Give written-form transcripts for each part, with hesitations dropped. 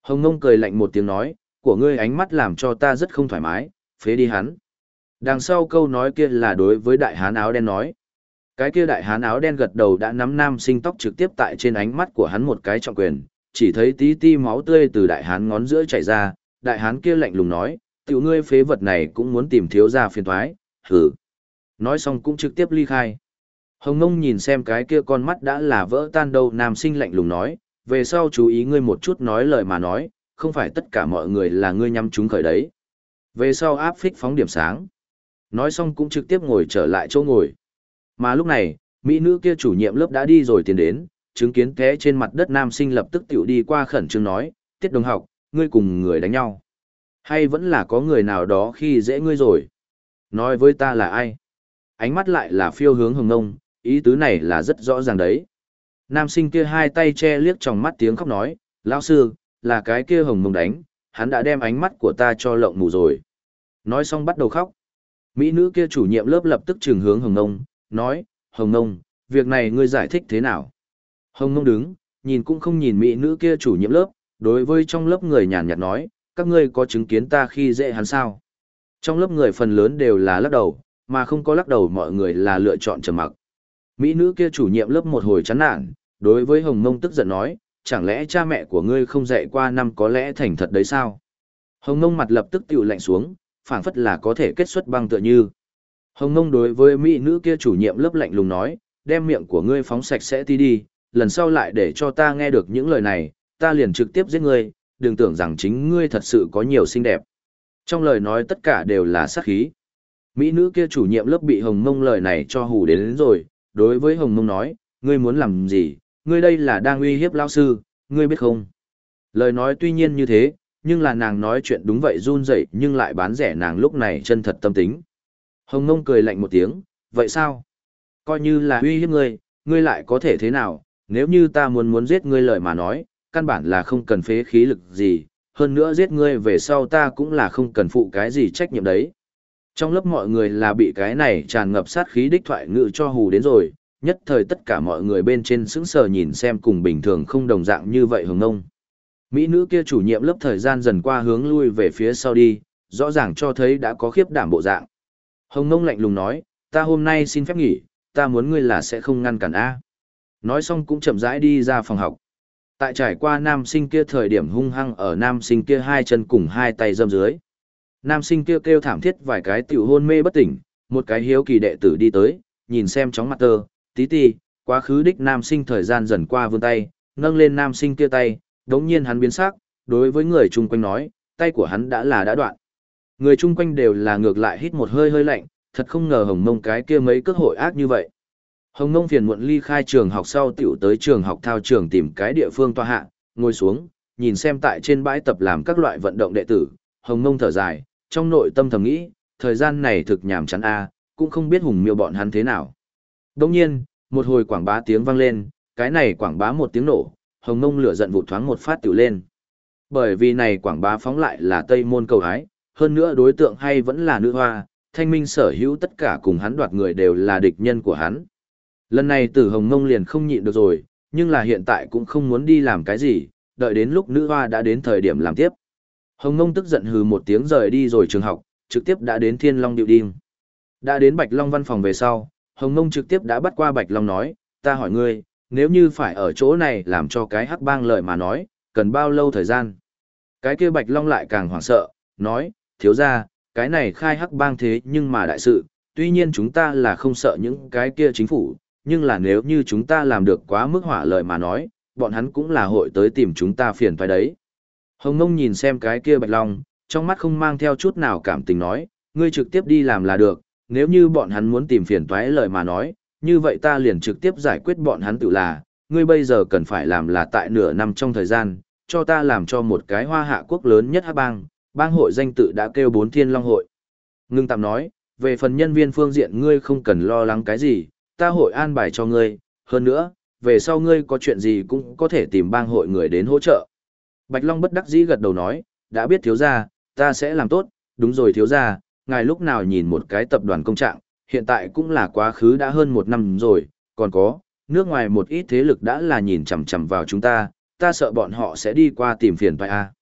Hồng Ngông cười lạnh một tiếng nói, của ngươi ánh mắt làm cho ta rất không thoải mái, phế đi hắn. Đằng sau câu nói kia là đối với đại hán áo đen nói. Cái kia đại hán áo đen gật đầu đã nắm nam sinh tóc trực tiếp tại trên ánh mắt của hắn một cái trọng quyền, chỉ thấy tí ti máu tươi từ đại hán ngón giữa chảy ra, đại hán kia lạnh lùng nói, tiểu ngươi phế vật này cũng muốn tìm thiếu gia phiền toái, hử. Nói xong cũng trực tiếp ly khai. Hồng Ngông nhìn xem cái kia con mắt đã là vỡ tan đâu, nam sinh lạnh lùng nói, về sau chú ý ngươi một chút nói lời mà nói, không phải tất cả mọi người là ngươi nhắm chúng khởi đấy. Về sau áp phích phóng điểm sáng. Nói xong cũng trực tiếp ngồi trở lại chỗ ngồi. Mà lúc này, mỹ nữ kia chủ nhiệm lớp đã đi rồi tiến đến, chứng kiến té trên mặt đất nam sinh lập tức tiểu đi qua khẩn trương nói, Tiết đồng học, ngươi cùng người đánh nhau. Hay vẫn là có người nào đó khi dễ ngươi rồi? Nói với ta là ai? Ánh mắt lại là phiêu hướng Hồng Ngông, ý tứ này là rất rõ ràng đấy. Nam sinh kia hai tay che liếc trong mắt tiếng khóc nói, lão sư, là cái kia Hồng Ngông đánh, hắn đã đem ánh mắt của ta cho lộng mù rồi. Nói xong bắt đầu khóc. Mỹ nữ kia chủ nhiệm lớp lập tức trừng hướng Hồng Ngông, nói, Hồng Ngông, việc này ngươi giải thích thế nào? Hồng Ngông đứng, nhìn cũng không nhìn mỹ nữ kia chủ nhiệm lớp, đối với trong lớp người nhàn nhạt nói, các ngươi có chứng kiến ta khi dễ hắn sao? Trong lớp người phần lớn đều là lắc đầu, mà không có lắc đầu mọi người là lựa chọn trầm mặc. Mỹ nữ kia chủ nhiệm lớp một hồi chán nản, đối với Hồng Ngông tức giận nói, chẳng lẽ cha mẹ của ngươi không dạy qua năm có lẽ thành thật đấy sao? Hồng Ngông mặt lập tức tiểu lạnh xuống, phảng phất là có thể kết xuất băng tựa như. Hồng Ngông đối với mỹ nữ kia chủ nhiệm lớp lạnh lùng nói, đem miệng của ngươi phóng sạch sẽ tí đi, lần sau lại để cho ta nghe được những lời này, ta liền trực tiếp giết ngươi, đừng tưởng rằng chính ngươi thật sự có nhiều xinh đẹp. Trong lời nói tất cả đều là sát khí. Mỹ nữ kia chủ nhiệm lớp bị Hồng Ngông lời này cho hù đến rồi, đối với Hồng Ngông nói, ngươi muốn làm gì, ngươi đây là đang uy hiếp lão sư, ngươi biết không? Lời nói tuy nhiên như thế, nhưng là nàng nói chuyện đúng vậy run rẩy nhưng lại bán rẻ nàng lúc này chân thật tâm tính. Hồng Ngông cười lạnh một tiếng, vậy sao? Coi như là uy hiếp ngươi lại có thể thế nào, nếu như ta muốn giết ngươi lời mà nói, căn bản là không cần phế khí lực gì, hơn nữa giết ngươi về sau ta cũng là không cần phụ cái gì trách nhiệm đấy. Trong lớp mọi người là bị cái này tràn ngập sát khí đích thoại ngữ cho hù đến rồi, nhất thời tất cả mọi người bên trên sững sờ nhìn xem cùng bình thường không đồng dạng như vậy Hồng Ngông. Mỹ nữ kia chủ nhiệm lớp thời gian dần qua hướng lui về phía sau đi, rõ ràng cho thấy đã có khiếp đảm bộ dạng. Hồng Ngông lạnh lùng nói, ta hôm nay xin phép nghỉ, ta muốn ngươi là sẽ không ngăn cản A. Nói xong cũng chậm rãi đi ra phòng học. Tại trải qua nam sinh kia thời điểm hung hăng ở nam sinh kia hai chân cùng hai tay giâm dưới. Nam sinh kia kêu thảm thiết vài cái tiểu hôn mê bất tỉnh, một cái hiếu kỳ đệ tử đi tới, nhìn xem chóng mặt tơ, tí ti, quá khứ đích nam sinh thời gian dần qua vươn tay, nâng lên nam sinh kia tay, đống nhiên hắn biến sắc, đối với người chung quanh nói, tay của hắn đã đoạn. Người chung quanh đều là ngược lại hít một hơi hơi lạnh, thật không ngờ Hồng Mông cái kia mấy cước hội ác như vậy. Hồng Mông phiền muộn ly khai trường học sau tiểu tới trường học thao trường tìm cái địa phương tọa hạ, ngồi xuống, nhìn xem tại trên bãi tập làm các loại vận động đệ tử, Hồng Mông thở dài, trong nội tâm thầm nghĩ, thời gian này thực nhàm chán a, cũng không biết Hùng Miêu bọn hắn thế nào. Đương nhiên, một hồi quảng bá tiếng vang lên, cái này quảng bá một tiếng nổ, Hồng Mông lửa giận vụt thoáng một phát tiểu lên. Bởi vì này quảng bá phóng lại là Tây Môn Cầu Hái, hơn nữa đối tượng hay vẫn là nữ hoa, Thanh Minh sở hữu tất cả cùng hắn đoạt người đều là địch nhân của hắn. Lần này Tử Hồng Mông liền không nhịn được rồi, nhưng là hiện tại cũng không muốn đi làm cái gì, đợi đến lúc nữ hoa đã đến thời điểm làm tiếp. Hồng Mông tức giận hừ một tiếng rời đi rồi trường học, trực tiếp đã đến Thiên Long Building. Đã đến Bạch Long văn phòng về sau, Hồng Mông trực tiếp đã bắt qua Bạch Long nói, ta hỏi ngươi, nếu như phải ở chỗ này làm cho cái hắc bang lợi mà nói, cần bao lâu thời gian? Cái kia Bạch Long lại càng hoảng sợ, nói, thiếu ra, cái này khai hắc bang thế nhưng mà đại sự, tuy nhiên chúng ta là không sợ những cái kia chính phủ, nhưng là nếu như chúng ta làm được quá mức hỏa lợi mà nói, bọn hắn cũng là hội tới tìm chúng ta phiền toái đấy. Hồng Mông nhìn xem cái kia Bạch Long, trong mắt không mang theo chút nào cảm tình nói, ngươi trực tiếp đi làm là được, nếu như bọn hắn muốn tìm phiền toái lợi mà nói, như vậy ta liền trực tiếp giải quyết bọn hắn tự là, ngươi bây giờ cần phải làm là tại nửa năm trong thời gian, cho ta làm cho một cái hoa hạ quốc lớn nhất hắc bang, bang hội danh tự đã kêu 4 Thiên Long hội. Ngưng tạm nói, về phần nhân viên phương diện ngươi không cần lo lắng cái gì, ta hội an bài cho ngươi, hơn nữa, về sau ngươi có chuyện gì cũng có thể tìm bang hội người đến hỗ trợ. Bạch Long bất đắc dĩ gật đầu nói, đã biết thiếu gia, ta sẽ làm tốt, đúng rồi thiếu gia, ngài lúc nào nhìn một cái tập đoàn công trạng, hiện tại cũng là quá khứ đã hơn 1 năm rồi, còn có, nước ngoài một ít thế lực đã là nhìn chằm chằm vào chúng ta sợ bọn họ sẽ đi qua tìm phiền toái a.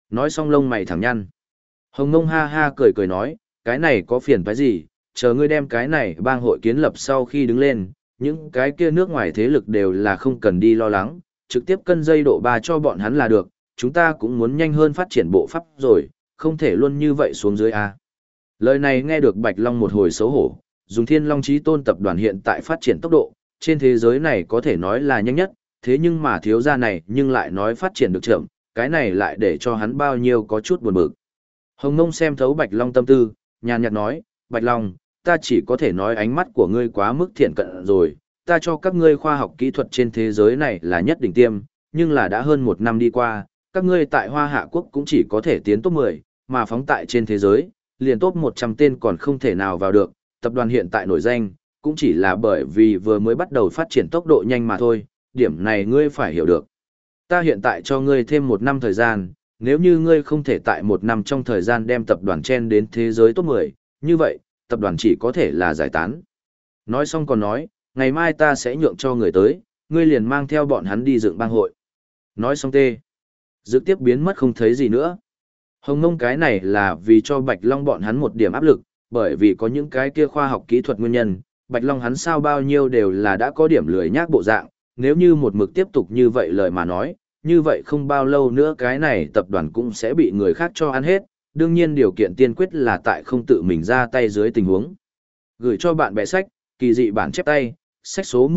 Nói xong lông mày thẳng nhăn. Hồng Nông ha ha cười cười nói, cái này có phiền phải gì, chờ ngươi đem cái này bang hội kiến lập sau khi đứng lên, những cái kia nước ngoài thế lực đều là không cần đi lo lắng, trực tiếp cân dây độ 3 cho bọn hắn là được, chúng ta cũng muốn nhanh hơn phát triển bộ pháp rồi, không thể luôn như vậy xuống dưới a. Lời này nghe được Bạch Long một hồi xấu hổ, dùng Thiên Long Chí Tôn tập đoàn hiện tại phát triển tốc độ, trên thế giới này có thể nói là nhanh nhất, thế nhưng mà thiếu gia này nhưng lại nói phát triển được chậm, cái này lại để cho hắn bao nhiêu có chút buồn bực. Hồng Nông xem thấu Bạch Long tâm tư, nhàn nhạt nói, Bạch Long, ta chỉ có thể nói ánh mắt của ngươi quá mức thiện cận rồi, ta cho các ngươi khoa học kỹ thuật trên thế giới này là nhất đỉnh tiêm, nhưng là đã hơn 1 năm đi qua, các ngươi tại Hoa Hạ Quốc cũng chỉ có thể tiến top 10, mà phóng tại trên thế giới, liền top 100 tên còn không thể nào vào được, tập đoàn hiện tại nổi danh, cũng chỉ là bởi vì vừa mới bắt đầu phát triển tốc độ nhanh mà thôi, điểm này ngươi phải hiểu được. Ta hiện tại cho ngươi thêm 1 năm thời gian, nếu như ngươi không thể tại 1 năm trong thời gian đem tập đoàn chen đến thế giới top 10, như vậy, tập đoàn chỉ có thể là giải tán. Nói xong còn nói, ngày mai ta sẽ nhượng cho người tới, ngươi liền mang theo bọn hắn đi dựng bang hội. Nói xong tê. Dự tiếp biến mất không thấy gì nữa. Hồng Nông cái này là vì cho Bạch Long bọn hắn một điểm áp lực, bởi vì có những cái kia khoa học kỹ thuật nguyên nhân, Bạch Long hắn sao bao nhiêu đều là đã có điểm lười nhác bộ dạng, nếu như một mực tiếp tục như vậy lời mà nói, như vậy không bao lâu nữa cái này tập đoàn cũng sẽ bị người khác cho ăn hết, đương nhiên điều kiện tiên quyết là tại không tự mình ra tay dưới tình huống. Gửi cho bạn bè sách, kỳ dị bản chép tay, sách số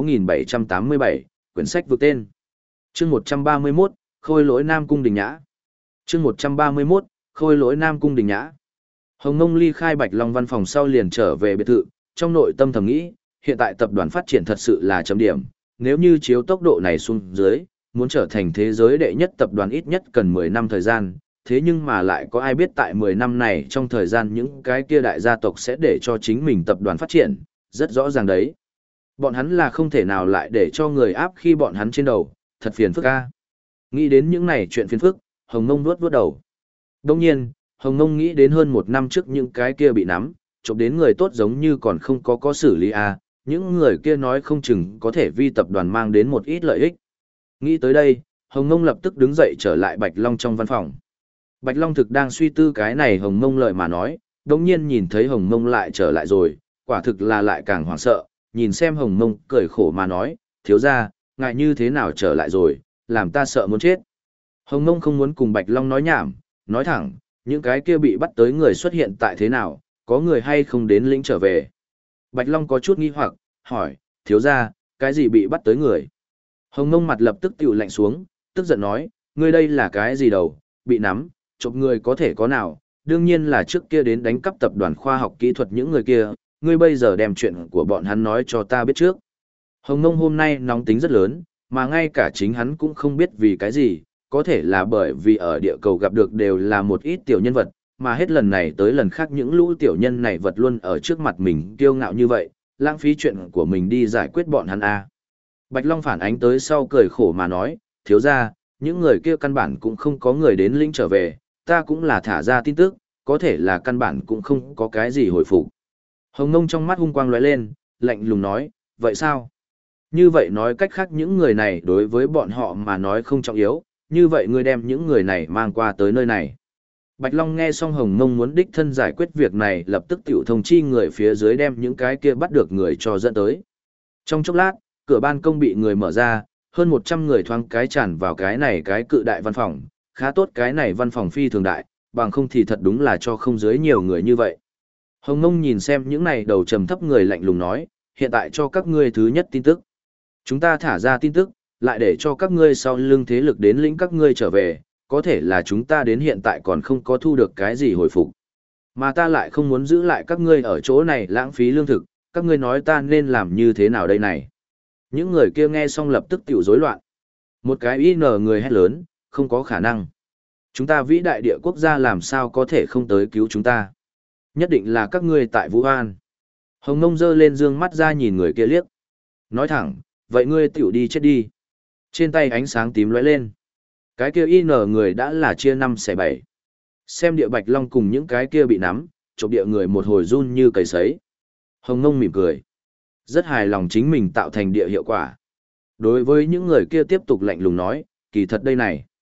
16787, quyển sách vượt tên. Chương 131, Khôi lỗi Nam Cung Đình Nhã. Chương 131, Khôi lỗi Nam Cung Đình Nhã. Hồng Nông ly khai Bạch Long văn phòng sau liền trở về biệt thự, trong nội tâm thầm nghĩ, hiện tại tập đoàn phát triển thật sự là chấm điểm, nếu như chiếu tốc độ này xuống dưới, muốn trở thành thế giới đệ nhất tập đoàn ít nhất cần 10 năm thời gian, thế nhưng mà lại có ai biết tại 10 năm này trong thời gian những cái kia đại gia tộc sẽ để cho chính mình tập đoàn phát triển, rất rõ ràng đấy. Bọn hắn là không thể nào lại để cho người áp khi bọn hắn trên đầu, thật phiền phức a. Nghĩ đến những này chuyện phiền phức, Hồng Nông vuốt vuốt đầu. Đông nhiên, Hồng Nông nghĩ đến hơn 1 năm trước những cái kia bị nắm, chụp đến người tốt giống như còn không có xử lý a, những người kia nói không chừng có thể vi tập đoàn mang đến một ít lợi ích. Nghĩ tới đây, Hồng Nông lập tức đứng dậy trở lại Bạch Long trong văn phòng. Bạch Long thực đang suy tư cái này Hồng Nông lời mà nói, đồng nhiên nhìn thấy Hồng Nông lại trở lại rồi, quả thực là lại càng hoảng sợ, nhìn xem Hồng Nông cười khổ mà nói, thiếu ra, ngại như thế nào trở lại rồi, làm ta sợ muốn chết. Hồng Nông không muốn cùng Bạch Long nói nhảm, nói thẳng, những cái kia bị bắt tới người xuất hiện tại thế nào, có người hay không đến lĩnh trở về. Bạch Long có chút nghi hoặc, hỏi, thiếu ra, cái gì bị bắt tới người? Hồng Nông mặt lập tức tiểu lạnh xuống, tức giận nói, ngươi đây là cái gì đầu, bị nắm, chụp người có thể có nào, đương nhiên là trước kia đến đánh cắp tập đoàn khoa học kỹ thuật những người kia, ngươi bây giờ đem chuyện của bọn hắn nói cho ta biết trước. Hồng Nông hôm nay nóng tính rất lớn, mà ngay cả chính hắn cũng không biết vì cái gì, có thể là bởi vì ở địa cầu gặp được đều là một ít tiểu nhân vật, mà hết lần này tới lần khác những lũ tiểu nhân này vật luôn ở trước mặt mình kiêu ngạo như vậy, lãng phí chuyện của mình đi giải quyết bọn hắn a. Bạch Long phản ánh tới sau cười khổ mà nói, thiếu ra, những người kia căn bản cũng không có người đến lĩnh trở về, ta cũng là thả ra tin tức, có thể là căn bản cũng không có cái gì hồi phục. Hồng Nông trong mắt hung quang lóe lên, lạnh lùng nói, vậy sao? Như vậy nói cách khác những người này đối với bọn họ mà nói không trọng yếu, như vậy ngươi đem những người này mang qua tới nơi này. Bạch Long nghe xong Hồng Nông muốn đích thân giải quyết việc này lập tức tiểu thông chi người phía dưới đem những cái kia bắt được người cho dẫn tới. Trong chốc lát, cửa ban công bị người mở ra, hơn 100 người thoáng cái tràn vào cái này cái cự đại văn phòng, khá tốt cái này văn phòng phi thường đại, bằng không thì thật đúng là cho không dưới nhiều người như vậy. Hồng Nông nhìn xem những này đầu trầm thấp người lạnh lùng nói, hiện tại cho các ngươi thứ nhất tin tức. Chúng ta thả ra tin tức, lại để cho các ngươi sau lưng thế lực đến lĩnh các ngươi trở về, có thể là chúng ta đến hiện tại còn không có thu được cái gì hồi phục. Mà ta lại không muốn giữ lại các ngươi ở chỗ này lãng phí lương thực, các ngươi nói ta nên làm như thế nào đây này. Những người kia nghe xong lập tức tiểu rối loạn. Một cái IN người hét lớn, không có khả năng. Chúng ta vĩ đại địa quốc gia làm sao có thể không tới cứu chúng ta. Nhất định là các ngươi tại Vũ An. Hồng Nông giơ lên dương mắt ra nhìn người kia liếc. Nói thẳng, vậy ngươi tiểu đi chết đi. Trên tay ánh sáng tím lóe lên. Cái kia IN người đã là chia 5 xẻ 7. Xem địa Bạch Long cùng những cái kia bị nắm, chộp địa người một hồi run như cầy sấy. Hồng Nông mỉm cười. Rất hài lòng chính mình tạo thành địa hiệu quả. Đối với những người kia tiếp tục lạnh lùng nói, kỳ thật đây này.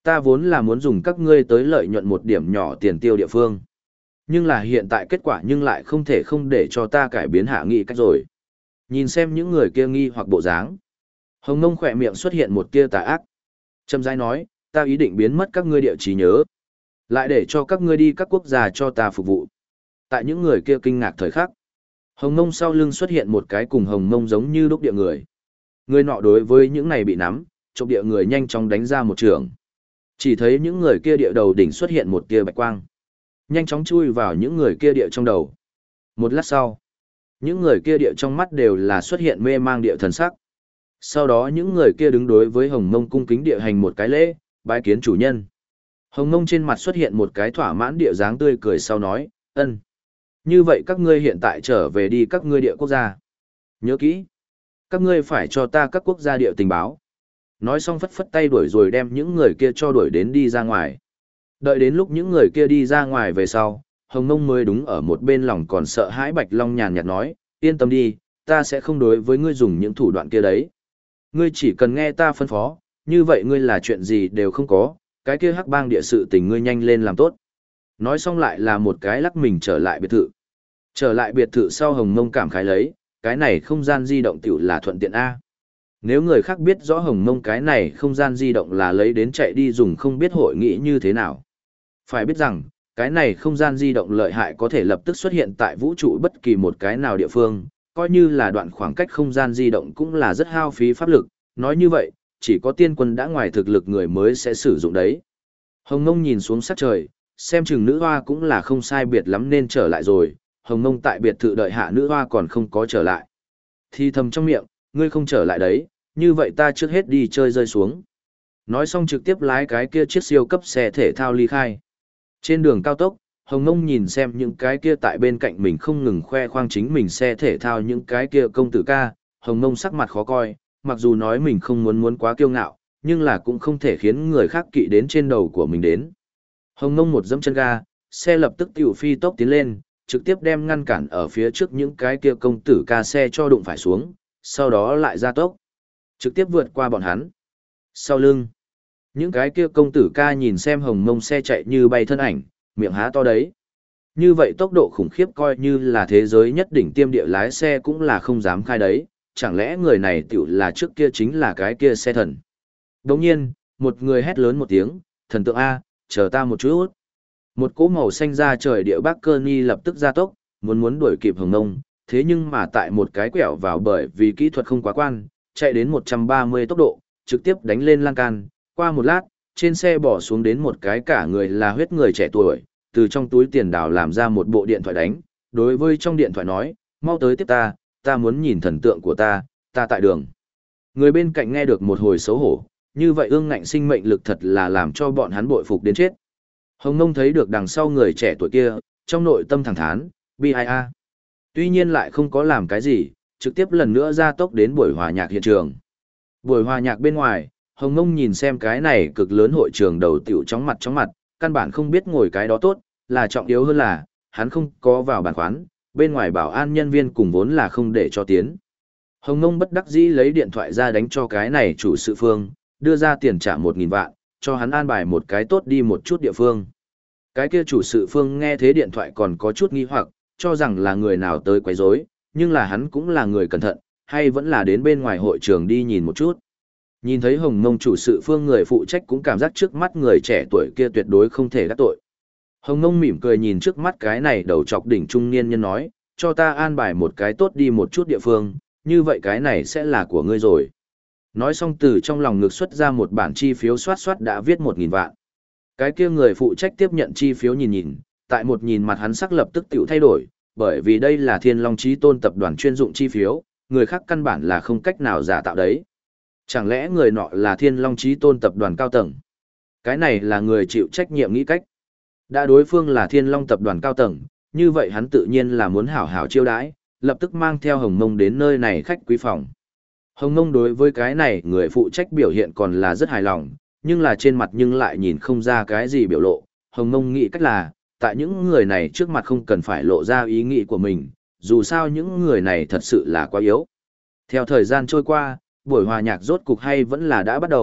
Ta vốn là muốn dùng các ngươi tới lợi nhuận một điểm nhỏ tiền tiêu địa phương. Nhưng là hiện tại kết quả nhưng lại không thể không để cho ta cải biến hạ nghị cách rồi. Nhìn xem những người kia nghi hoặc bộ dáng. Hồng Nông khỏe miệng xuất hiện một tia tà ác. Châm rãi nói, ta ý định biến mất các ngươi địa trí nhớ. Lại để cho các ngươi đi các quốc gia cho ta phục vụ. Tại những người kia kinh ngạc thời khắc. Hồng Nông sau lưng xuất hiện một cái cùng Hồng Nông giống như đúc địa người. Người nọ đối với những này bị nắm, trộm địa người nhanh chóng đánh ra một trường. Chỉ thấy những người kia địa đầu đỉnh xuất hiện một tia bạch quang. Nhanh chóng chui vào những người kia địa trong đầu. Một lát sau, những người kia địa trong mắt đều là xuất hiện mê mang địa thần sắc. Sau đó những người kia đứng đối với Hồng Mông cung kính địa hành một cái lễ, bái kiến chủ nhân. Hồng Mông trên mặt xuất hiện một cái thỏa mãn địa dáng tươi cười sau nói, ân. Như vậy các ngươi hiện tại trở về đi các ngươi địa quốc gia. Nhớ kỹ, các ngươi phải cho ta các quốc gia địa tình báo. Nói xong phất phất tay đuổi rồi đem những người kia cho đuổi đến đi ra ngoài. Đợi đến lúc những người kia đi ra ngoài về sau, Hồng Mông mới đúng ở một bên lòng còn sợ hãi Bạch Long nhàn nhạt nói, yên tâm đi, ta sẽ không đối với ngươi dùng những thủ đoạn kia đấy. Ngươi chỉ cần nghe ta phân phó, như vậy ngươi là chuyện gì đều không có, cái kia hắc bang địa sự tình ngươi nhanh lên làm tốt. Nói xong lại là một cái lắc mình trở lại biệt thự. Trở lại biệt thự sau Hồng Mông cảm khái lấy, cái này không gian di động tiểu là thuận tiện A. Nếu người khác biết rõ Hồng Mông cái này không gian di động là lấy đến chạy đi dùng không biết hội nghị như thế nào. Phải biết rằng, cái này không gian di động lợi hại có thể lập tức xuất hiện tại vũ trụ bất kỳ một cái nào địa phương, coi như là đoạn khoảng cách không gian di động cũng là rất hao phí pháp lực, nói như vậy, chỉ có tiên quân đã ngoài thực lực người mới sẽ sử dụng đấy. Hồng Mông nhìn xuống sát trời, xem chừng nữ hoa cũng là không sai biệt lắm nên trở lại rồi, Hồng Mông tại biệt thự đợi hạ nữ hoa còn không có trở lại. Thì thầm trong miệng, ngươi không trở lại đấy, như vậy ta trước hết đi chơi rơi xuống. Nói xong trực tiếp lái cái kia chiếc siêu cấp xe thể thao ly khai. Trên đường cao tốc, Hồng Nông nhìn xem những cái kia tại bên cạnh mình không ngừng khoe khoang chính mình xe thể thao những cái kia công tử ca, Hồng Nông sắc mặt khó coi, mặc dù nói mình không muốn quá kiêu ngạo, nhưng là cũng không thể khiến người khác kỵ đến trên đầu của mình đến. Hồng Nông một dẫm chân ga, xe lập tức tiểu phi tốc tiến lên, trực tiếp đem ngăn cản ở phía trước những cái kia công tử ca xe cho đụng phải xuống, sau đó lại ra tốc, trực tiếp vượt qua bọn hắn. Sau lưng, những cái kia công tử ca nhìn xem Hồng Mông xe chạy như bay thân ảnh, miệng há to đấy. Như vậy tốc độ khủng khiếp coi như là thế giới nhất đỉnh tiêm địa lái xe cũng là không dám khai đấy, chẳng lẽ người này tiểu là trước kia chính là cái kia xe thần. Đồng nhiên, một người hét lớn một tiếng, thần tượng A, chờ ta một chút. Một cỗ màu xanh ra trời địa bác cơ ni lập tức ra tốc, muốn đuổi kịp Hồng Mông, thế nhưng mà tại một cái quẹo vào bởi vì kỹ thuật không quá quan, chạy đến 130 tốc độ, trực tiếp đánh lên lan can, qua một lát, trên xe bỏ xuống đến một cái cả người là huyết người trẻ tuổi, từ trong túi tiền đào làm ra một bộ điện thoại đánh, đối với trong điện thoại nói, mau tới tiếp ta muốn nhìn thần tượng của ta tại đường. Người bên cạnh nghe được một hồi xấu hổ, như vậy ương ngạnh sinh mệnh lực thật là làm cho bọn hắn bội phục đến chết. Hồng Nông thấy được đằng sau người trẻ tuổi kia, trong nội tâm thẳng thán, bi-ai-a. Tuy nhiên lại không có làm cái gì, trực tiếp lần nữa ra tốc đến buổi hòa nhạc hiện trường. Buổi hòa nhạc bên ngoài, Hồng Nông nhìn xem cái này cực lớn hội trường đầu tiểu chóng mặt, căn bản không biết ngồi cái đó tốt, là trọng yếu hơn là, hắn không có vào bàn khoán, bên ngoài bảo an nhân viên cùng vốn là không để cho tiến. Hồng Nông bất đắc dĩ lấy điện thoại ra đánh cho cái này chủ sự phương, đưa ra tiền trả 1.000 vạn, cho hắn an bài một cái tốt đi một chút địa phương. Cái kia chủ sự phương nghe thế điện thoại còn có chút nghi hoặc, cho rằng là người nào tới quấy rối, nhưng là hắn cũng là người cẩn thận, hay vẫn là đến bên ngoài hội trường đi nhìn một chút. Nhìn thấy Hồng Nông chủ sự phương người phụ trách cũng cảm giác trước mắt người trẻ tuổi kia tuyệt đối không thể đắc tội. Hồng Nông mỉm cười nhìn trước mắt cái này đầu chọc đỉnh trung niên nhân nói, cho ta an bài một cái tốt đi một chút địa phương, như vậy cái này sẽ là của ngươi rồi. Nói xong từ trong lòng ngực xuất ra một bản chi phiếu soát đã viết 1.000 vạn. Cái kia người phụ trách tiếp nhận chi phiếu nhìn, tại một nhìn mặt hắn sắc lập tức tiểu thay đổi, bởi vì đây là Thiên Long Chí Tôn tập đoàn chuyên dụng chi phiếu, người khác căn bản là không cách nào giả tạo đấy. Chẳng lẽ người nọ là Thiên Long Chí Tôn tập đoàn cao tầng? Cái này là người chịu trách nhiệm nghĩ cách. Đã đối phương là Thiên Long tập đoàn cao tầng, như vậy hắn tự nhiên là muốn hảo hảo chiêu đãi, lập tức mang theo Hồng Mông đến nơi này khách quý phòng. Hồng Mông đối với cái này người phụ trách biểu hiện còn là rất hài lòng, nhưng là trên mặt nhưng lại nhìn không ra cái gì biểu lộ. Hồng Mông nghĩ cách là, tại những người này trước mặt không cần phải lộ ra ý nghĩ của mình, dù sao những người này thật sự là quá yếu. Theo thời gian trôi qua, buổi hòa nhạc rốt cục hay vẫn là đã bắt đầu,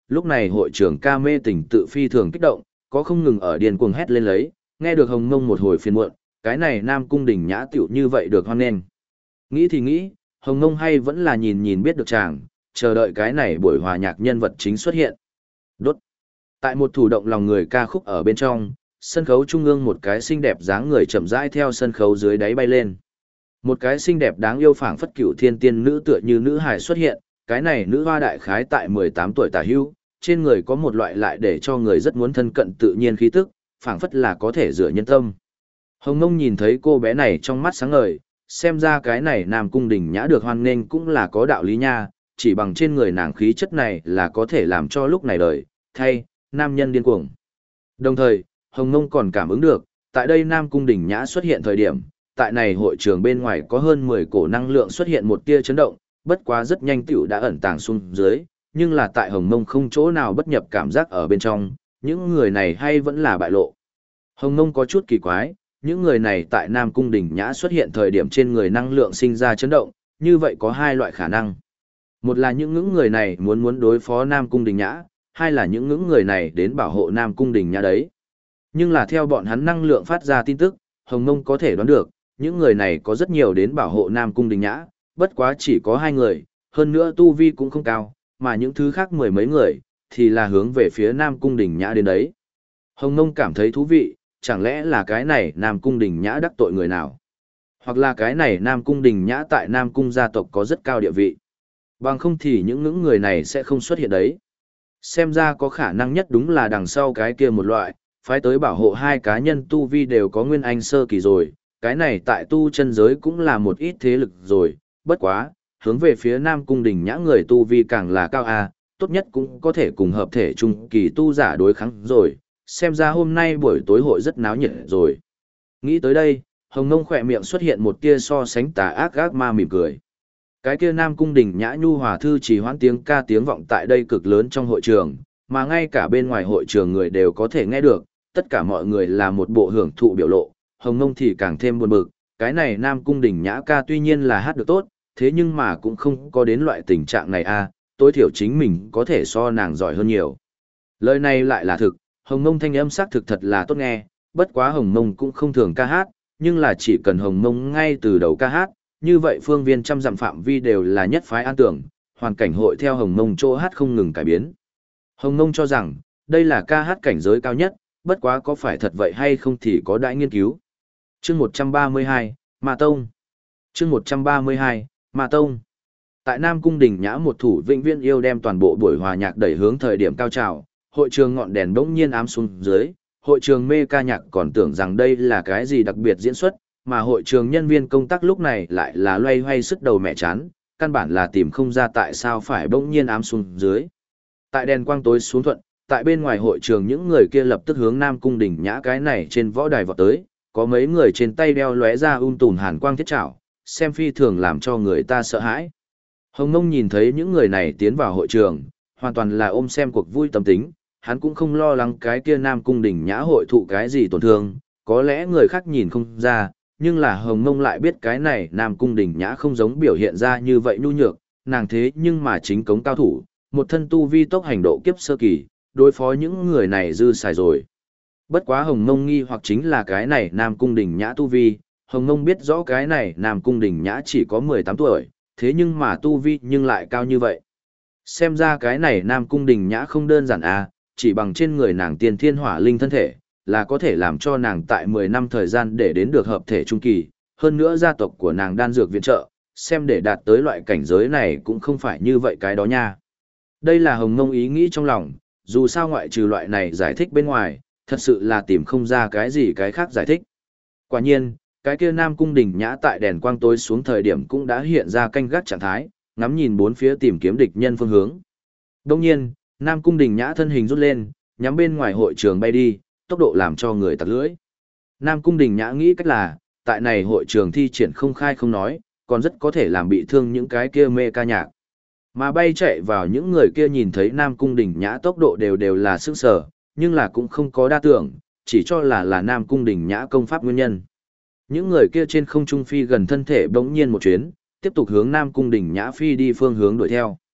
lúc này hội trưởng ca mê tỉnh tự phi thường kích động, có không ngừng ở điên cuồng hét lên lấy, nghe được Hồng Mông một hồi phiền muộn, cái này Nam Cung Đình Nhã tiểu như vậy được hoan nghênh. Nghĩ thì nghĩ, Hồng Mông hay vẫn là nhìn nhìn biết được chàng, chờ đợi cái này buổi hòa nhạc nhân vật chính xuất hiện. Đốt. Tại một thủ động lòng người ca khúc ở bên trong, sân khấu trung ương một cái xinh đẹp dáng người chậm rãi theo sân khấu dưới đáy bay lên. Một cái xinh đẹp đáng yêu phảng phất cửu thiên tiên nữ tựa như nữ hài xuất hiện, cái này nữ hoa đại khái tại 18 tuổi tả hữu, trên người có một loại lại để cho người rất muốn thân cận tự nhiên khí tức, phảng phất là có thể dựa nhân tâm. Hồng Mông nhìn thấy cô bé này trong mắt sáng ngời, xem ra cái này Nam Cung Đình Nhã được hoan nghênh cũng là có đạo lý nha, chỉ bằng trên người nàng khí chất này là có thể làm cho lúc này đời, thay, nam nhân điên cuồng. Đồng thời, Hồng Mông còn cảm ứng được, tại đây Nam Cung Đình Nhã xuất hiện thời điểm, tại này hội trường bên ngoài có hơn 10 cổ năng lượng xuất hiện một tia chấn động, bất quá rất nhanh tiểu đã ẩn tàng xuống dưới, nhưng là tại Hồng Mông không chỗ nào bất nhập cảm giác ở bên trong, những người này hay vẫn là bại lộ. Hồng Mông có chút kỳ quái, những người này tại Nam Cung Đình Nhã xuất hiện thời điểm trên người năng lượng sinh ra chấn động, như vậy có hai loại khả năng. Một là những người này muốn đối phó Nam Cung Đình Nhã, hai là những người này đến bảo hộ Nam Cung Đình Nhã đấy. Nhưng là theo bọn hắn năng lượng phát ra tin tức, Hồng Mông có thể đoán được, những người này có rất nhiều đến bảo hộ Nam Cung Đình Nhã, bất quá chỉ có 2 người, hơn nữa tu vi cũng không cao, mà những thứ khác mười mấy người, thì là hướng về phía Nam Cung Đình Nhã đến đấy. Hồng Mông cảm thấy thú vị, chẳng lẽ là cái này Nam Cung Đình Nhã đắc tội người nào? Hoặc là cái này Nam Cung Đình Nhã tại Nam Cung gia tộc có rất cao địa vị. Bằng không thì những người này sẽ không xuất hiện đấy. Xem ra có khả năng nhất đúng là đằng sau cái kia một loại, phái tới bảo hộ 2 cá nhân tu vi đều có nguyên anh sơ kỳ rồi, cái này tại tu chân giới cũng là một ít thế lực rồi, bất quá, hướng về phía Nam Cung Đình Nhã người tu vi càng là cao a, tốt nhất cũng có thể cùng hợp thể trung kỳ tu giả đối kháng rồi, xem ra hôm nay buổi tối hội rất náo nhiệt rồi. Nghĩ tới đây, Hồng Mông khỏe miệng xuất hiện một tia so sánh tà ác ác ma mỉm cười. Cái kia Nam Cung Đình Nhã nhu hòa thư chỉ hoãn tiếng ca tiếng vọng tại đây cực lớn trong hội trường, mà ngay cả bên ngoài hội trường người đều có thể nghe được, tất cả mọi người là một bộ hưởng thụ biểu lộ, Hồng Mông thì càng thêm buồn bực, cái này Nam Cung Đình Nhã ca tuy nhiên là hát được tốt, thế nhưng mà cũng không có đến loại tình trạng này a, tối thiểu chính mình có thể so nàng giỏi hơn nhiều. Lời này lại là thực, Hồng Mông thanh âm xác thực thật là tốt nghe, bất quá Hồng Mông cũng không thường ca hát, nhưng là chỉ cần Hồng Mông ngay từ đầu ca hát, như vậy phương viên trăm dặm phạm vi đều là nhất phái an tưởng, hoàn cảnh hội theo Hồng Mông chỗ hát không ngừng cải biến. Hồng Mông cho rằng, đây là ca hát cảnh giới cao nhất, bất quá có phải thật vậy hay không thì có đại nghiên cứu. Chương 132, Ma Tông. Chương 132, Ma Tông. Tại Nam Cung Đình Nhã một thủ vĩnh viễn yêu đem toàn bộ buổi hòa nhạc đẩy hướng thời điểm cao trào, hội trường ngọn đèn bỗng nhiên ám xuống dưới, hội trường mê ca nhạc còn tưởng rằng đây là cái gì đặc biệt diễn xuất, mà hội trường nhân viên công tác lúc này lại là loay hoay sức đầu mẹ chán, căn bản là tìm không ra tại sao phải bỗng nhiên ám xuống dưới. Tại đèn quang tối xuống thuận, tại bên ngoài hội trường những người kia lập tức hướng Nam Cung Đình Nhã cái này trên võ đài vọt tới, có mấy người trên tay đeo lóe ra tùm hàn quang thiết trảo, xem phi thường làm cho người ta sợ hãi. Hồng Mông nhìn thấy những người này tiến vào hội trường, hoàn toàn là ôm xem cuộc vui tâm tính, hắn cũng không lo lắng cái kia Nam Cung Đình Nhã hội thụ cái gì tổn thương, có lẽ người khác nhìn không ra, nhưng là Hồng Mông lại biết cái này Nam Cung Đình Nhã không giống biểu hiện ra như vậy nhu nhược, nàng thế nhưng mà chính cống cao thủ, một thân tu vi tốc hành độ kiếp sơ kỳ, đối phó những người này dư xài rồi. Bất quá Hồng Mông nghi hoặc chính là cái này Nam Cung Đình Nhã tu vi, Hồng Mông biết rõ cái này Nam Cung Đình Nhã chỉ có 18 tuổi, thế nhưng mà tu vi nhưng lại cao như vậy. Xem ra cái này Nam Cung Đình Nhã không đơn giản à, chỉ bằng trên người nàng tiên thiên hỏa linh thân thể, là có thể làm cho nàng tại 10 năm thời gian để đến được hợp thể trung kỳ, hơn nữa gia tộc của nàng đan dược viện trợ, xem để đạt tới loại cảnh giới này cũng không phải như vậy cái đó nha. Đây là Hồng Mông ý nghĩ trong lòng, dù sao ngoại trừ loại này giải thích bên ngoài, thật sự là tìm không ra cái gì cái khác giải thích. Quả nhiên, cái kia Nam Cung Đình Nhã tại đèn quang tối xuống thời điểm cũng đã hiện ra canh gác trạng thái, ngắm nhìn bốn phía tìm kiếm địch nhân phương hướng. Đồng nhiên, Nam Cung Đình Nhã thân hình rút lên, nhắm bên ngoài hội trường bay đi, tốc độ làm cho người tặc lưỡi. Nam Cung Đình Nhã nghĩ cách là, tại này hội trường thi triển không khai không nói, còn rất có thể làm bị thương những cái kia mê ca nhạc. Mà bay chạy vào những người kia nhìn thấy Nam Cung Đình Nhã tốc độ đều là sức sở, nhưng là cũng không có đa tưởng, chỉ cho là Nam Cung Đình Nhã công pháp nguyên nhân. Những người kia trên không trung phi gần thân thể bỗng nhiên một chuyến, tiếp tục hướng Nam Cung Đình Nhã phi đi phương hướng đuổi theo.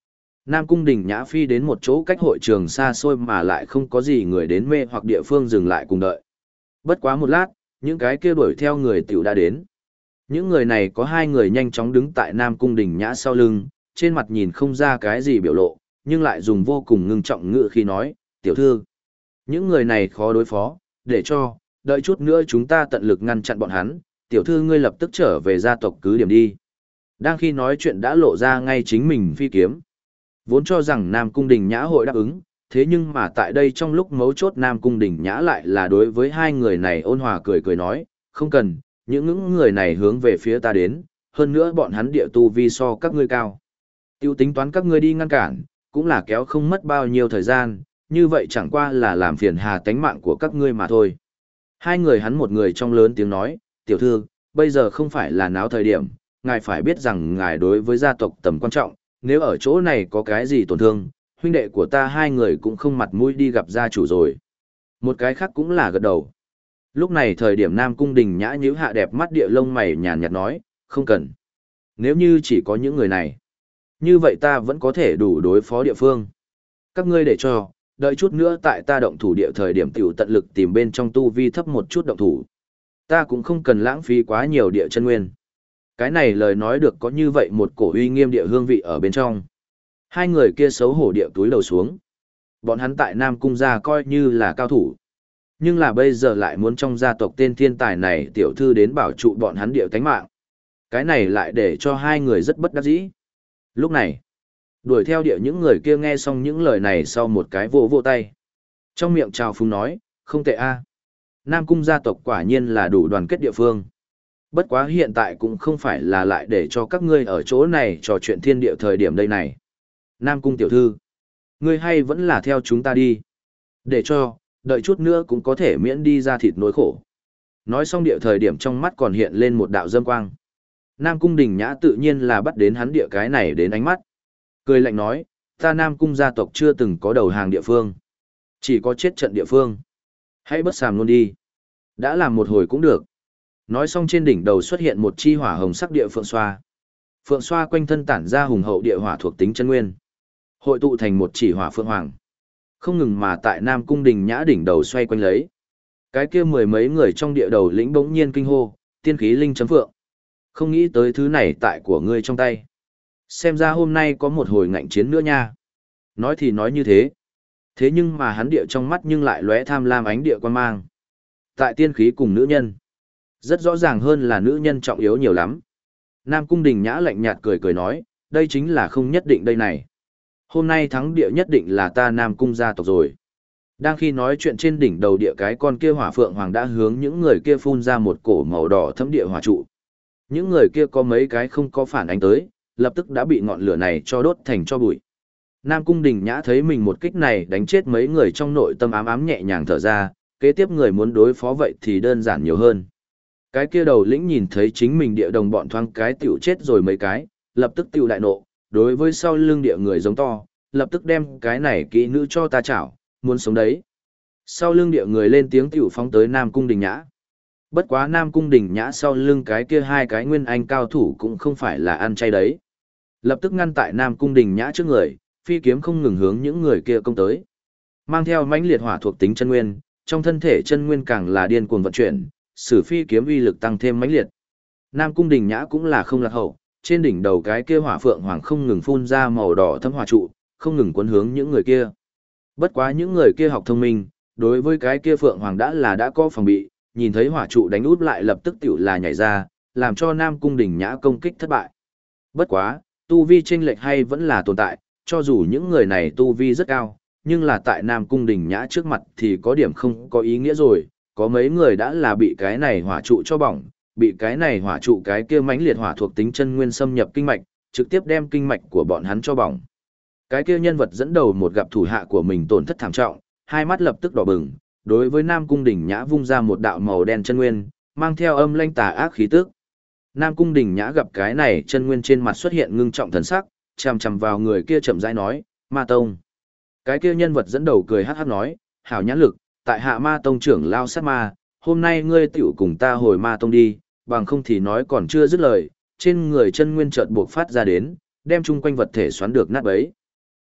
Nam Cung Đình Nhã phi đến một chỗ cách hội trường xa xôi mà lại không có gì người đến mê hoặc địa phương dừng lại cùng đợi. Bất quá một lát, những cái kia đuổi theo người tiểu đã đến. Những người này có hai người nhanh chóng đứng tại Nam Cung Đình Nhã sau lưng, trên mặt nhìn không ra cái gì biểu lộ, nhưng lại dùng vô cùng ngưng trọng ngữ khi nói, tiểu thư. Những người này khó đối phó, để cho, đợi chút nữa chúng ta tận lực ngăn chặn bọn hắn, tiểu thư ngươi lập tức trở về gia tộc cứ điểm đi. Đang khi nói chuyện đã lộ ra ngay chính mình phi kiếm. Vốn cho rằng Nam Cung Đình Nhã hội đáp ứng, thế nhưng mà tại đây trong lúc mấu chốt Nam Cung Đình Nhã lại là đối với hai người này ôn hòa cười cười nói, không cần, những người này hướng về phía ta đến, hơn nữa bọn hắn địa tu vi so các ngươi cao. Tiêu tính toán các ngươi đi ngăn cản, cũng là kéo không mất bao nhiêu thời gian, như vậy chẳng qua là làm phiền hà tánh mạng của các ngươi mà thôi. Hai người hắn một người trong lớn tiếng nói, tiểu thư, bây giờ không phải là náo thời điểm, ngài phải biết rằng ngài đối với gia tộc tầm quan trọng, nếu ở chỗ này có cái gì tổn thương, huynh đệ của ta hai người cũng không mặt mũi đi gặp gia chủ rồi. Một cái khác cũng là gật đầu. Lúc này thời điểm Nam Cung Đình Nhã nhíu hạ đẹp mắt địa lông mày nhàn nhạt nói, không cần. Nếu như chỉ có những người này, như vậy ta vẫn có thể đủ đối phó địa phương. Các ngươi để cho, đợi chút nữa tại ta động thủ địa thời điểm tiểu tận lực tìm bên trong tu vi thấp một chút động thủ. Ta cũng không cần lãng phí quá nhiều địa chân nguyên. Cái này lời nói được có như vậy một cổ uy nghiêm địa hương vị ở bên trong. Hai người kia xấu hổ địa túi đầu xuống. Bọn hắn tại Nam Cung gia coi như là cao thủ. Nhưng là bây giờ lại muốn trong gia tộc tên thiên tài này tiểu thư đến bảo trụ bọn hắn địa tánh mạng. Cái này lại để cho hai người rất bất đắc dĩ. Lúc này, đuổi theo địa những người kia nghe xong những lời này sau một cái vỗ vỗ tay. Trong miệng trào phúng nói, không tệ a. Nam Cung gia tộc quả nhiên là đủ đoàn kết địa phương. Bất quá hiện tại cũng không phải là lại để cho các ngươi ở chỗ này trò chuyện thiên địa thời điểm đây này. Nam Cung tiểu thư, ngươi hay vẫn là theo chúng ta đi. Để cho, đợi chút nữa cũng có thể miễn đi ra thịt nỗi khổ. Nói xong địa thời điểm trong mắt còn hiện lên một đạo dâm quang. Nam Cung Đình Nhã tự nhiên là bắt đến hắn địa cái này đến ánh mắt. Cười lạnh nói, ta Nam Cung gia tộc chưa từng có đầu hàng địa phương. Chỉ có chết trận địa phương. Hãy bất sàm luôn đi. Đã làm một hồi cũng được. Nói xong trên đỉnh đầu xuất hiện một chi hỏa hồng sắc địa phượng xoa. Phượng xoa quanh thân tản ra hùng hậu địa hỏa thuộc tính chân nguyên. Hội tụ thành một chỉ hỏa phượng hoàng. Không ngừng mà tại Nam Cung Đình Nhã đỉnh đầu xoay quanh lấy. Cái kia mười mấy người trong địa đầu lĩnh bỗng nhiên kinh hô, tiên khí linh chấm phượng. Không nghĩ tới thứ này tại của ngươi trong tay. Xem ra hôm nay có một hồi ngạnh chiến nữa nha. Nói thì nói như thế. Thế nhưng mà hắn địa trong mắt nhưng lại lóe tham lam ánh địa quan mang. Tại tiên khí cùng nữ nhân. Rất rõ ràng hơn là nữ nhân trọng yếu nhiều lắm. Nam Cung Đình Nhã lạnh nhạt cười cười nói, đây chính là không nhất định đây này. Hôm nay thắng địa nhất định là ta Nam Cung gia tộc rồi. Đang khi nói chuyện trên đỉnh đầu địa cái con kia hỏa phượng hoàng đã hướng những người kia phun ra một cổ màu đỏ thấm địa hỏa trụ. Những người kia có mấy cái không có phản ánh tới, lập tức đã bị ngọn lửa này cho đốt thành cho bụi. Nam Cung Đình Nhã thấy mình một kích này đánh chết mấy người trong nội tâm ám ám nhẹ nhàng thở ra, kế tiếp người muốn đối phó vậy thì đơn giản nhiều hơn. Cái kia đầu lĩnh nhìn thấy chính mình địa đồng bọn thoáng cái tiểu chết rồi mấy cái, lập tức tiểu đại nộ, đối với sau lưng địa người giống to, lập tức đem cái này kỹ nữ cho ta chảo, muốn sống đấy. Sau lưng địa người lên tiếng tiểu phóng tới Nam Cung Đình Nhã. Bất quá Nam Cung Đình Nhã sau lưng cái kia hai cái nguyên anh cao thủ cũng không phải là ăn chay đấy. Lập tức ngăn tại Nam Cung Đình Nhã trước người, phi kiếm không ngừng hướng những người kia công tới. Mang theo mãnh liệt hỏa thuộc tính chân nguyên, trong thân thể chân nguyên càng là điên cuồng vận chuyển, sử phi kiếm uy lực tăng thêm mãnh liệt. Nam Cung Đình Nhã cũng là không lạc hậu, trên đỉnh đầu cái kia hỏa phượng hoàng không ngừng phun ra màu đỏ thâm hỏa trụ, không ngừng cuốn hướng những người kia. Bất quá những người kia học thông minh, đối với cái kia phượng hoàng đã có phòng bị, nhìn thấy hỏa trụ đánh út lại lập tức tiểu là nhảy ra, làm cho Nam Cung Đình Nhã công kích thất bại. Bất quá, tu vi chênh lệch hay vẫn là tồn tại, cho dù những người này tu vi rất cao, nhưng là tại Nam Cung Đình Nhã trước mặt thì có điểm không có ý nghĩa rồi, có mấy người đã là bị cái này hỏa trụ cho bỏng, bị cái này hỏa trụ cái kia mãnh liệt hỏa thuộc tính chân nguyên xâm nhập kinh mạch, trực tiếp đem kinh mạch của bọn hắn cho bỏng. Cái kia nhân vật dẫn đầu một gặp thủ hạ của mình tổn thất thảm trọng, hai mắt lập tức đỏ bừng, đối với Nam Cung Đình Nhã vung ra một đạo màu đen chân nguyên, mang theo âm lãnh tà ác khí tức. Nam Cung Đình Nhã gặp cái này chân nguyên trên mặt xuất hiện ngưng trọng thần sắc, chằm chằm vào người kia chậm rãi nói, Ma Tông. Cái kia nhân vật dẫn đầu cười hắc hắc nói, hảo nhãn lực, tại hạ Ma Tông trưởng lao sát ma, hôm nay ngươi tiểu cùng ta hồi Ma Tông đi, bằng không thì nói còn chưa dứt lời, trên người chân nguyên chợt buộc phát ra đến, đem chung quanh vật thể xoắn được nát bấy.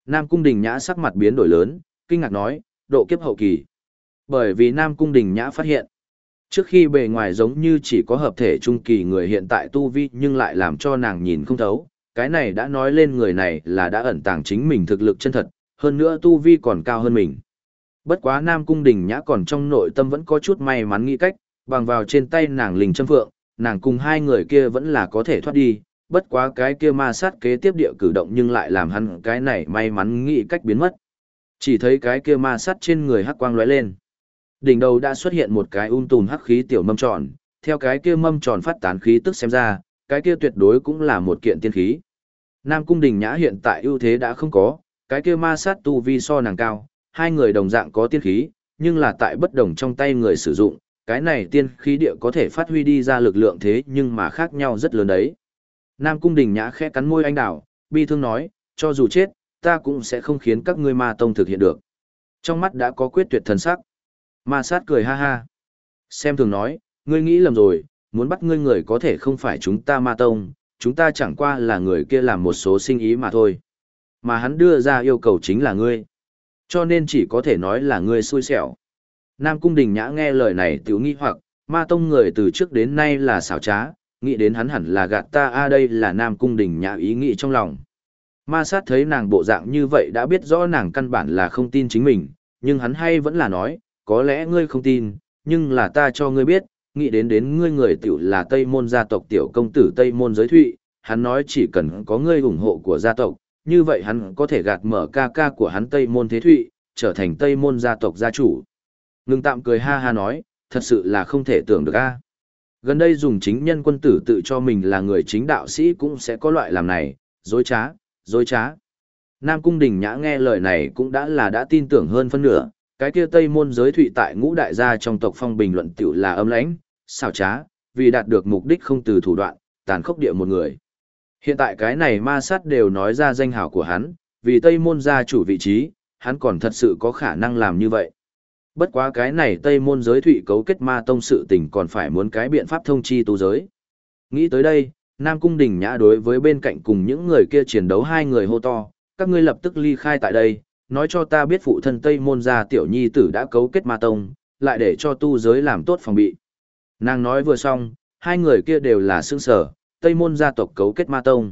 Nam Cung Đình Nhã sắc mặt biến đổi lớn, kinh ngạc nói, độ kiếp hậu kỳ. Bởi vì Nam Cung Đình Nhã phát hiện, trước khi bề ngoài giống như chỉ có hợp thể trung kỳ người hiện tại tu vi nhưng lại làm cho nàng nhìn không thấu, cái này đã nói lên người này là đã ẩn tàng chính mình thực lực chân thật, hơn nữa tu vi còn cao hơn mình. Bất quá Nam Cung Đình Nhã còn trong nội tâm vẫn có chút may mắn nghĩ cách, bằng vào trên tay nàng linh châm phượng, nàng cùng hai người kia vẫn là có thể thoát đi, bất quá cái kia ma sát kế tiếp địa cử động nhưng lại làm hắn cái này may mắn nghĩ cách biến mất. Chỉ thấy cái kia ma sát trên người hắc quang lóe lên. Đỉnh đầu đã xuất hiện một cái tùm hắc khí tiểu mâm tròn, theo cái kia mâm tròn phát tán khí tức xem ra, cái kia tuyệt đối cũng là một kiện tiên khí. Nam Cung Đình Nhã hiện tại ưu thế đã không có, cái kia ma sát tu vi so nàng cao, hai người đồng dạng có tiên khí, nhưng là tại bất đồng trong tay người sử dụng, cái này tiên khí địa có thể phát huy đi ra lực lượng thế nhưng mà khác nhau rất lớn đấy. Nam Cung Đình Nhã khẽ cắn môi anh đào, bi thương nói, cho dù chết, ta cũng sẽ không khiến các ngươi ma tông thực hiện được. Trong mắt đã có quyết tuyệt thần sắc. Ma sát cười ha ha. Xem thường nói, ngươi nghĩ lầm rồi, muốn bắt ngươi người có thể không phải chúng ta ma tông, chúng ta chẳng qua là người kia làm một số sinh ý mà thôi. Mà hắn đưa ra yêu cầu chính là ngươi. Cho nên chỉ có thể nói là ngươi xui xẻo. Nam Cung Đình Nhã nghe lời này tiểu nghi hoặc, ma tông người từ trước đến nay là xảo trá, nghĩ đến hắn hẳn là gạt ta đây là Nam Cung Đình Nhã ý nghĩ trong lòng. Ma sát thấy nàng bộ dạng như vậy đã biết rõ nàng căn bản là không tin chính mình, nhưng hắn hay vẫn là nói, có lẽ ngươi không tin, nhưng là ta cho ngươi biết, nghĩ đến ngươi người tiểu là Tây Môn gia tộc tiểu công tử Tây Môn Giới Thụy, hắn nói chỉ cần có ngươi ủng hộ của gia tộc, như vậy hắn có thể gạt mở ca ca của hắn Tây Môn Thế Thụy, trở thành Tây Môn gia tộc gia chủ. Ngưng tạm cười ha ha nói, thật sự là không thể tưởng được a. Gần đây dùng chính nhân quân tử tự cho mình là người chính đạo sĩ cũng sẽ có loại làm này, dối trá, dối trá. Nam Cung Đình Nhã nghe lời này cũng đã tin tưởng hơn phân nửa, cái kia Tây Môn Giới Thụy tại ngũ đại gia trong tộc phong bình luận tiểu là âm lãnh, xảo trá, vì đạt được mục đích không từ thủ đoạn, tàn khốc địa một người. Hiện tại cái này ma sát đều nói ra danh hào của hắn, vì Tây Môn gia chủ vị trí, hắn còn thật sự có khả năng làm như vậy. Bất quá cái này Tây Môn Giới Thụy cấu kết ma tông sự tình còn phải muốn cái biện pháp thông chi tu giới. Nghĩ tới đây, Nam Cung Đình Nhã đối với bên cạnh cùng những người kia chiến đấu hai người hô to, các ngươi lập tức ly khai tại đây, nói cho ta biết phụ thân Tây Môn gia tiểu nhi tử đã cấu kết ma tông, lại để cho tu giới làm tốt phòng bị. Nàng nói vừa xong, hai người kia đều là sững sờ, Tây Môn gia tộc cấu kết ma tông.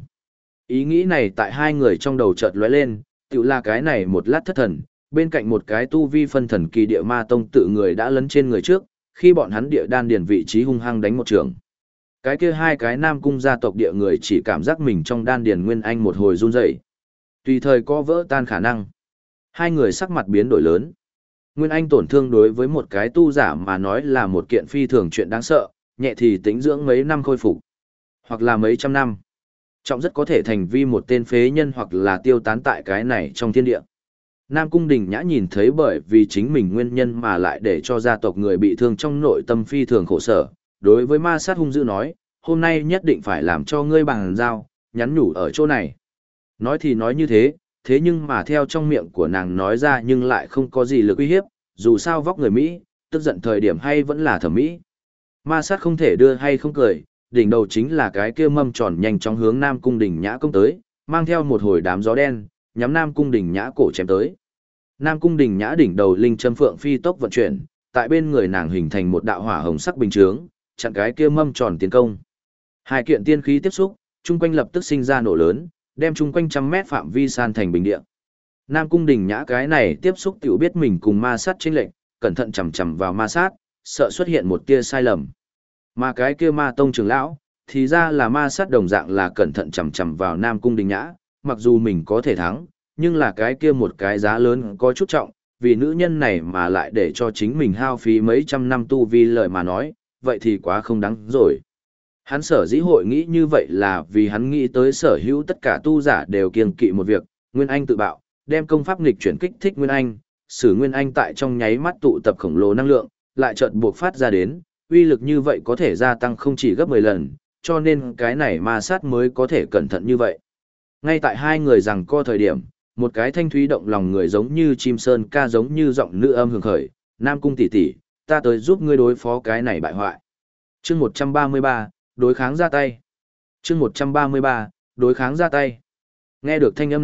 Ý nghĩ này tại hai người trong đầu chợt lóe lên, tự là cái này một lát thất thần, bên cạnh một cái tu vi phân thần kỳ địa ma tông tự người đã lấn trên người trước, khi bọn hắn địa đan điền vị trí hung hăng đánh một trường. Cái kia hai cái Nam Cung gia tộc địa người chỉ cảm giác mình trong đan điền nguyên anh một hồi run rẩy, tùy thời có vỡ tan khả năng. Hai người sắc mặt biến đổi lớn. Nguyên anh tổn thương đối với một cái tu giả mà nói là một kiện phi thường chuyện đáng sợ, nhẹ thì tĩnh dưỡng mấy năm khôi phục, hoặc là mấy trăm năm. Trọng rất có thể thành vi một tên phế nhân hoặc là tiêu tán tại cái này trong thiên địa. Nam Cung Đình Nhã nhìn thấy bởi vì chính mình nguyên nhân mà lại để cho gia tộc người bị thương trong nội tâm phi thường khổ sở, đối với ma sát hung dữ nói, hôm nay nhất định phải làm cho ngươi bằng giao, nhắn nhủ ở chỗ này. Nói thì nói như thế, thế nhưng mà theo trong miệng của nàng nói ra nhưng lại không có gì lực uy hiếp, dù sao vóc người Mỹ, tức giận thời điểm hay vẫn là thẩm mỹ. Ma sát không thể đưa hay không cười, đỉnh đầu chính là cái kia mâm tròn nhanh chóng hướng Nam Cung Đình Nhã công tới, mang theo một hồi đám gió đen, nhắm Nam Cung Đình Nhã cổ chém tới. Nam Cung Đình Nhã đỉnh đầu linh châm phượng phi tốc vận chuyển, tại bên người nàng hình thành một đạo hỏa hồng sắc bình chướng, chặn cái kia mâm tròn tiến công. Hai kiện tiên khí tiếp xúc, chung quanh lập tức sinh ra nổ lớn, đem chung quanh trăm mét phạm vi san thành bình địa. Nam Cung Đình Nhã cái này tiếp xúc tiểu biết mình cùng ma sát chênh lệnh, cẩn thận chầm chầm vào ma sát, sợ xuất hiện một tia sai lầm. Mà cái kia ma tông trưởng lão, thì ra là ma sát đồng dạng là cẩn thận chầm chầm vào Nam Cung Đình Nhã, mặc dù mình có thể thắng, nhưng là cái kia một cái giá lớn có chút trọng, vì nữ nhân này mà lại để cho chính mình hao phí mấy trăm năm tu vi lợi mà nói, vậy thì quá không đáng rồi. Hắn sở dĩ hội nghĩ như vậy là vì hắn nghĩ tới sở hữu tất cả tu giả đều kiêng kỵ một việc, Nguyên Anh tự bạo, đem công pháp nghịch chuyển kích thích Nguyên Anh, sử Nguyên Anh tại trong nháy mắt tụ tập khổng lồ năng lượng, lại chợt buộc phát ra đến, uy lực như vậy có thể gia tăng không chỉ gấp 10 lần, cho nên cái này ma sát mới có thể cẩn thận như vậy. Ngay tại hai người giằng co thời điểm, một cái thanh thúy động lòng người giống như chim sơn ca giống như giọng nữ âm hưởng khởi, Nam Cung tỷ tỷ, ta tới giúp ngươi đối phó cái này bại hoại. Chương 133, đối kháng ra tay. Chương 133, đối kháng ra tay. Nghe được thanh âm này,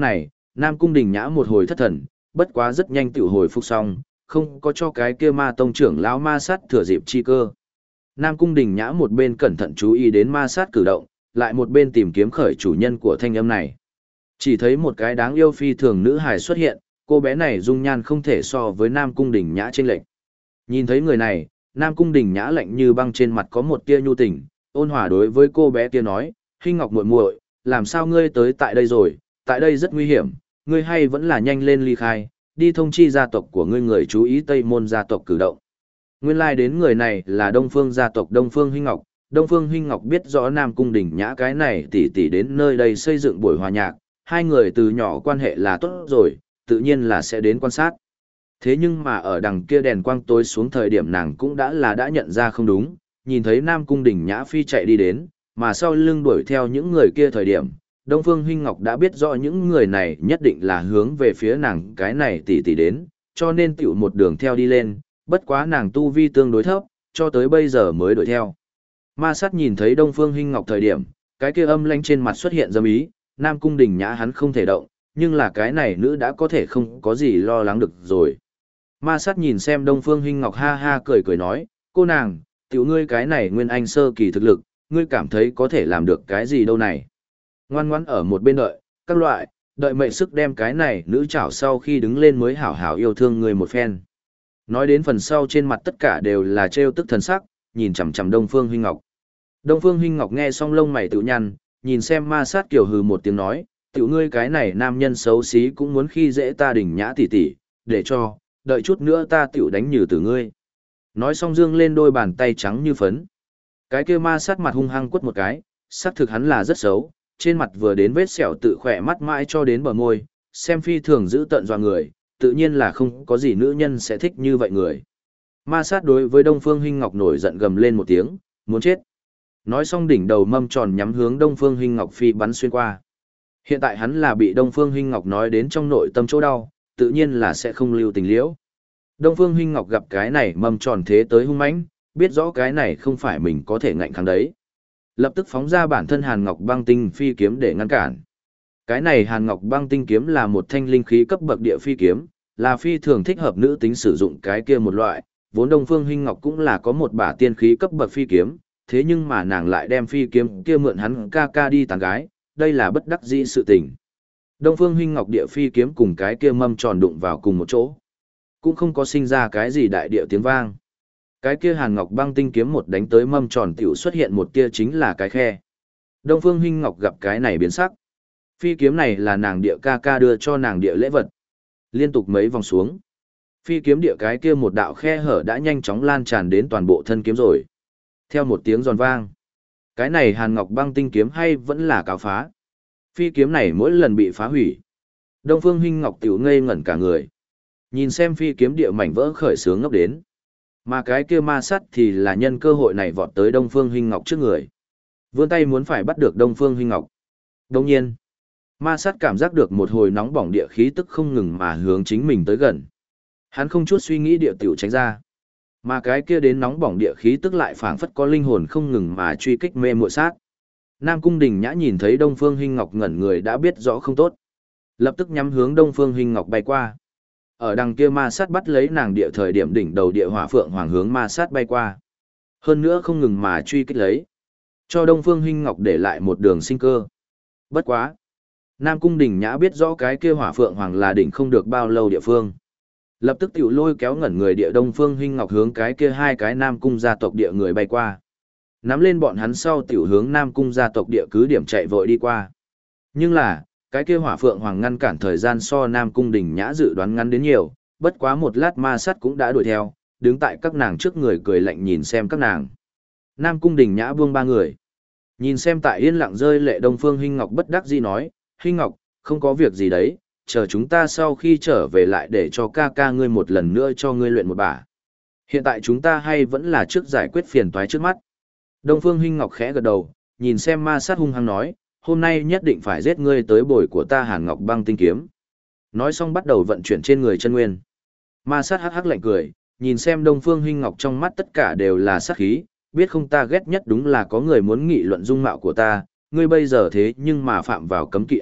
Nam Cung Đình Nhã một hồi thất thần, bất quá rất nhanh tự hồi phục xong, không có cho cái kia ma tông trưởng lão ma sát thừa dịp chi cơ. Nam Cung Đình Nhã một bên cẩn thận chú ý đến ma sát cử động, lại một bên tìm kiếm khởi chủ nhân của thanh âm này. Chỉ thấy một cái đáng yêu phi thường nữ hài xuất hiện, cô bé này dung nhan không thể so với Nam Cung Đình Nhã chênh lệch. Nhìn thấy người này, Nam Cung Đình Nhã lạnh như băng trên mặt có một tia nhu tình, ôn hòa đối với cô bé kia nói, Hinh Ngọc muội muội, làm sao ngươi tới tại đây rồi, tại đây rất nguy hiểm, ngươi hay vẫn là nhanh lên ly khai, đi thông chi gia tộc của ngươi người chú ý Tây Môn gia tộc cử động. Nguyên lai đến người này là Đông Phương gia tộc Đông Phương Hinh Ngọc, Đông Phương Hinh Ngọc biết rõ Nam Cung Đình Nhã cái này tỷ tỷ đến nơi đây xây dựng buổi hòa nhạc, hai người từ nhỏ quan hệ là tốt rồi, tự nhiên là sẽ đến quan sát. Thế nhưng mà ở đằng kia đèn quang tối xuống thời điểm nàng cũng đã nhận ra không đúng, nhìn thấy Nam Cung Đình Nhã phi chạy đi đến, mà sau lưng đuổi theo những người kia thời điểm, Đông Phương Hinh Ngọc đã biết rõ những người này nhất định là hướng về phía nàng cái này tỷ tỷ đến, cho nên tiểu một đường theo đi lên, bất quá nàng tu vi tương đối thấp, cho tới bây giờ mới đuổi theo. Ma sát nhìn thấy Đông Phương Hinh Ngọc thời điểm, cái kia âm lãnh trên mặt xuất hiện dâm ý, Nam Cung Đình Nhã hắn không thể động, nhưng là cái này nữ đã có thể không có gì lo lắng được rồi. Ma sát nhìn xem Đông Phương Hinh Ngọc ha ha cười cười nói, cô nàng, tiểu ngươi cái này nguyên anh sơ kỳ thực lực, ngươi cảm thấy có thể làm được cái gì đâu này. Ngoan ngoãn ở một bên đợi, các loại, đợi mệnh sức đem cái này nữ chảo sau khi đứng lên mới hảo hảo yêu thương ngươi một phen. Nói đến phần sau trên mặt tất cả đều là trêu tức thần sắc, nhìn chằm chằm Đông Phương Hinh Ngọc. Đông Phương Hinh Ngọc nghe xong lông mày tự nhăn, nhìn xem ma sát kiểu hừ một tiếng nói, tiểu ngươi cái này nam nhân xấu xí cũng muốn khi dễ ta Đình Nhã tỷ tỷ, để cho, đợi chút nữa ta tiểu đánh nhừ từ ngươi. Nói xong dương lên đôi bàn tay trắng như phấn. Cái kia ma sát mặt hung hăng quất một cái, xác thực hắn là rất xấu, trên mặt vừa đến vết sẹo tự khỏe mắt mãi cho đến bờ môi, xem phi thường giữ tận dọa người, tự nhiên là không có gì nữ nhân sẽ thích như vậy người. Ma sát đối với Đông Phương Hinh Ngọc nổi giận gầm lên một tiếng, muốn chết. Nói xong đỉnh đầu mâm tròn nhắm hướng Đông Phương Hinh Ngọc phi bắn xuyên qua. Hiện tại hắn là bị Đông Phương Hinh Ngọc nói đến trong nội tâm chỗ đau, tự nhiên là sẽ không lưu tình liễu. Đông Phương Hinh Ngọc gặp cái này mâm tròn thế tới hung mãnh, biết rõ cái này không phải mình có thể ngạnh kháng đấy. Lập tức phóng ra bản thân Hàn Ngọc Băng Tinh phi kiếm để ngăn cản. Cái này Hàn Ngọc Băng Tinh kiếm là một thanh linh khí cấp bậc địa phi kiếm, là phi thường thích hợp nữ tính sử dụng cái kia một loại, vốn Đông Phương Hinh Ngọc cũng là có một bả tiên khí cấp bậc phi kiếm, thế nhưng mà nàng lại đem phi kiếm kia mượn hắn ca ca đi tán gái, đây là bất đắc dĩ sự tình. Đông Phương Hinh Ngọc địa phi kiếm cùng cái kia mâm tròn đụng vào cùng một chỗ, cũng không có sinh ra cái gì đại địa tiếng vang. Cái kia Hàn Ngọc Băng Tinh kiếm một đánh tới mâm tròn tiểu xuất hiện một kia chính là cái khe. Đông Phương Hinh Ngọc gặp cái này biến sắc. Phi kiếm này là nàng địa ca ca đưa cho nàng địa lễ vật. Liên tục mấy vòng xuống, phi kiếm địa cái kia một đạo khe hở đã nhanh chóng lan tràn đến toàn bộ thân kiếm rồi. Theo một tiếng giòn vang, cái này Hàn Ngọc Băng Tinh kiếm hay vẫn là cáo phá. Phi kiếm này mỗi lần bị phá hủy, Đông Phương Hinh Ngọc tiểu ngây ngẩn cả người. Nhìn xem phi kiếm địa mảnh vỡ khởi sướng ngốc đến. Mà cái kia ma sát thì là nhân cơ hội này vọt tới Đông Phương Hinh Ngọc trước người. Vươn tay muốn phải bắt được Đông Phương Hinh Ngọc. Đồng nhiên, ma sát cảm giác được một hồi nóng bỏng địa khí tức không ngừng mà hướng chính mình tới gần. Hắn không chút suy nghĩ địa tiểu tránh ra. Mà cái kia đến nóng bỏng địa khí tức lại phảng phất có linh hồn không ngừng mà truy kích mê muội sát. Nam Cung Đình Nhã nhìn thấy Đông Phương Hinh Ngọc ngẩn người đã biết rõ không tốt. Lập tức nhắm hướng Đông Phương Hinh Ngọc bay qua. Ở đằng kia ma sát bắt lấy nàng địa thời điểm đỉnh đầu địa hỏa phượng hoàng hướng ma sát bay qua. Hơn nữa không ngừng mà truy kích lấy. Cho Đông Phương Hinh Ngọc để lại một đường sinh cơ. Bất quá. Nam Cung Đình Nhã biết rõ cái kia hỏa phượng hoàng là đỉnh không được bao lâu địa phương. Lập tức tiểu lôi kéo ngẩn người địa Đông Phương Hinh Ngọc hướng cái kia hai cái Nam Cung gia tộc địa người bay qua. Nắm lên bọn hắn sau tiểu hướng Nam Cung gia tộc địa cứ điểm chạy vội đi qua. Nhưng là, cái kia hỏa phượng hoàng ngăn cản thời gian so Nam Cung Đình Nhã dự đoán ngắn đến nhiều, bất quá một lát ma sát cũng đã đuổi theo, đứng tại các nàng trước người cười lạnh nhìn xem các nàng. Nam Cung Đình Nhã buông ba người. Nhìn xem tại yên lặng rơi lệ Đông Phương Hinh Ngọc bất đắc dĩ nói, Hinh Ngọc, không có việc gì đấy, chờ chúng ta sau khi trở về lại để cho ca ca ngươi một lần nữa cho ngươi luyện một bả. Hiện tại chúng ta hay vẫn là trước giải quyết phiền toái trước mắt. Đông Phương Hinh Ngọc khẽ gật đầu, nhìn xem ma sát hung hăng nói, hôm nay nhất định phải giết ngươi tới bồi của ta Hàn Ngọc Băng Tinh kiếm. Nói xong bắt đầu vận chuyển trên người chân nguyên. Ma sát hắc hắc lạnh cười, nhìn xem Đông Phương Hinh Ngọc trong mắt tất cả đều là sát khí, biết không ta ghét nhất đúng là có người muốn nghị luận dung mạo của ta, ngươi bây giờ thế nhưng mà phạm vào cấm kỵ A,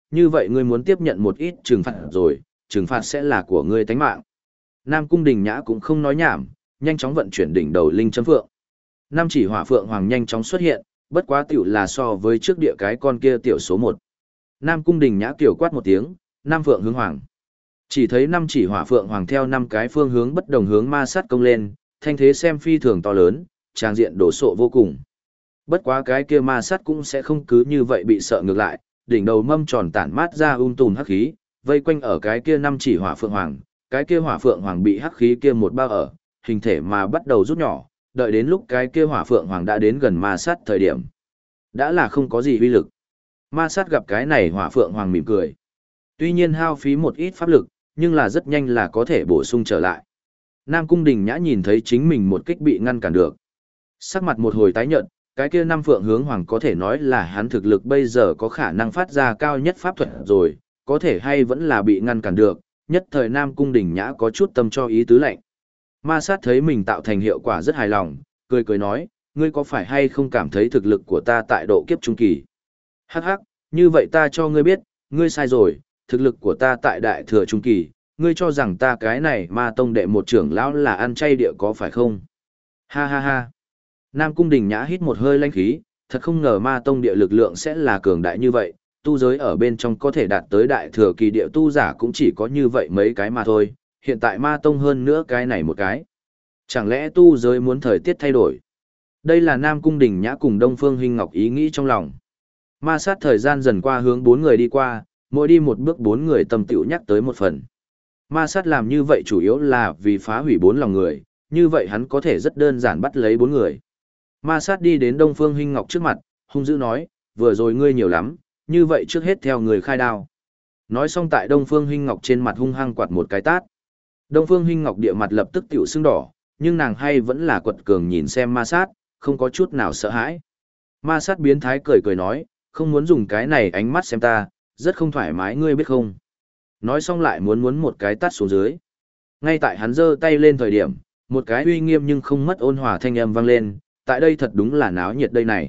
như vậy ngươi muốn tiếp nhận một ít trừng phạt rồi, trừng phạt sẽ là của ngươi tánh mạng. Nam Cung Đình Nhã cũng không nói nhảm, nhanh chóng vận chuyển đỉnh đầu linh châm phượng. Năm chỉ hỏa phượng hoàng nhanh chóng xuất hiện, bất quá tiểu là so với trước địa cái con kia tiểu số 1. Nam Cung Đình Nhã kiểu quát một tiếng, Nam Phượng hướng hoàng. Chỉ thấy năm chỉ hỏa phượng hoàng theo năm cái phương hướng bất đồng hướng ma sát công lên, thanh thế xem phi thường to lớn, tràng diện đổ sộ vô cùng. Bất quá cái kia ma sát cũng sẽ không cứ như vậy bị sợ ngược lại, đỉnh đầu mâm tròn tản mát ra tùm hắc khí, vây quanh ở cái kia năm chỉ hỏa phượng hoàng, cái kia hỏa phượng hoàng bị hắc khí kia một bao ở, hình thể mà bắt đầu rút nhỏ, đợi đến lúc cái kia hỏa phượng hoàng đã đến gần ma sát thời điểm, đã là không có gì uy lực. Ma sát gặp cái này hỏa phượng hoàng mỉm cười. Tuy nhiên hao phí một ít pháp lực, nhưng là rất nhanh là có thể bổ sung trở lại. Nam Cung Đình Nhã nhìn thấy chính mình một kích bị ngăn cản được. Sắc mặt một hồi tái nhợt, cái kia năm phượng hướng hoàng có thể nói là hắn thực lực bây giờ có khả năng phát ra cao nhất pháp thuật rồi, có thể hay vẫn là bị ngăn cản được, nhất thời Nam Cung Đình Nhã có chút tâm cho ý tứ lệnh. Ma sát thấy mình tạo thành hiệu quả rất hài lòng, cười cười nói, ngươi có phải hay không cảm thấy thực lực của ta tại độ kiếp trung kỳ? Hắc hắc, như vậy ta cho ngươi biết, ngươi sai rồi, thực lực của ta tại đại thừa trung kỳ, ngươi cho rằng ta cái này ma tông đệ một trưởng lão là ăn chay địa có phải không? Ha ha ha. Nam Cung Đình Nhã hít một hơi lãnh khí, thật không ngờ ma tông địa lực lượng sẽ là cường đại như vậy, tu giới ở bên trong có thể đạt tới đại thừa kỳ địa tu giả cũng chỉ có như vậy mấy cái mà thôi, hiện tại ma tông hơn nữa cái này một cái. Chẳng lẽ tu giới muốn thời tiết thay đổi? Đây là Nam Cung Đình Nhã cùng Đông Phương Hinh Ngọc ý nghĩ trong lòng. Ma sát thời gian dần qua hướng 4 người đi qua, mỗi đi một bước 4 người tâm tiểu nhắc tới một phần. Ma sát làm như vậy chủ yếu là vì phá hủy 4 lòng người, như vậy hắn có thể rất đơn giản bắt lấy 4 người. Ma sát đi đến Đông Phương Hinh Ngọc trước mặt, hung dữ nói, vừa rồi ngươi nhiều lắm, như vậy trước hết theo người khai đao. Nói xong tại Đông Phương Hinh Ngọc trên mặt hung hăng quạt một cái tát. Đông Phương Hinh Ngọc địa mặt lập tức tiểu sưng đỏ, nhưng nàng hay vẫn là quật cường nhìn xem ma sát, không có chút nào sợ hãi. Ma sát biến thái cười cười nói, không muốn dùng cái này ánh mắt xem ta, rất không thoải mái ngươi biết không. Nói xong lại muốn một cái tát xuống dưới. Ngay tại hắn giơ tay lên thời điểm, một cái uy nghiêm nhưng không mất ôn hòa thanh âm vang lên, tại đây thật đúng là náo nhiệt đây này.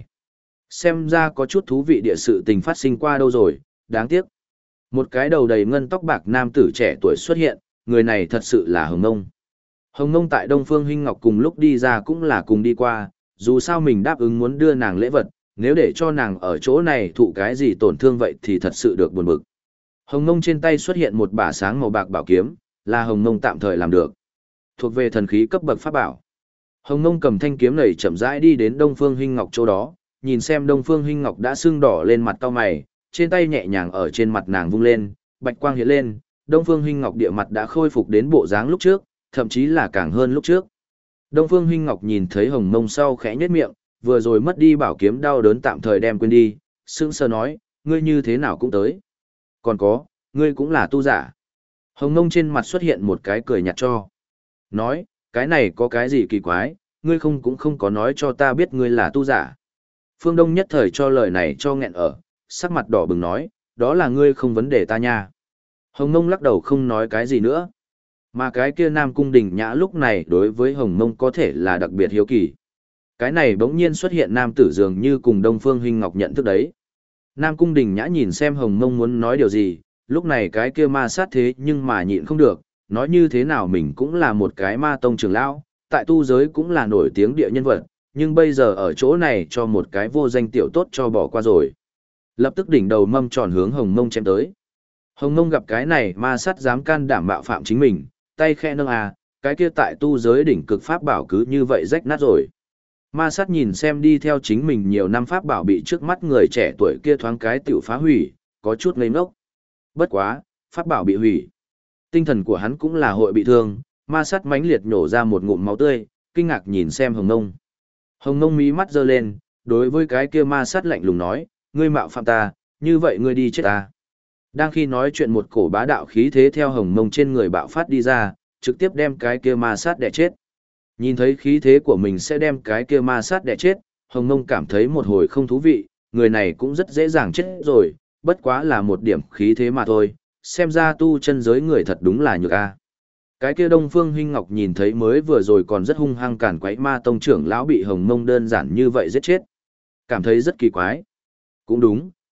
Xem ra có chút thú vị địa sự tình phát sinh qua đâu rồi, đáng tiếc. Một cái đầu đầy ngân tóc bạc nam tử trẻ tuổi xuất hiện, người này thật sự là Hồng Nông. Hồng Nông tại Đông Phương Hinh Ngọc cùng lúc đi ra cũng là cùng đi qua, dù sao mình đáp ứng muốn đưa nàng lễ vật, nếu để cho nàng ở chỗ này thụ cái gì tổn thương vậy thì thật sự được buồn bực. Hồng Nông trên tay xuất hiện một bả sáng màu bạc bảo kiếm, là Hồng Nông tạm thời làm được. Thuộc về thần khí cấp bậc pháp bảo. Hồng Nông cầm thanh kiếm này chậm rãi đi đến Đông Phương Hinh Ngọc chỗ đó, nhìn xem Đông Phương Hinh Ngọc đã sưng đỏ lên mặt cau mày, trên tay nhẹ nhàng ở trên mặt nàng vung lên, bạch quang hiện lên, Đông Phương Hinh Ngọc địa mặt đã khôi phục đến bộ dáng lúc trước, thậm chí là càng hơn lúc trước. Đông Phương Hinh Ngọc nhìn thấy Hồng Nông sau khẽ nhếch miệng, vừa rồi mất đi bảo kiếm đau đớn tạm thời đem quên đi, sững sờ nói, ngươi như thế nào cũng tới. Còn có, ngươi cũng là tu giả. Hồng Nông trên mặt xuất hiện một cái cười nhạt cho. Nói, cái này có cái gì kỳ quái, ngươi cũng không có nói cho ta biết ngươi là tu giả. Phương Đông nhất thời cho lời này cho nghẹn ở, sắc mặt đỏ bừng nói, đó là ngươi không vấn đề ta nha. Hồng Nông lắc đầu không nói cái gì nữa. Mà cái kia Nam Cung Đình Nhã lúc này đối với Hồng Nông có thể là đặc biệt hiếu kỳ. Cái này bỗng nhiên xuất hiện nam tử dường như cùng Đông Phương Hinh Ngọc nhận thức đấy. Nam Cung Đình Nhã nhìn xem Hồng Nông muốn nói điều gì, lúc này cái kia ma sát thế nhưng mà nhịn không được, nói như thế nào mình cũng là một cái ma tông trưởng lão, tại tu giới cũng là nổi tiếng địa nhân vật, nhưng bây giờ ở chỗ này cho một cái vô danh tiểu tốt cho bỏ qua rồi. Lập tức đỉnh đầu mâm tròn hướng Hồng Nông chém tới. Hồng Nông gặp cái này ma sát dám can đảm bạo phạm chính mình, tay khẽ nâng cái kia tại tu giới đỉnh cực pháp bảo cứ như vậy rách nát rồi. Ma sát nhìn xem đi theo chính mình nhiều năm pháp bảo bị trước mắt người trẻ tuổi kia thoáng cái tiểu phá hủy, có chút ngây ngốc. Bất quá, pháp bảo bị hủy. Tinh thần của hắn cũng là hội bị thương, ma sát mãnh liệt nhổ ra một ngụm máu tươi, kinh ngạc nhìn xem Hồng Nông. Hồng Nông mí mắt giơ lên, đối với cái kia ma sát lạnh lùng nói, ngươi mạo phạm ta, như vậy ngươi đi chết ta. Đang khi nói chuyện một cổ bá đạo khí thế theo Hồng Nông trên người bạo phát đi ra, trực tiếp đem cái kia ma sát đè chết. Nhìn thấy khí thế của mình sẽ đem cái kia ma sát đè chết, Hồng Nông cảm thấy một hồi không thú vị, người này cũng rất dễ dàng chết rồi, bất quá là một điểm khí thế mà thôi, xem ra tu chân giới người thật đúng là nhược a. Cái kia Đông Phương Hinh Ngọc nhìn thấy mới vừa rồi còn rất hung hăng càn quấy ma tông trưởng lão bị Hồng Nông đơn giản như vậy giết chết. Cảm thấy rất kỳ quái. Cũng đúng,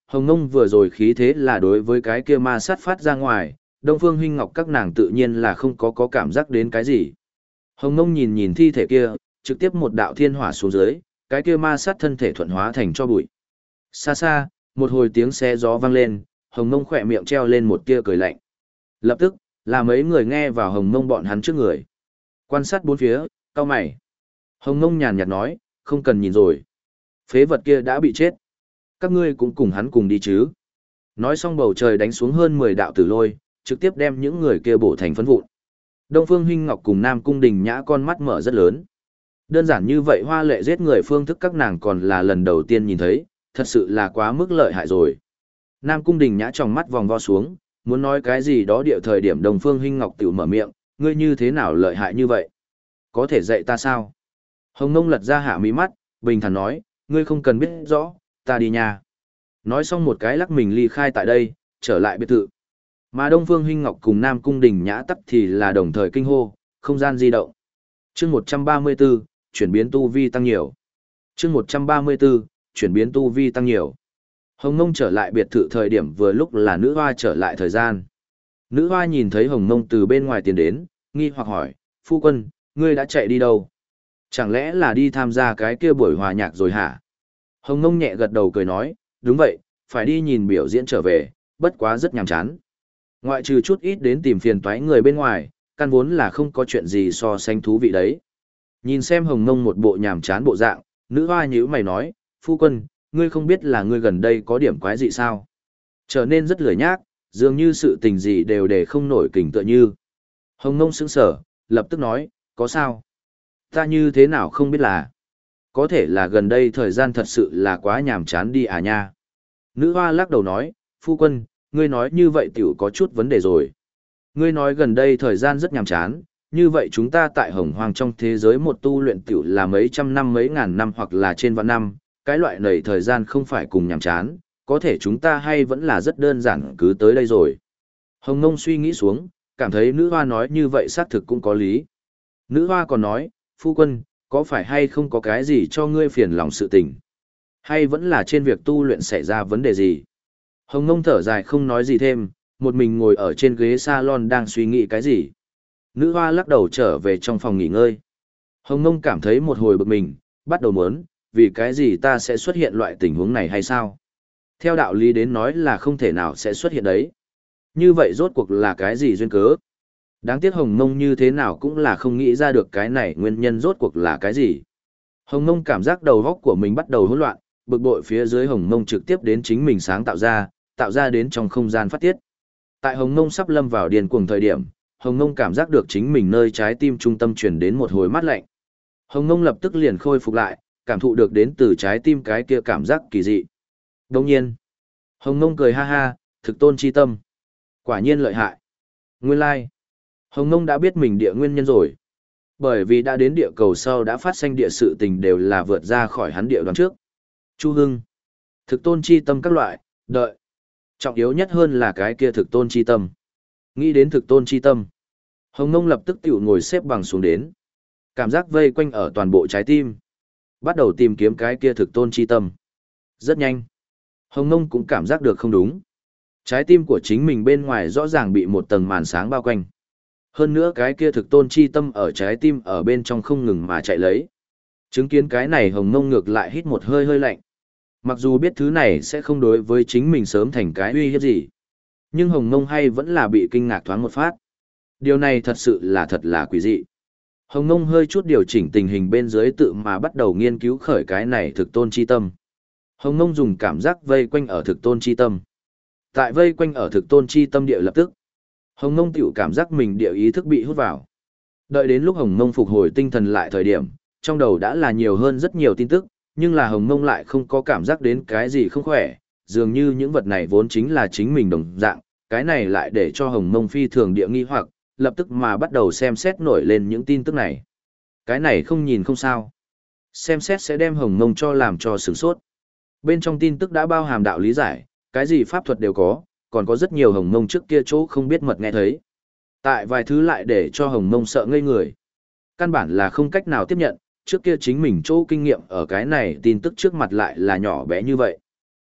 Hồng Ngông vừa rồi khí thế là đối với cái kia ma sát phát ra ngoài, Đông Phương Hinh Ngọc các nàng tự nhiên là không có cảm giác đến cái gì. Hồng Ngông nhìn nhìn thi thể kia, trực tiếp một đạo thiên hỏa xuống dưới, cái kia ma sát thân thể thuận hóa thành cho bụi. Xa xa, một hồi tiếng xe gió vang lên, Hồng Ngông khỏe miệng treo lên một tia cười lạnh. Lập tức, là mấy người nghe vào Hồng Ngông bọn hắn trước người. Quan sát bốn phía, cau mày. Hồng Ngông nhàn nhạt nói, không cần nhìn rồi. Phế vật kia đã bị chết. Các ngươi cũng cùng hắn cùng đi chứ. Nói xong bầu trời đánh xuống hơn 10 đạo tử lôi, trực tiếp đem những người kia bổ thành phấn vụn. Đông Phương Hinh Ngọc cùng Nam Cung Đình Nhã con mắt mở rất lớn. Đơn giản như vậy hoa lệ giết người phương thức các nàng còn là lần đầu tiên nhìn thấy, thật sự là quá mức lợi hại rồi. Nam Cung Đình Nhã tròng mắt vòng vo xuống, muốn nói cái gì đó địa thời điểm Đông Phương Hinh Ngọc tiểu mở miệng, ngươi như thế nào lợi hại như vậy? Có thể dạy ta sao? Hồng Nông lật ra hạ mí mắt, bình thản nói, ngươi không cần biết rõ, ta đi nha. Nói xong một cái lắc mình ly khai tại đây, trở lại biệt thự. Mà Đông Phương Hinh Ngọc cùng Nam Cung Đình Nhã tắc thì là đồng thời kinh hô, không gian di động. Chương 134, chuyển biến tu vi tăng nhiều. Chương 134, chuyển biến tu vi tăng nhiều. Hồng Nông trở lại biệt thự thời điểm vừa lúc là nữ hoa trở lại thời gian. Nữ hoa nhìn thấy Hồng Nông từ bên ngoài tiến đến, nghi hoặc hỏi, phu quân, ngươi đã chạy đi đâu? Chẳng lẽ là đi tham gia cái kia buổi hòa nhạc rồi hả? Hồng Nông nhẹ gật đầu cười nói, đúng vậy, phải đi nhìn biểu diễn trở về, bất quá rất nhàm chán. Ngoại trừ chút ít đến tìm phiền toái người bên ngoài, căn vốn là không có chuyện gì so sánh thú vị đấy. Nhìn xem Hồng Nông một bộ nhàm chán bộ dạng, nữ hoa nhíu mày nói, phu quân, ngươi không biết là ngươi gần đây có điểm quái gì sao? Trở nên rất lười nhác, dường như sự tình gì đều để không nổi kình tựa như. Hồng Nông sững sờ, lập tức nói, có sao? Ta như thế nào không biết là? Có thể là gần đây thời gian thật sự là quá nhàm chán đi à nha. Nữ hoa lắc đầu nói, phu quân, ngươi nói như vậy tiểu có chút vấn đề rồi. Ngươi nói gần đây thời gian rất nhàm chán, như vậy chúng ta tại Hồng Hoang trong thế giới một tu luyện tiểu là mấy trăm năm mấy ngàn năm hoặc là trên vạn năm, cái loại này thời gian không phải cùng nhàm chán, có thể chúng ta hay vẫn là rất đơn giản cứ tới đây rồi. Hồng Nông suy nghĩ xuống, cảm thấy nữ hoa nói như vậy xác thực cũng có lý. Nữ hoa còn nói, phu quân, có phải hay không có cái gì cho ngươi phiền lòng sự tình? Hay vẫn là trên việc tu luyện xảy ra vấn đề gì? Hồng Nông thở dài không nói gì thêm, một mình ngồi ở trên ghế salon đang suy nghĩ cái gì. Nữ hoa lắc đầu trở về trong phòng nghỉ ngơi. Hồng Nông cảm thấy một hồi bực mình, bắt đầu muốn, vì cái gì ta sẽ xuất hiện loại tình huống này hay sao? Theo đạo lý đến nói là không thể nào sẽ xuất hiện đấy. Như vậy rốt cuộc là cái gì duyên cớ? Đáng tiếc Hồng Nông như thế nào cũng là không nghĩ ra được cái này nguyên nhân rốt cuộc là cái gì. Hồng Nông cảm giác đầu óc của mình bắt đầu hỗn loạn, bực bội phía dưới Hồng Nông trực tiếp đến chính mình sáng tạo ra đến trong không gian phát tiết. Tại Hồng Nông sắp lâm vào điên cuồng thời điểm, Hồng Nông cảm giác được chính mình nơi trái tim trung tâm truyền đến một hồi mát lạnh. Hồng Nông lập tức liền khôi phục lại, cảm thụ được đến từ trái tim cái kia cảm giác kỳ dị. Đồng nhiên, Hồng Nông cười ha ha, thực tôn chi tâm. Quả nhiên lợi hại. Nguyên lai, like. Hồng Nông đã biết mình địa nguyên nhân rồi. Bởi vì đã đến địa cầu sau đã phát sinh địa sự tình đều là vượt ra khỏi hắn địa đoán trước. Chu Hưng, thực tôn chi tâm các loại, đợi. Trọng yếu nhất hơn là cái kia thực tôn chi tâm. Nghĩ đến thực tôn chi tâm. Hồng Nông lập tức tiểu ngồi xếp bằng xuống đến. Cảm giác vây quanh ở toàn bộ trái tim. Bắt đầu tìm kiếm cái kia thực tôn chi tâm. Rất nhanh. Hồng Nông cũng cảm giác được không đúng. Trái tim của chính mình bên ngoài rõ ràng bị một tầng màn sáng bao quanh. Hơn nữa cái kia thực tôn chi tâm ở trái tim ở bên trong không ngừng mà chạy lấy. Chứng kiến cái này Hồng Nông ngược lại hít một hơi hơi lạnh. Mặc dù biết thứ này sẽ không đối với chính mình sớm thành cái uy hiếp gì. Nhưng Hồng Nông hay vẫn là bị kinh ngạc thoáng một phát. Điều này thật sự là thật là quỷ dị. Hồng Nông hơi chút điều chỉnh tình hình bên dưới tự mà bắt đầu nghiên cứu khởi cái này thực tôn chi tâm. Hồng Nông dùng cảm giác vây quanh ở thực tôn chi tâm. Tại vây quanh ở thực tôn chi tâm địa lập tức. Hồng Nông tiểu cảm giác mình địa ý thức bị hút vào. Đợi đến lúc Hồng Nông phục hồi tinh thần lại thời điểm, trong đầu đã là nhiều hơn rất nhiều tin tức, nhưng là Hồng Nông lại không có cảm giác đến cái gì không khỏe, dường như những vật này vốn chính là chính mình đồng dạng, cái này lại để cho Hồng Nông phi thường địa nghi hoặc, lập tức mà bắt đầu xem xét nổi lên những tin tức này. Cái này không nhìn không sao. Xem xét sẽ đem Hồng Nông cho làm cho sửng sốt. Bên trong tin tức đã bao hàm đạo lý giải, cái gì pháp thuật đều có, còn có rất nhiều Hồng Nông trước kia chỗ không biết mật nghe thấy. Tại vài thứ lại để cho Hồng Nông sợ ngây người. Căn bản là không cách nào tiếp nhận, trước kia chính mình chỗ kinh nghiệm ở cái này tin tức trước mặt lại là nhỏ bé như vậy.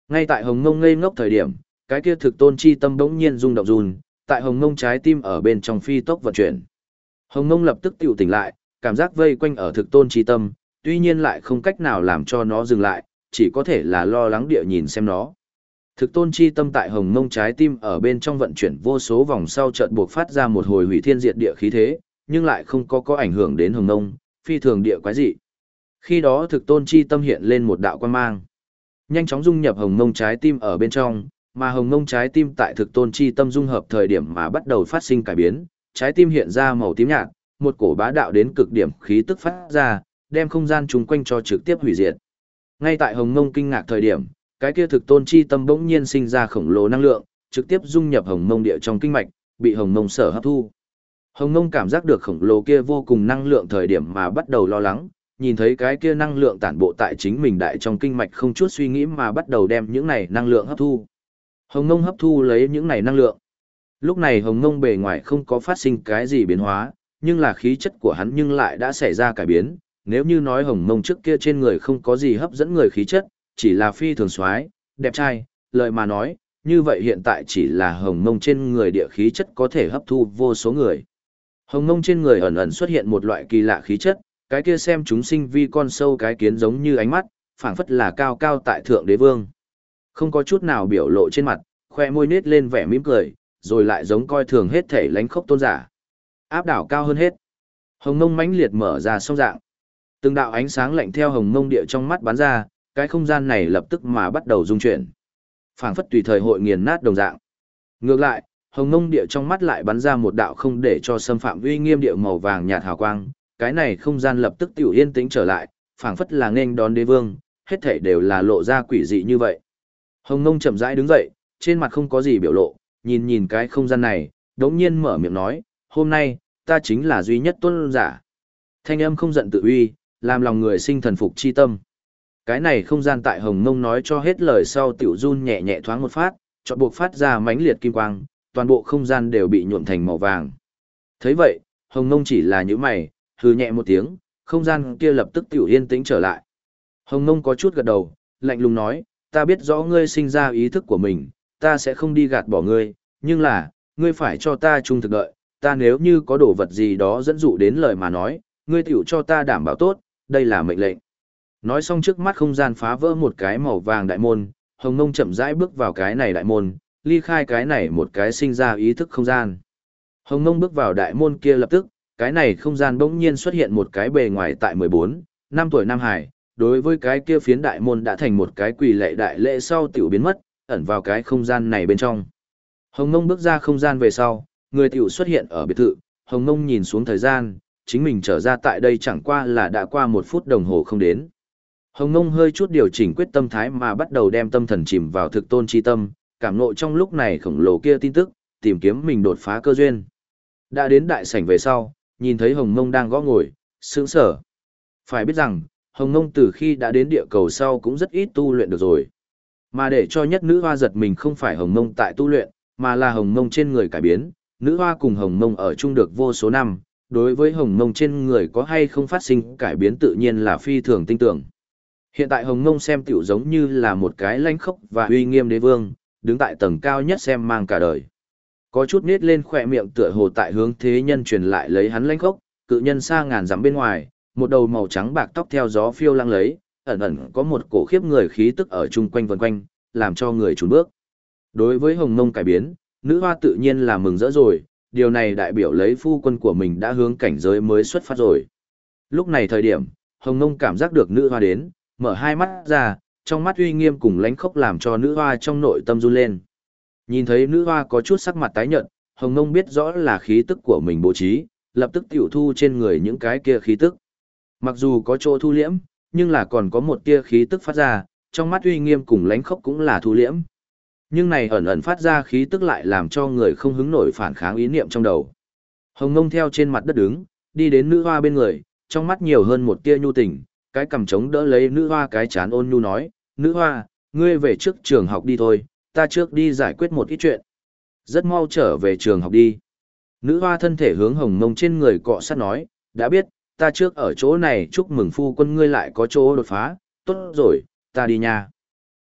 Ngay tại Hồng Ngông ngây ngốc thời điểm, cái kia thực tôn chi tâm bỗng nhiên rung động run, tại Hồng Ngông trái tim ở bên trong phi tốc vận chuyển. Hồng Ngông lập tức tiểu tỉnh lại, cảm giác vây quanh ở thực tôn chi tâm, tuy nhiên lại không cách nào làm cho nó dừng lại, chỉ có thể là lo lắng địa nhìn xem nó. Thực tôn chi tâm tại Hồng Ngông trái tim ở bên trong vận chuyển vô số vòng sau chợt buộc phát ra một hồi hủy thiên diệt địa khí thế, nhưng lại không có ảnh hưởng đến Hồng Ngông, phi thường địa quái dị. Khi đó thực tôn chi tâm hiện lên một đạo quang mang, nhanh chóng dung nhập Hồng Ngông trái tim ở bên trong, mà Hồng Ngông trái tim tại thực tôn chi tâm dung hợp thời điểm mà bắt đầu phát sinh cải biến, trái tim hiện ra màu tím nhạt, một cổ bá đạo đến cực điểm khí tức phát ra, đem không gian chung quanh cho trực tiếp hủy diệt. Ngay tại Hồng Ngông kinh ngạc thời điểm, cái kia thực tôn chi tâm bỗng nhiên sinh ra khổng lồ năng lượng, trực tiếp dung nhập Hồng Ngông địa trong kinh mạch, bị Hồng Ngông sở hấp thu. Hồng Ngông cảm giác được khổng lồ kia vô cùng năng lượng thời điểm mà bắt đầu lo lắng, nhìn thấy cái kia năng lượng tản bộ tại chính mình đại trong kinh mạch không chút suy nghĩ mà bắt đầu đem những này năng lượng hấp thu. Hồng Ngông hấp thu lấy những này năng lượng. Lúc này Hồng Ngông bề ngoài không có phát sinh cái gì biến hóa, nhưng là khí chất của hắn nhưng lại đã xảy ra cải biến. Nếu như nói Hồng Ngông trước kia trên người không có gì hấp dẫn người khí chất, chỉ là phi thường soái, đẹp trai, lời mà nói, như vậy hiện tại chỉ là Hồng Ngông trên người địa khí chất có thể hấp thu vô số người. Hồng Ngông trên người ẩn ẩn xuất hiện một loại kỳ lạ khí chất, cái kia xem chúng sinh vi con sâu cái kiến giống như ánh mắt, phảng phất là cao cao tại thượng đế vương. Không có chút nào biểu lộ trên mặt, khoe môi nết lên vẻ mỉm cười, rồi lại giống coi thường hết thể lánh khốc tôn giả. Áp đảo cao hơn hết. Hồng Ngông mãnh liệt mở ra song dạng. Từng đạo ánh sáng lạnh theo Hồng Ngông địa trong mắt bắn ra, cái không gian này lập tức mà bắt đầu rung chuyển. Phảng phất tùy thời hội nghiền nát đồng dạng. Ngược lại, Hồng Ngông địa trong mắt lại bắn ra một đạo không để cho xâm phạm uy nghiêm địa màu vàng nhạt hào quang, cái này không gian lập tức tiểu yên tĩnh trở lại, phảng phất là nghênh đón đế vương, hết thảy đều là lộ ra quỷ dị như vậy. Hồng Ngông chậm rãi đứng dậy, trên mặt không có gì biểu lộ, nhìn nhìn cái không gian này, đống nhiên mở miệng nói, hôm nay, ta chính là duy nhất tôn giả. Thanh âm không giận tự uy, làm lòng người sinh thần phục chi tâm. Cái này không gian tại Hồng Ngông nói cho hết lời sau tiểu run nhẹ nhẹ thoáng một phát, chợt buộc phát ra mãnh liệt kim quang, toàn bộ không gian đều bị nhuộm thành màu vàng. Thấy vậy, Hồng Ngông chỉ là nhíu mày, hừ nhẹ một tiếng, không gian kia lập tức tiểu yên tĩnh trở lại. Hồng Ngông có chút gật đầu, lạnh lùng nói, ta biết rõ ngươi sinh ra ý thức của mình, ta sẽ không đi gạt bỏ ngươi, nhưng là, ngươi phải cho ta trung thực đợi, ta nếu như có đồ vật gì đó dẫn dụ đến lời mà nói, ngươi tiểu cho ta đảm bảo tốt, đây là mệnh lệnh. Nói xong trước mắt không gian phá vỡ một cái màu vàng đại môn, Hồng Ngông chậm rãi bước vào cái này đại môn, ly khai cái này một cái sinh ra ý thức không gian. Hồng Ngông bước vào đại môn kia lập tức, cái này không gian bỗng nhiên xuất hiện một cái bề ngoài tại 14 năm tuổi Nam Hải, đối với cái kia phiến đại môn đã thành một cái quỳ lệ đại lễ sau tiểu biến mất, ẩn vào cái không gian này bên trong. Hồng Ngông bước ra không gian về sau, người tiểu xuất hiện ở biệt thự, Hồng Ngông nhìn xuống thời gian, chính mình trở ra tại đây chẳng qua là đã qua 1 phút đồng hồ không đến. Hồng Ngông hơi chút điều chỉnh quyết tâm thái mà bắt đầu đem tâm thần chìm vào thực tôn chi tâm, cảm ngộ trong lúc này khổng lồ kia tin tức, tìm kiếm mình đột phá cơ duyên. Đã đến đại sảnh về sau, nhìn thấy Hồng Ngông đang gõ ngồi, sững sờ. Phải biết rằng, Hồng Ngông từ khi đã đến địa cầu sau cũng rất ít tu luyện được rồi. Mà để cho nhất nữ hoa giật mình không phải Hồng Ngông tại tu luyện, mà là Hồng Ngông trên người cải biến, nữ hoa cùng Hồng Ngông ở chung được vô số năm, đối với Hồng Ngông trên người có hay không phát sinh cải biến tự nhiên là phi thường tinh tưởng. Hiện tại Hồng Ngông xem tiểu giống như là một cái lãnh khốc và uy nghiêm đế vương, đứng tại tầng cao nhất xem mang cả đời. Có chút nít lên khỏe miệng tựa hồ tại hướng thế nhân truyền lại lấy hắn lãnh khốc, cự nhân xa ngàn dặm bên ngoài, một đầu màu trắng bạc tóc theo gió phiêu lăng lấy, ẩn ẩn có một cổ khiếp người khí tức ở chung quanh vần quanh, làm cho người chùn bước. Đối với Hồng Ngông cải biến, nữ hoa tự nhiên là mừng rỡ rồi, điều này đại biểu lấy phu quân của mình đã hướng cảnh giới mới xuất phát rồi. Lúc này thời điểm, Hồng Ngông cảm giác được nữ hoa đến, mở hai mắt ra, trong mắt uy nghiêm cùng lãnh khốc làm cho nữ hoa trong nội tâm run lên. Nhìn thấy nữ hoa có chút sắc mặt tái nhợt, Hồng Ngông biết rõ là khí tức của mình bố trí, lập tức tiểu thu trên người những cái kia khí tức. Mặc dù có chỗ thu liễm, nhưng là còn có một tia khí tức phát ra, trong mắt uy nghiêm cùng lãnh khốc cũng là thu liễm. Nhưng này ẩn ẩn phát ra khí tức lại làm cho người không hứng nổi phản kháng ý niệm trong đầu. Hồng Ngông theo trên mặt đất đứng, đi đến nữ hoa bên người, trong mắt nhiều hơn một tia nhu tình, cái cằm trống đỡ lấy nữ hoa cái chán ôn nhu nói, nữ hoa, ngươi về trước trường học đi thôi, ta trước đi giải quyết một ít chuyện. Rất mau trở về trường học đi. Nữ hoa thân thể hướng Hồng Ngông trên người cọ sát nói, đã biết, ta trước ở chỗ này chúc mừng phu quân ngươi lại có chỗ đột phá, tốt rồi, ta đi nha.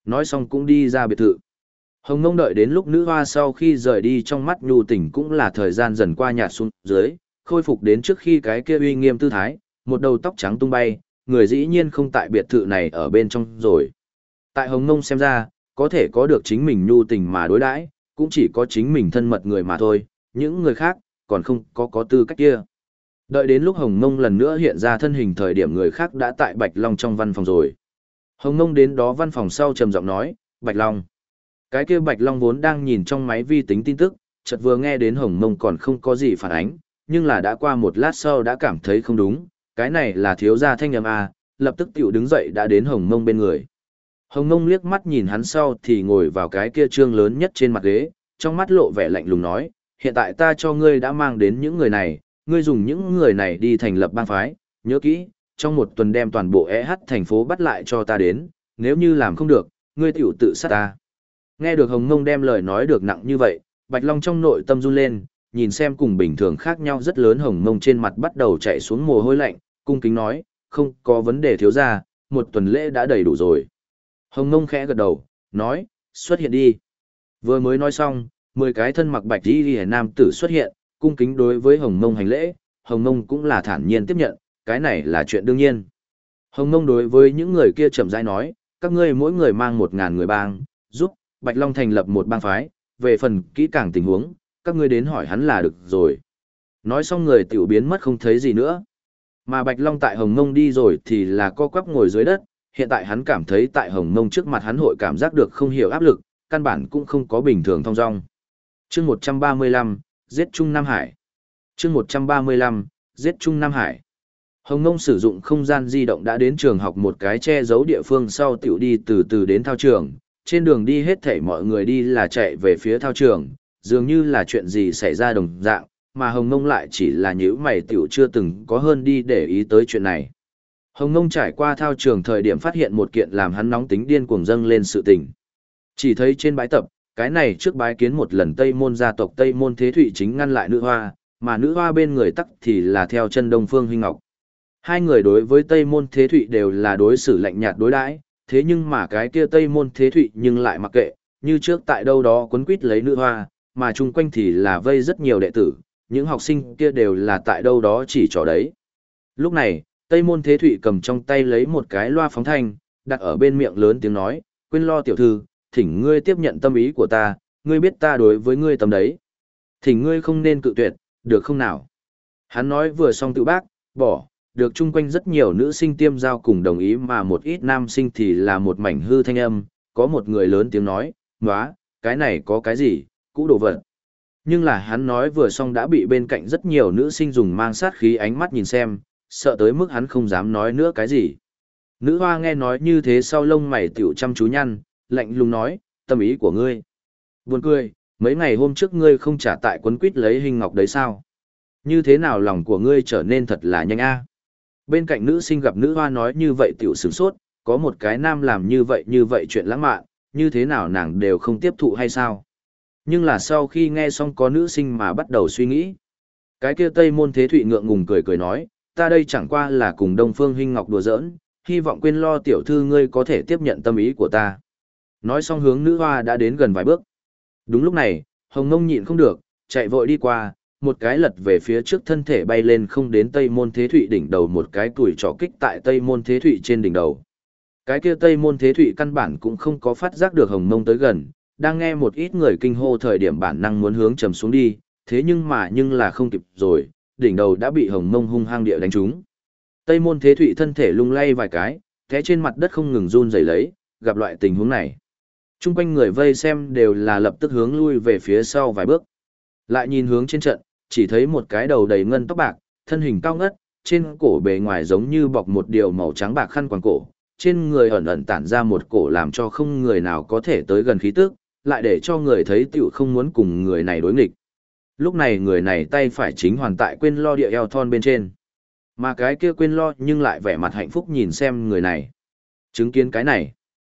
Nói xong cũng đi ra biệt thự. Hồng Nông đợi đến lúc nữ hoa sau khi rời đi, trong mắt nhu tình cũng là thời gian dần qua nhạt xuống dưới, khôi phục đến trước khi cái kia uy nghiêm tư thái, một đầu tóc trắng tung bay, người dĩ nhiên không tại biệt thự này ở bên trong rồi. Tại Hồng Nông xem ra, có thể có được chính mình nhu tình mà đối đãi, cũng chỉ có chính mình thân mật người mà thôi, những người khác, còn không có tư cách kia. Đợi đến lúc Hồng Nông lần nữa hiện ra thân hình thời điểm người khác đã tại Bạch Long trong văn phòng rồi. Hồng Nông đến đó văn phòng sau trầm giọng nói, Bạch Long. Cái kia Bạch Long vốn đang nhìn trong máy vi tính tin tức, chợt vừa nghe đến Hồng Nông còn không có gì phản ánh, nhưng là đã qua một lát sau đã cảm thấy không đúng, cái này là thiếu gia thanh âm à, lập tức tiểu đứng dậy đã đến Hồng Nông bên người. Hồng Nông liếc mắt nhìn hắn sau thì ngồi vào cái kia trương lớn nhất trên mặt ghế, trong mắt lộ vẻ lạnh lùng nói, hiện tại ta cho ngươi đã mang đến những người này, ngươi dùng những người này đi thành lập bang phái, nhớ kỹ, trong một tuần đem toàn bộ EH thành phố bắt lại cho ta đến, nếu như làm không được, ngươi tiểu tự sát ta. Nghe được Hồng Nông đem lời nói được nặng như vậy, Bạch Long trong nội tâm run lên, nhìn xem cùng bình thường khác nhau rất lớn. Hồng Nông trên mặt bắt đầu chạy xuống mồ hôi lạnh, cung kính nói, không có vấn đề thiếu gia, một tuần lễ đã đầy đủ rồi. Hồng Nông khẽ gật đầu, nói, xuất hiện đi. Vừa mới nói xong, 10 cái thân mặc bạch y nam tử xuất hiện, cung kính đối với Hồng Nông hành lễ, Hồng Nông cũng là thản nhiên tiếp nhận, cái này là chuyện đương nhiên. Hồng Nông đối với những người kia chậm rãi nói, các ngươi mỗi người mang 1000 người bang, giúp Bạch Long thành lập một bang phái, về phần kỹ càng tình huống, các ngươi đến hỏi hắn là được rồi. Nói xong người tiểu biến mất không thấy gì nữa. Mà Bạch Long tại Hồng Nông đi rồi thì là co quắp ngồi dưới đất, hiện tại hắn cảm thấy tại Hồng Nông trước mặt hắn hội cảm giác được không hiểu áp lực, căn bản cũng không có bình thường thong dong. Chương 135, giết Trung Nam Hải. Chương 135, giết Trung Nam Hải. Hồng Nông sử dụng không gian di động đã đến trường học một cái che giấu địa phương sau tiểu đi từ từ đến thao trường. Trên đường đi hết thảy mọi người đi là chạy về phía thao trường, dường như là chuyện gì xảy ra đồng dạng, mà Hồng Nông lại chỉ là nhíu mày tiểu chưa từng có hơn đi để ý tới chuyện này. Hồng Nông trải qua thao trường thời điểm phát hiện một kiện làm hắn nóng tính điên cuồng dâng lên sự tình. Chỉ thấy trên bãi tập, cái này trước bái kiến một lần Tây Môn gia tộc Tây Môn Thế Thụy chính ngăn lại nữ hoa, mà nữ hoa bên người tắc thì là theo chân Đông Phương Hinh Ngọc. Hai người đối với Tây Môn Thế Thụy đều là đối xử lạnh nhạt đối đãi, thế nhưng mà cái kia Tây Môn Thế Thụy nhưng lại mặc kệ, như trước tại đâu đó quấn quýt lấy nữ hoa, mà chung quanh thì là vây rất nhiều đệ tử, những học sinh kia đều là tại đâu đó chỉ trò đấy. Lúc này, Tây Môn Thế Thụy cầm trong tay lấy một cái loa phóng thanh, đặt ở bên miệng lớn tiếng nói, quên lo tiểu thư, thỉnh ngươi tiếp nhận tâm ý của ta, ngươi biết ta đối với ngươi tâm đấy. Thỉnh ngươi không nên cự tuyệt, được không nào? Hắn nói vừa xong tự bác, bỏ, được chung quanh rất nhiều nữ sinh tiêm giao cùng đồng ý mà một ít nam sinh thì là một mảnh hư thanh âm, có một người lớn tiếng nói, nóa, cái này có cái gì, cũ đồ vật. Nhưng là hắn nói vừa xong đã bị bên cạnh rất nhiều nữ sinh dùng mang sát khí ánh mắt nhìn xem, sợ tới mức hắn không dám nói nữa cái gì. Nữ hoa nghe nói như thế sau lông mày tiểu chăm chú nhăn, lạnh lùng nói, tâm ý của ngươi. Buồn cười, mấy ngày hôm trước ngươi không trả tại quấn quýt lấy Hình Ngọc đấy sao? Như thế nào lòng của ngươi trở nên thật là nhanh a? Bên cạnh nữ sinh gặp nữ hoa nói như vậy tiểu sửng sốt, có một cái nam làm như vậy chuyện lãng mạn, như thế nào nàng đều không tiếp thụ hay sao? Nhưng là sau khi nghe xong có nữ sinh mà bắt đầu suy nghĩ. Cái kia Tây Môn Thế Thụy ngượng ngùng cười cười nói, ta đây chẳng qua là cùng Đông Phương Hinh Ngọc đùa giỡn, hy vọng quên lo tiểu thư ngươi có thể tiếp nhận tâm ý của ta. Nói xong hướng nữ hoa đã đến gần vài bước. Đúng lúc này, Hồng Nông nhịn không được, chạy vội đi qua, một cái lật về phía trước thân thể bay lên không đến Tây Môn Thế Thụy đỉnh đầu một cái tuổi trỏ kích tại Tây Môn Thế Thụy trên đỉnh đầu. Cái kia Tây Môn Thế Thụy căn bản cũng không có phát giác được Hồng Nông tới gần, đang nghe một ít người kinh hô thời điểm bản năng muốn hướng trầm xuống đi, thế nhưng là không kịp rồi, đỉnh đầu đã bị Hồng Nông hung hăng địa đánh trúng. Tây Môn Thế Thụy thân thể lung lay vài cái, té trên mặt đất không ngừng run rẩy lấy, gặp loại tình huống này. Trung quanh người vây xem đều là lập tức hướng lui về phía sau vài bước. Lại nhìn hướng trên trận, chỉ thấy một cái đầu đầy ngân tóc bạc, thân hình cao ngất, trên cổ bề ngoài giống như bọc một điều màu trắng bạc khăn quàng cổ, trên người ẩn ẩn tản ra một cổ làm cho không người nào có thể tới gần khí tức, lại để cho người thấy tiểu không muốn cùng người này đối nghịch. Lúc này người này tay phải chính hoàn tại quên lo địa eo thon bên trên. Mà cái kia quên lo nhưng lại vẻ mặt hạnh phúc nhìn xem người này. Chứng kiến cái này,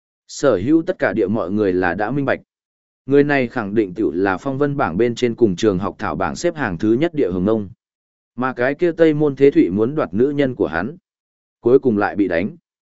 sở hữu tất cả địa mọi người là đã minh bạch. Người này khẳng định tiểu là phong vân bảng bên trên cùng trường học thảo bảng xếp hàng thứ nhất địa Hồng Nông. Mà cái kia Tây Môn Thế Thụy muốn đoạt nữ nhân của hắn. Cuối cùng lại bị đánh.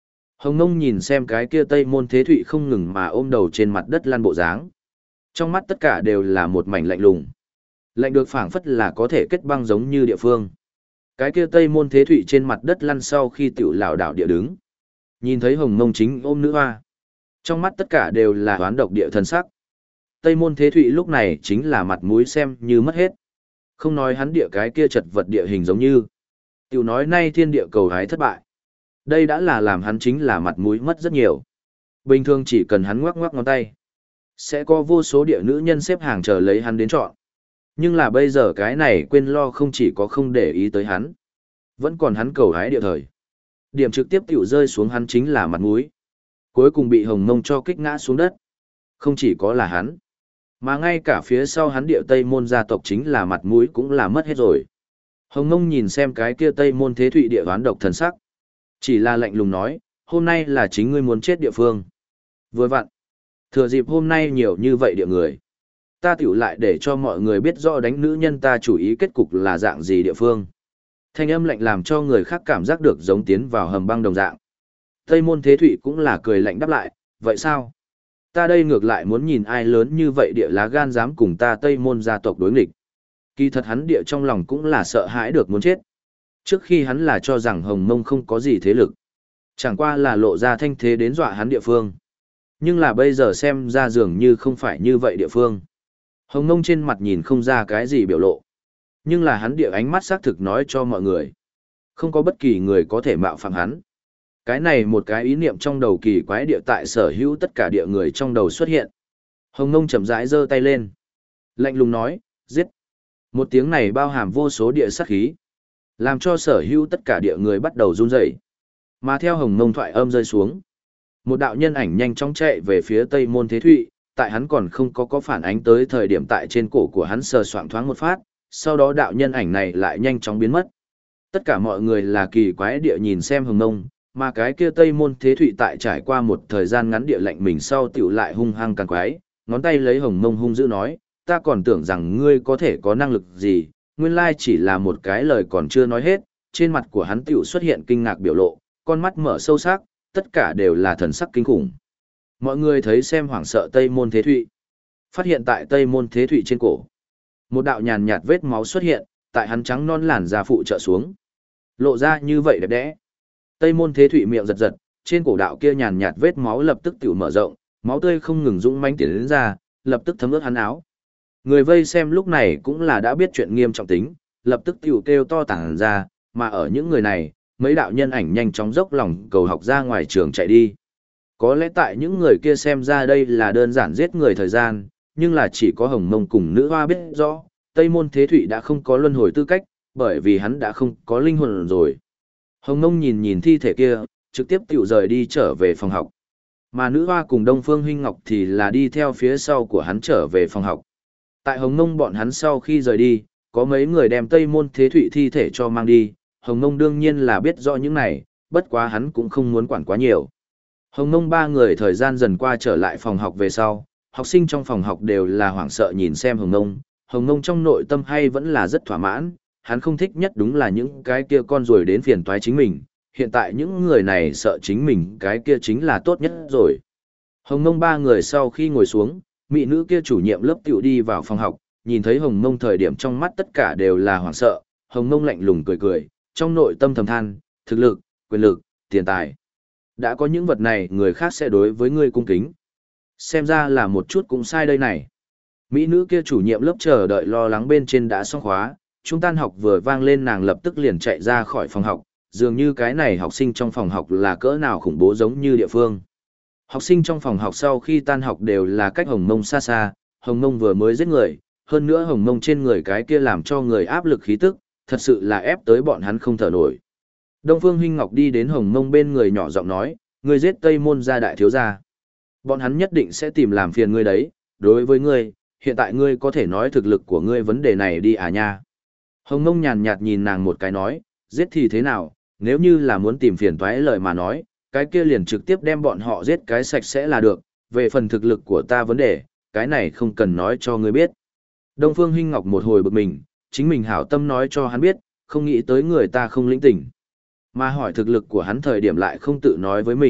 Hồng Nông nhìn xem cái kia Tây Môn Thế Thụy không ngừng mà ôm đầu trên mặt đất lăn bộ dáng. Trong mắt tất cả đều là một mảnh lạnh lùng. Lạnh được phảng phất là có thể kết băng giống như địa phương. Cái kia Tây Môn Thế Thụy trên mặt đất lăn sau khi tiểu lảo đảo địa đứng. Nhìn thấy Hồng Nông chính ôm nữ hoa. Trong mắt tất cả đều là oán độc địa thần sắc. Tây Môn Thế Thụy lúc này chính là mặt mũi xem như mất hết. Không nói hắn địa cái kia chật vật địa hình giống như. Tiểu nói nay thiên địa cầu hái thất bại. Đây đã là làm hắn chính là mặt mũi mất rất nhiều. Bình thường chỉ cần hắn ngoắc ngoắc ngón tay. Sẽ có vô số địa nữ nhân xếp hàng chờ lấy hắn đến chọn. Nhưng là bây giờ cái này quên lo không chỉ có không để ý tới hắn. Vẫn còn hắn cầu hái địa thời. Điểm trực tiếp tiểu rơi xuống hắn chính là mặt mũi. Cuối cùng bị Hồng Mông cho kích ngã xuống đất. Không chỉ có là hắn. Mà ngay cả phía sau hắn địa Tây Môn gia tộc chính là mặt mũi cũng là mất hết rồi. Hồng Mông nhìn xem cái kia Tây Môn Thế Thụy địa oán độc thần sắc. Chỉ là lạnh lùng nói, hôm nay là chính ngươi muốn chết địa phương. Vừa vặn. Thừa dịp hôm nay nhiều như vậy địa người. Ta tiểu lại để cho mọi người biết rõ đánh nữ nhân ta chủ ý kết cục là dạng gì địa phương. Thanh âm lạnh làm cho người khác cảm giác được giống tiến vào hầm băng đồng dạng. Tây Môn Thế Thụy cũng là cười lạnh đáp lại, vậy sao? Ta đây ngược lại muốn nhìn ai lớn như vậy địa lá gan dám cùng ta Tây Môn gia tộc đối nghịch. Kỳ thật hắn địa trong lòng cũng là sợ hãi được muốn chết. Trước khi hắn là cho rằng Hồng Mông không có gì thế lực. Chẳng qua là lộ ra thanh thế đến dọa hắn địa phương. Nhưng là bây giờ xem ra dường như không phải như vậy địa phương. Hồng Mông trên mặt nhìn không ra cái gì biểu lộ. Nhưng là hắn địa ánh mắt xác thực nói cho mọi người. Không có bất kỳ người có thể mạo phạm hắn. Cái này một cái ý niệm trong đầu kỳ quái địa tại sở hữu tất cả địa người trong đầu xuất hiện. Hồng Mông chậm rãi giơ tay lên. Lạnh lùng nói, giết. Một tiếng này bao hàm vô số địa sát khí. Làm cho sở hữu tất cả địa người bắt đầu run rẩy. Mà theo Hồng Mông thoại âm rơi xuống. Một đạo nhân ảnh nhanh chóng chạy về phía Tây Môn Thế Thụy, tại hắn còn không có phản ánh tới thời điểm tại trên cổ của hắn sờ soạng thoáng một phát, sau đó đạo nhân ảnh này lại nhanh chóng biến mất. Tất cả mọi người là kỳ quái địa nhìn xem Hồng Mông, mà cái kia Tây Môn Thế Thụy tại trải qua một thời gian ngắn địa lạnh mình sau tiểu lại hung hăng càng quái, ngón tay lấy Hồng Mông hung dữ nói, ta còn tưởng rằng ngươi có thể có năng lực gì, nguyên lai chỉ là một cái lời còn chưa nói hết, trên mặt của hắn tiểu xuất hiện kinh ngạc biểu lộ, con mắt mở sâu sắc, tất cả đều là thần sắc kinh khủng. Mọi người thấy xem hoảng sợ Tây Môn Thế Thụy. Phát hiện tại Tây Môn Thế Thụy trên cổ. Một đạo nhàn nhạt vết máu xuất hiện, tại hắn trắng non làn da phụ trợ xuống. Lộ ra như vậy đẹp đẽ. Tây Môn Thế Thụy miệng giật giật, trên cổ đạo kia nhàn nhạt vết máu lập tức tiểu mở rộng, máu tươi không ngừng dũng mãnh tiến đến ra, lập tức thấm ướt hắn áo. Người vây xem lúc này cũng là đã biết chuyện nghiêm trọng tính, lập tức tiểu kêu to tản ra, mà ở những người này, mấy đạo nhân ảnh nhanh chóng dốc lòng cầu học ra ngoài trường chạy đi. Có lẽ tại những người kia xem ra đây là đơn giản giết người thời gian, nhưng là chỉ có Hồng Mông cùng nữ hoa biết rõ, Tây Môn Thế Thụy đã không có luân hồi tư cách, bởi vì hắn đã không có linh hồn rồi. Hồng Mông nhìn nhìn thi thể kia, trực tiếp tiểu rời đi trở về phòng học. Mà nữ hoa cùng Đông Phương Hinh Ngọc thì là đi theo phía sau của hắn trở về phòng học. Tại Hồng Mông bọn hắn sau khi rời đi, có mấy người đem Tây Môn Thế Thụy thi thể cho mang đi, Hồng Mông đương nhiên là biết rõ những này, bất quá hắn cũng không muốn quản quá nhiều. Hồng Mông ba người thời gian dần qua trở lại phòng học về sau, học sinh trong phòng học đều là hoảng sợ nhìn xem Hồng Mông trong nội tâm hay vẫn là rất thỏa mãn, hắn không thích nhất đúng là những cái kia con ruồi đến phiền toái chính mình, hiện tại những người này sợ chính mình cái kia chính là tốt nhất rồi. Hồng Mông ba người sau khi ngồi xuống, mỹ nữ kia chủ nhiệm lớp tiểu đi vào phòng học, nhìn thấy Hồng Mông thời điểm trong mắt tất cả đều là hoảng sợ, Hồng Mông lạnh lùng cười cười, trong nội tâm thầm than, thực lực, quyền lực, tiền tài. Đã có những vật này người khác sẽ đối với ngươi cung kính. Xem ra là một chút cũng sai đây này. Mỹ nữ kia chủ nhiệm lớp chờ đợi lo lắng bên trên đã xong khóa, trung tan học vừa vang lên nàng lập tức liền chạy ra khỏi phòng học, dường như cái này học sinh trong phòng học là cỡ nào khủng bố giống như địa phương. Học sinh trong phòng học sau khi tan học đều là cách Hồng Mông xa xa, Hồng Mông vừa mới giết người, hơn nữa Hồng Mông trên người cái kia làm cho người áp lực khí tức, thật sự là ép tới bọn hắn không thở nổi. Đông Phương Hinh Ngọc đi đến Hồng Mông bên người nhỏ giọng nói, ngươi giết Tây Môn gia đại thiếu gia. Bọn hắn nhất định sẽ tìm làm phiền ngươi đấy, đối với ngươi, hiện tại ngươi có thể nói thực lực của ngươi vấn đề này đi à nha. Hồng Mông nhàn nhạt nhìn nàng một cái nói, giết thì thế nào, nếu như là muốn tìm phiền toái lời mà nói, cái kia liền trực tiếp đem bọn họ giết cái sạch sẽ là được, về phần thực lực của ta vấn đề, cái này không cần nói cho ngươi biết. Đông Phương Hinh Ngọc một hồi bực mình, chính mình hảo tâm nói cho hắn biết, không nghĩ tới người ta không lĩnh tình. Mà hỏi thực lực của hắn thời điểm lại không tự nói với mình,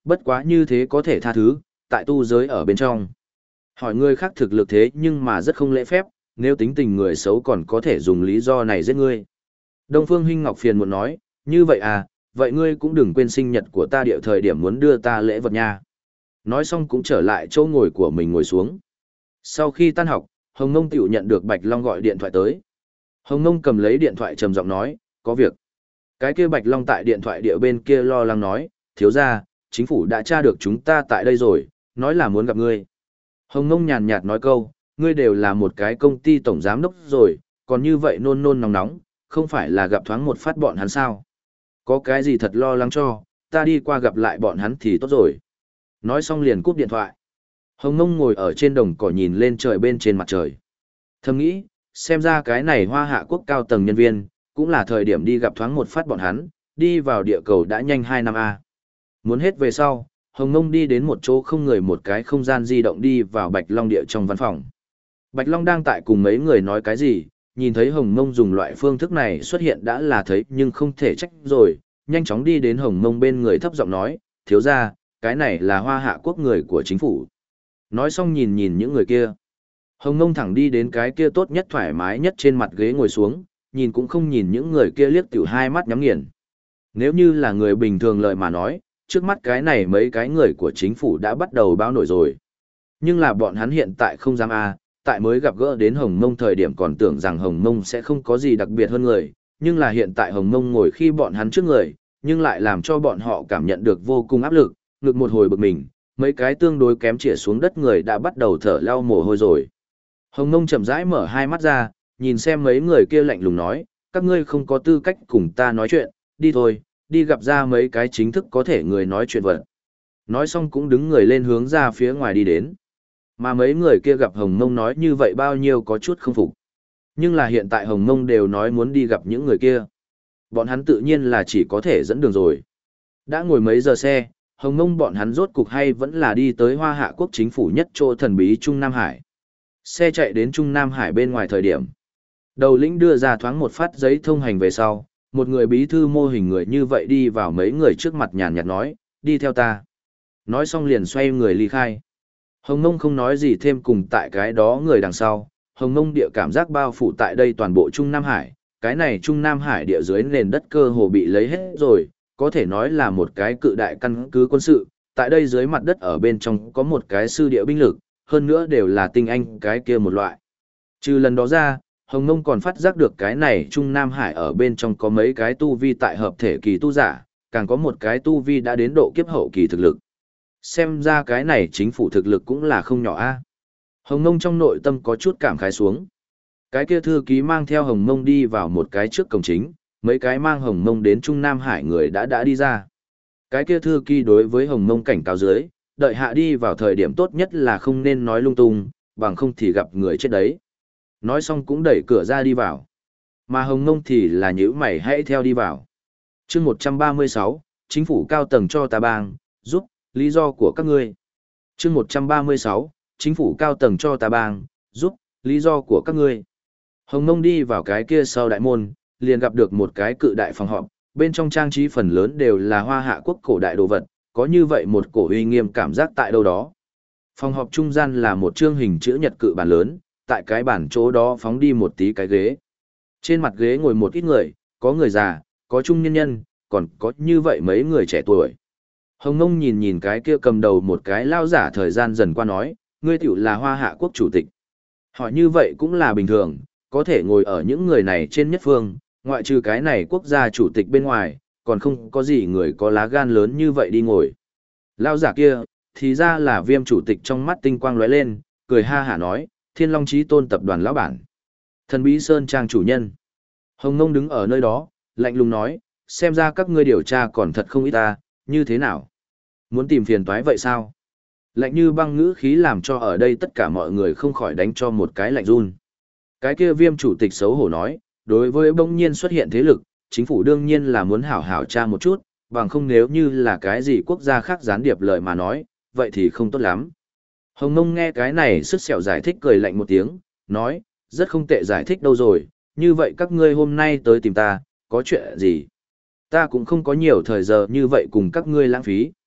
bất quá như thế có thể tha thứ, tại tu giới ở bên trong. Hỏi người khác thực lực thế nhưng mà rất không lễ phép, nếu tính tình người xấu còn có thể dùng lý do này giết ngươi. Đông Phương Hinh Ngọc phiền muốn nói, như vậy à, vậy ngươi cũng đừng quên sinh nhật của ta địa thời điểm muốn đưa ta lễ vật nha. Nói xong cũng trở lại chỗ ngồi của mình ngồi xuống. Sau khi tan học, Hồng Ngông tiểu nhận được Bạch Long gọi điện thoại tới. Hồng Ngông cầm lấy điện thoại trầm giọng nói, có việc. Cái kia Bạch Long tại điện thoại địa bên kia lo lắng nói, thiếu gia, chính phủ đã tra được chúng ta tại đây rồi, nói là muốn gặp ngươi. Hồng Ngông nhàn nhạt nói câu, ngươi đều là một cái công ty tổng giám đốc rồi, còn như vậy nôn nôn nóng nóng, không phải là gặp thoáng một phát bọn hắn sao. Có cái gì thật lo lắng cho, ta đi qua gặp lại bọn hắn thì tốt rồi. Nói xong liền cúp điện thoại. Hồng Ngông ngồi ở trên đồng cỏ nhìn lên trời bên trên mặt trời. Thầm nghĩ, xem ra cái này Hoa Hạ quốc cao tầng nhân viên, cũng là thời điểm đi gặp thoáng một phát bọn hắn, đi vào địa cầu đã nhanh 2 năm A. Muốn hết về sau, Hồng Ngông đi đến một chỗ không người một cái không gian di động đi vào Bạch Long địa trong văn phòng. Bạch Long đang tại cùng mấy người nói cái gì, nhìn thấy Hồng Ngông dùng loại phương thức này xuất hiện đã là thấy nhưng không thể trách rồi, nhanh chóng đi đến Hồng Ngông bên người thấp giọng nói, thiếu gia, cái này là Hoa Hạ quốc người của chính phủ. Nói xong nhìn nhìn những người kia. Hồng Ngông thẳng đi đến cái kia tốt nhất thoải mái nhất trên mặt ghế ngồi xuống, nhìn cũng không nhìn những người kia liếc tiểu hai mắt nhắm nghiền. Nếu như là người bình thường lời mà nói, trước mắt cái này mấy cái người của chính phủ đã bắt đầu báo nổi rồi. Nhưng là bọn hắn hiện tại không dám tại mới gặp gỡ đến Hồng Mông thời điểm còn tưởng rằng Hồng Mông sẽ không có gì đặc biệt hơn người, nhưng là hiện tại Hồng Mông ngồi khi bọn hắn trước người, nhưng lại làm cho bọn họ cảm nhận được vô cùng áp lực, ngực một hồi bực mình, mấy cái tương đối kém chĩa xuống đất người đã bắt đầu thở lau mồ hôi rồi. Hồng Mông chậm rãi mở hai mắt ra, nhìn xem mấy người kia lạnh lùng nói, các ngươi không có tư cách cùng ta nói chuyện, đi thôi, đi gặp ra mấy cái chính thức có thể người nói chuyện vật. Nói xong cũng đứng người lên hướng ra phía ngoài đi đến. Mà mấy người kia gặp Hồng Mông nói như vậy bao nhiêu có chút không phục. Nhưng là hiện tại Hồng Mông đều nói muốn đi gặp những người kia. Bọn hắn tự nhiên là chỉ có thể dẫn đường rồi. Đã ngồi mấy giờ xe, Hồng Mông bọn hắn rốt cục hay vẫn là đi tới Hoa Hạ quốc chính phủ nhất chỗ thần bí Trung Nam Hải. Xe chạy đến Trung Nam Hải bên ngoài thời điểm. Đầu lĩnh đưa ra thoáng một phát giấy thông hành về sau, một người bí thư mô hình người như vậy đi vào mấy người trước mặt nhàn nhạt nói, đi theo ta. Nói xong liền xoay người ly khai. Hồng Mông không nói gì thêm cùng tại cái đó người đằng sau, Hồng Mông địa cảm giác bao phủ tại đây toàn bộ Trung Nam Hải, cái này Trung Nam Hải địa dưới nền đất cơ hồ bị lấy hết rồi, có thể nói là một cái cự đại căn cứ quân sự, tại đây dưới mặt đất ở bên trong có một cái sư địa binh lực, hơn nữa đều là tinh anh cái kia một loại. Trừ lần đó ra, Hồng Mông còn phát giác được cái này Trung Nam Hải ở bên trong có mấy cái tu vi tại hợp thể kỳ tu giả, càng có một cái tu vi đã đến độ kiếp hậu kỳ thực lực. Xem ra cái này chính phủ thực lực cũng là không nhỏ a. Hồng Mông trong nội tâm có chút cảm khái xuống. Cái kia thư ký mang theo Hồng Mông đi vào một cái trước cổng chính, mấy cái mang Hồng Mông đến Trung Nam Hải người đã đi ra. Cái kia thư ký đối với Hồng Mông cảnh cáo dưới, đợi hạ đi vào thời điểm tốt nhất là không nên nói lung tung, bằng không thì gặp người chết đấy. Nói xong cũng đẩy cửa ra đi vào. Mà Hồng Mông thì là nhíu mày hãy theo đi vào. Chương 136, chính phủ cao tầng cho ta bang, giúp, lý do của các ngươi. Chương 136, chính phủ cao tầng cho ta bang, giúp, lý do của các ngươi. Hồng Mông đi vào cái kia sau đại môn, liền gặp được một cái cự đại phòng họp, bên trong trang trí phần lớn đều là Hoa Hạ quốc cổ đại đồ vật, có như vậy một cổ uy nghiêm cảm giác tại đâu đó. Phòng họp trung gian là một chương hình chữ nhật cự bàn lớn, tại cái bàn chỗ đó phóng đi một tí cái ghế. Trên mặt ghế ngồi một ít người, có người già, có trung nhân nhân, còn có như vậy mấy người trẻ tuổi. Hồng Ngông nhìn nhìn cái kia cầm đầu một cái lao giả thời gian dần qua nói, ngươi tiểu là Hoa Hạ quốc chủ tịch. Hỏi như vậy cũng là bình thường, có thể ngồi ở những người này trên nhất phương, ngoại trừ cái này quốc gia chủ tịch bên ngoài, còn không có gì người có lá gan lớn như vậy đi ngồi. Lao giả kia, thì ra là Viêm chủ tịch trong mắt tinh quang lóe lên, cười ha hả nói, Thiên Long Chí Tôn tập đoàn lão bản. Thần Bí Sơn Trang chủ nhân. Hồng Ngông đứng ở nơi đó, lạnh lùng nói, xem ra các ngươi điều tra còn thật không ít ta, như thế nào? Muốn tìm phiền toái vậy sao? Lạnh như băng ngữ khí làm cho ở đây tất cả mọi người không khỏi đánh cho một cái lạnh run. Cái kia Viêm chủ tịch xấu hổ nói, đối với bỗng nhiên xuất hiện thế lực, chính phủ đương nhiên là muốn hảo hảo tra một chút, bằng không nếu như là cái gì quốc gia khác gián điệp lời mà nói, vậy thì không tốt lắm. Hồng Ngông nghe cái này sứt sẹo giải thích cười lạnh một tiếng, nói, rất không tệ giải thích đâu rồi, như vậy các ngươi hôm nay tới tìm ta, có chuyện gì? Ta cũng không có nhiều thời giờ như vậy cùng các ngươi lãng phí.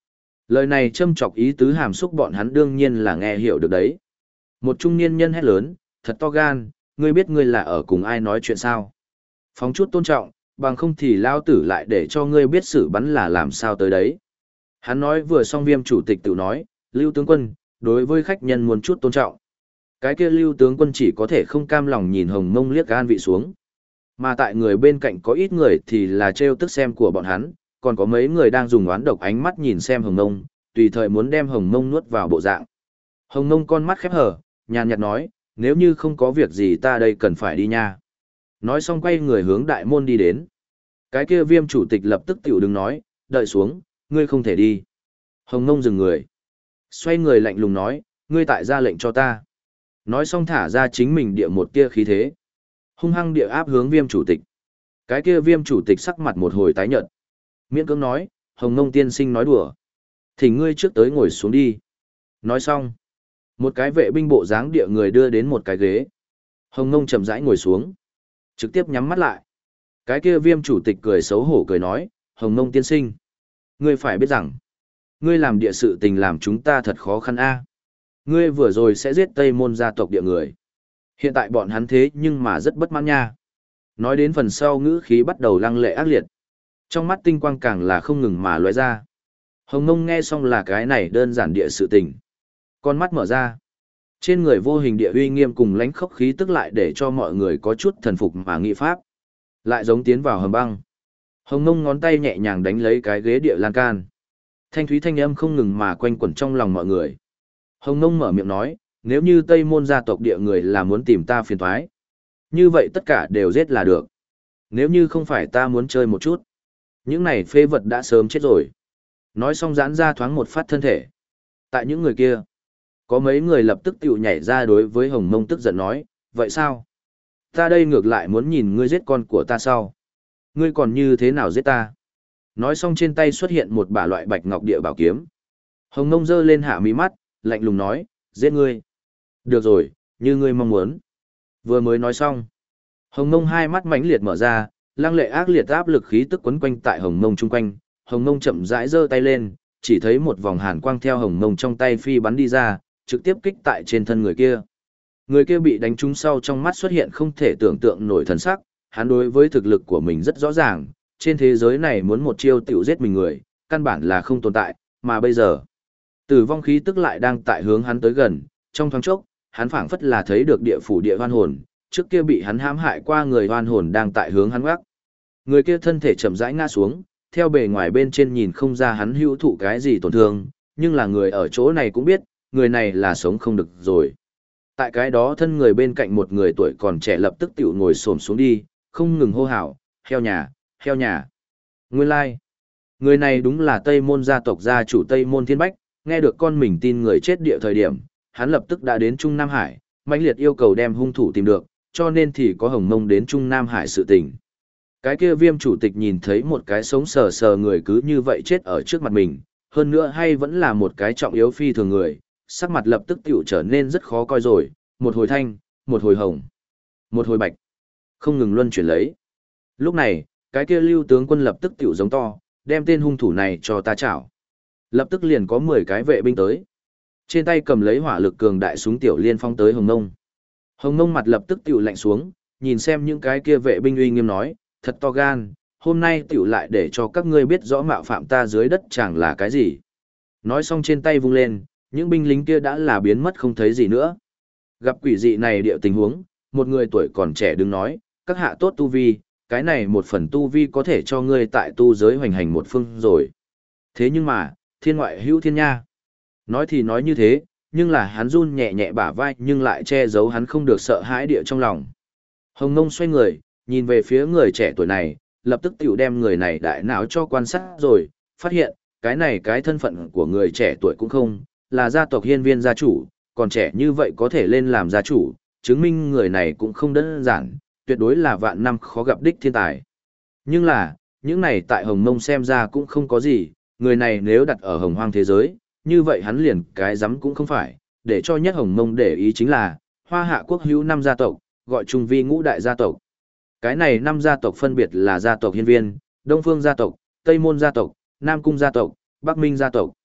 Lời này châm chọc ý tứ hàm xúc bọn hắn đương nhiên là nghe hiểu được đấy. Một trung niên nhân hét lớn, thật to gan, ngươi biết ngươi là ở cùng ai nói chuyện sao? Phóng chút tôn trọng, bằng không thì lao tử lại để cho ngươi biết xử bắn là làm sao tới đấy. Hắn nói vừa xong Viêm chủ tịch tự nói, Lưu tướng quân, đối với khách nhân muốn chút tôn trọng. Cái kia Lưu tướng quân chỉ có thể không cam lòng nhìn Hồng Mông liếc gan vị xuống. Mà tại người bên cạnh có ít người thì là trêu tức xem của bọn hắn, còn có mấy người đang dùng oán độc ánh mắt nhìn xem Hồng Mông, tùy thời muốn đem Hồng Mông nuốt vào bộ dạng. Hồng Mông con mắt khép hờ, nhàn nhạt nói, nếu như không có việc gì ta đây cần phải đi nha. Nói xong quay người hướng đại môn đi đến. Cái kia Viêm chủ tịch lập tức tiểu đứng nói, đợi xuống, ngươi không thể đi. Hồng Mông dừng người. Xoay người lạnh lùng nói, ngươi tại ra lệnh cho ta. Nói xong thả ra chính mình địa một tia khí thế. Hung hăng địa áp hướng Viêm chủ tịch. Cái kia Viêm chủ tịch sắc mặt một hồi tái nhợt. Miễn cưỡng nói, Hồng Mông tiên sinh nói đùa. Thỉnh ngươi trước tới ngồi xuống đi. Nói xong. Một cái vệ binh bộ dáng địa người đưa đến một cái ghế. Hồng Mông chậm rãi ngồi xuống. Trực tiếp nhắm mắt lại. Cái kia Viêm chủ tịch cười xấu hổ cười nói, Hồng Mông tiên sinh. Ngươi phải biết rằng, ngươi làm địa sự tình làm chúng ta thật khó khăn a. Ngươi vừa rồi sẽ giết Tây Môn gia tộc địa người. Hiện tại bọn hắn thế nhưng mà rất bất mãn nha. Nói đến phần sau ngữ khí bắt đầu lăng lệ ác liệt. Trong mắt tinh quang càng là không ngừng mà lóe ra. Hồng Mông nghe xong là cái này đơn giản địa sự tình. Con mắt mở ra. Trên người vô hình địa uy nghiêm cùng lãnh khốc khí tức lại để cho mọi người có chút thần phục mà nghị pháp. Lại giống tiến vào hầm băng. Hồng Mông ngón tay nhẹ nhàng đánh lấy cái ghế địa lan can. Thanh thúy thanh âm không ngừng mà quanh quẩn trong lòng mọi người. Hồng Mông mở miệng nói, nếu như Tây Môn gia tộc địa người là muốn tìm ta phiền toái, như vậy tất cả đều giết là được. Nếu như không phải ta muốn chơi một chút, những này phế vật đã sớm chết rồi. Nói xong giãn ra thoáng một phát thân thể. Tại những người kia, có mấy người lập tức tiểu nhảy ra đối với Hồng Mông tức giận nói, vậy sao? Ta đây ngược lại muốn nhìn ngươi giết con của ta sau. Ngươi còn như thế nào giết ta? Nói xong trên tay xuất hiện một bả loại bạch ngọc địa bảo kiếm. Hồng Mông giơ lên hạ mí mắt, lạnh lùng nói, giết ngươi. Được rồi, như ngươi mong muốn. Vừa mới nói xong. Hồng Mông hai mắt mãnh liệt mở ra, lăng lệ ác liệt áp lực khí tức quấn quanh tại Hồng Mông chung quanh. Hồng Mông chậm rãi giơ tay lên, chỉ thấy một vòng hàn quang theo Hồng Mông trong tay phi bắn đi ra, trực tiếp kích tại trên thân người kia. Người kia bị đánh trúng sau trong mắt xuất hiện không thể tưởng tượng nổi thần sắc, hắn đối với thực lực của mình rất rõ ràng, trên thế giới này muốn một chiêu tiểu giết mình người, căn bản là không tồn tại, mà bây giờ, tử vong khí tức lại đang tại hướng hắn tới gần, trong thoáng chốc, hắn phảng phất là thấy được địa phủ địa hoan hồn, trước kia bị hắn hãm hại qua người hoan hồn đang tại hướng hắn gác. Người kia thân thể chậm rãi ngã xuống, theo bề ngoài bên trên nhìn không ra hắn hữu thụ cái gì tổn thương, nhưng là người ở chỗ này cũng biết, người này là sống không được rồi. Tại cái đó thân người bên cạnh một người tuổi còn trẻ lập tức tiểu ngồi xổm xuống đi, không ngừng hô hào, heo nhà, heo nhà. Nguyên lai, like. Người này đúng là Tây Môn gia tộc gia chủ Tây Môn Thiên Bách, nghe được con mình tin người chết địa thời điểm, hắn lập tức đã đến Trung Nam Hải, mãnh liệt yêu cầu đem hung thủ tìm được, cho nên thì có Hồng Mông đến Trung Nam Hải sự tình. Cái kia Viêm chủ tịch nhìn thấy một cái sống sờ sờ người cứ như vậy chết ở trước mặt mình, hơn nữa hay vẫn là một cái trọng yếu phi thường người, sắc mặt lập tức tiểu trở nên rất khó coi rồi, một hồi thanh, một hồi hồng, một hồi bạch, không ngừng luân chuyển lấy. Lúc này, cái kia Lưu tướng quân lập tức tiểu giống to, đem tên hung thủ này cho ta chảo. Lập tức liền có 10 cái vệ binh tới. Trên tay cầm lấy hỏa lực cường đại súng tiểu liên phong tới Hồng Mông. Hồng Mông mặt lập tức tiểu lạnh xuống, nhìn xem những cái kia vệ binh uy nghiêm nói, thật to gan, hôm nay tiểu lại để cho các ngươi biết rõ mạo phạm ta dưới đất chẳng là cái gì. Nói xong trên tay vung lên, những binh lính kia đã là biến mất không thấy gì nữa. Gặp quỷ dị này điệu tình huống, một người tuổi còn trẻ đứng nói, các hạ tốt tu vi, cái này một phần tu vi có thể cho ngươi tại tu giới hoành hành một phương rồi. Thế nhưng mà, thiên ngoại hữu thiên nha. Nói thì nói như thế, nhưng là hắn run nhẹ nhẹ bả vai nhưng lại che giấu hắn không được sợ hãi địa trong lòng. Hồng Mông xoay người, nhìn về phía người trẻ tuổi này, lập tức tiểu đem người này đại não cho quan sát rồi, phát hiện, cái này cái thân phận của người trẻ tuổi cũng không, là gia tộc hiên viên gia chủ, còn trẻ như vậy có thể lên làm gia chủ, chứng minh người này cũng không đơn giản, tuyệt đối là vạn năm khó gặp đích thiên tài. Nhưng là, những này tại Hồng Mông xem ra cũng không có gì, người này nếu đặt ở Hồng Hoang thế giới, như vậy hắn liền cái rắm cũng không phải, để cho nhất Hồng Mông để ý chính là, Hoa Hạ quốc hữu 5 gia tộc, gọi chung vi ngũ đại gia tộc. Cái này 5 gia tộc phân biệt là gia tộc hiên viên, Đông Phương gia tộc, Tây Môn gia tộc, Nam Cung gia tộc, Bắc Minh gia tộc.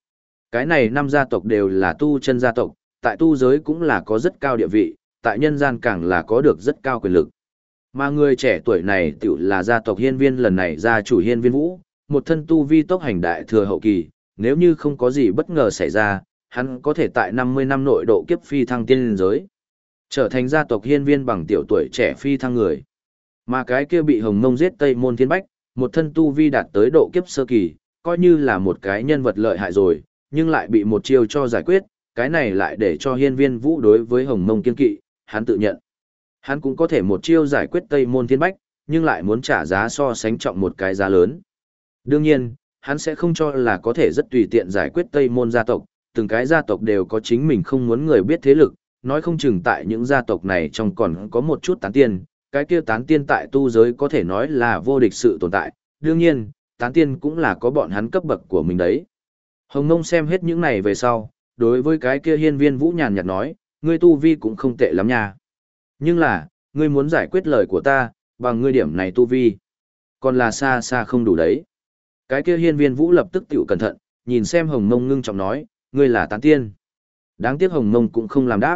Cái này năm gia tộc đều là tu chân gia tộc, tại tu giới cũng là có rất cao địa vị, tại nhân gian càng là có được rất cao quyền lực. Mà người trẻ tuổi này tiểu là gia tộc Hiên Viên lần này gia chủ Hiên Viên Vũ, một thân tu vi tốc hành đại thừa hậu kỳ, nếu như không có gì bất ngờ xảy ra, hắn có thể tại 50 năm nội độ kiếp phi thăng tiên giới, trở thành gia tộc Hiên Viên bằng tiểu tuổi trẻ phi thăng người. Mà cái kia bị Hồng Mông giết Tây Môn Thiên Bách, một thân tu vi đạt tới độ kiếp sơ kỳ, coi như là một cái nhân vật lợi hại rồi, nhưng lại bị một chiêu cho giải quyết, cái này lại để cho Hiên Viên Vũ đối với Hồng Mông kiên kỵ, hắn tự nhận. Hắn cũng có thể một chiêu giải quyết Tây Môn Thiên Bách, nhưng lại muốn trả giá so sánh trọng một cái giá lớn. Đương nhiên, hắn sẽ không cho là có thể rất tùy tiện giải quyết Tây Môn gia tộc, từng cái gia tộc đều có chính mình không muốn người biết thế lực, nói không chừng tại những gia tộc này trong còn có một chút tán tiên, cái kia tán tiên tại tu giới có thể nói là vô địch sự tồn tại, đương nhiên, tán tiên cũng là có bọn hắn cấp bậc của mình đấy. Hồng Nông xem hết những này về sau, đối với cái kia Hiên Viên Vũ nhàn nhạt nói, ngươi tu vi cũng không tệ lắm nha. Nhưng là, ngươi muốn giải quyết lời của ta, bằng ngươi điểm này tu vi. Còn là xa xa không đủ đấy. Cái kia Hiên Viên Vũ lập tức tiểu cẩn thận, nhìn xem Hồng Nông ngưng trọng nói, ngươi là tán tiên. Đáng tiếc Hồng Nông cũng không làm đáp.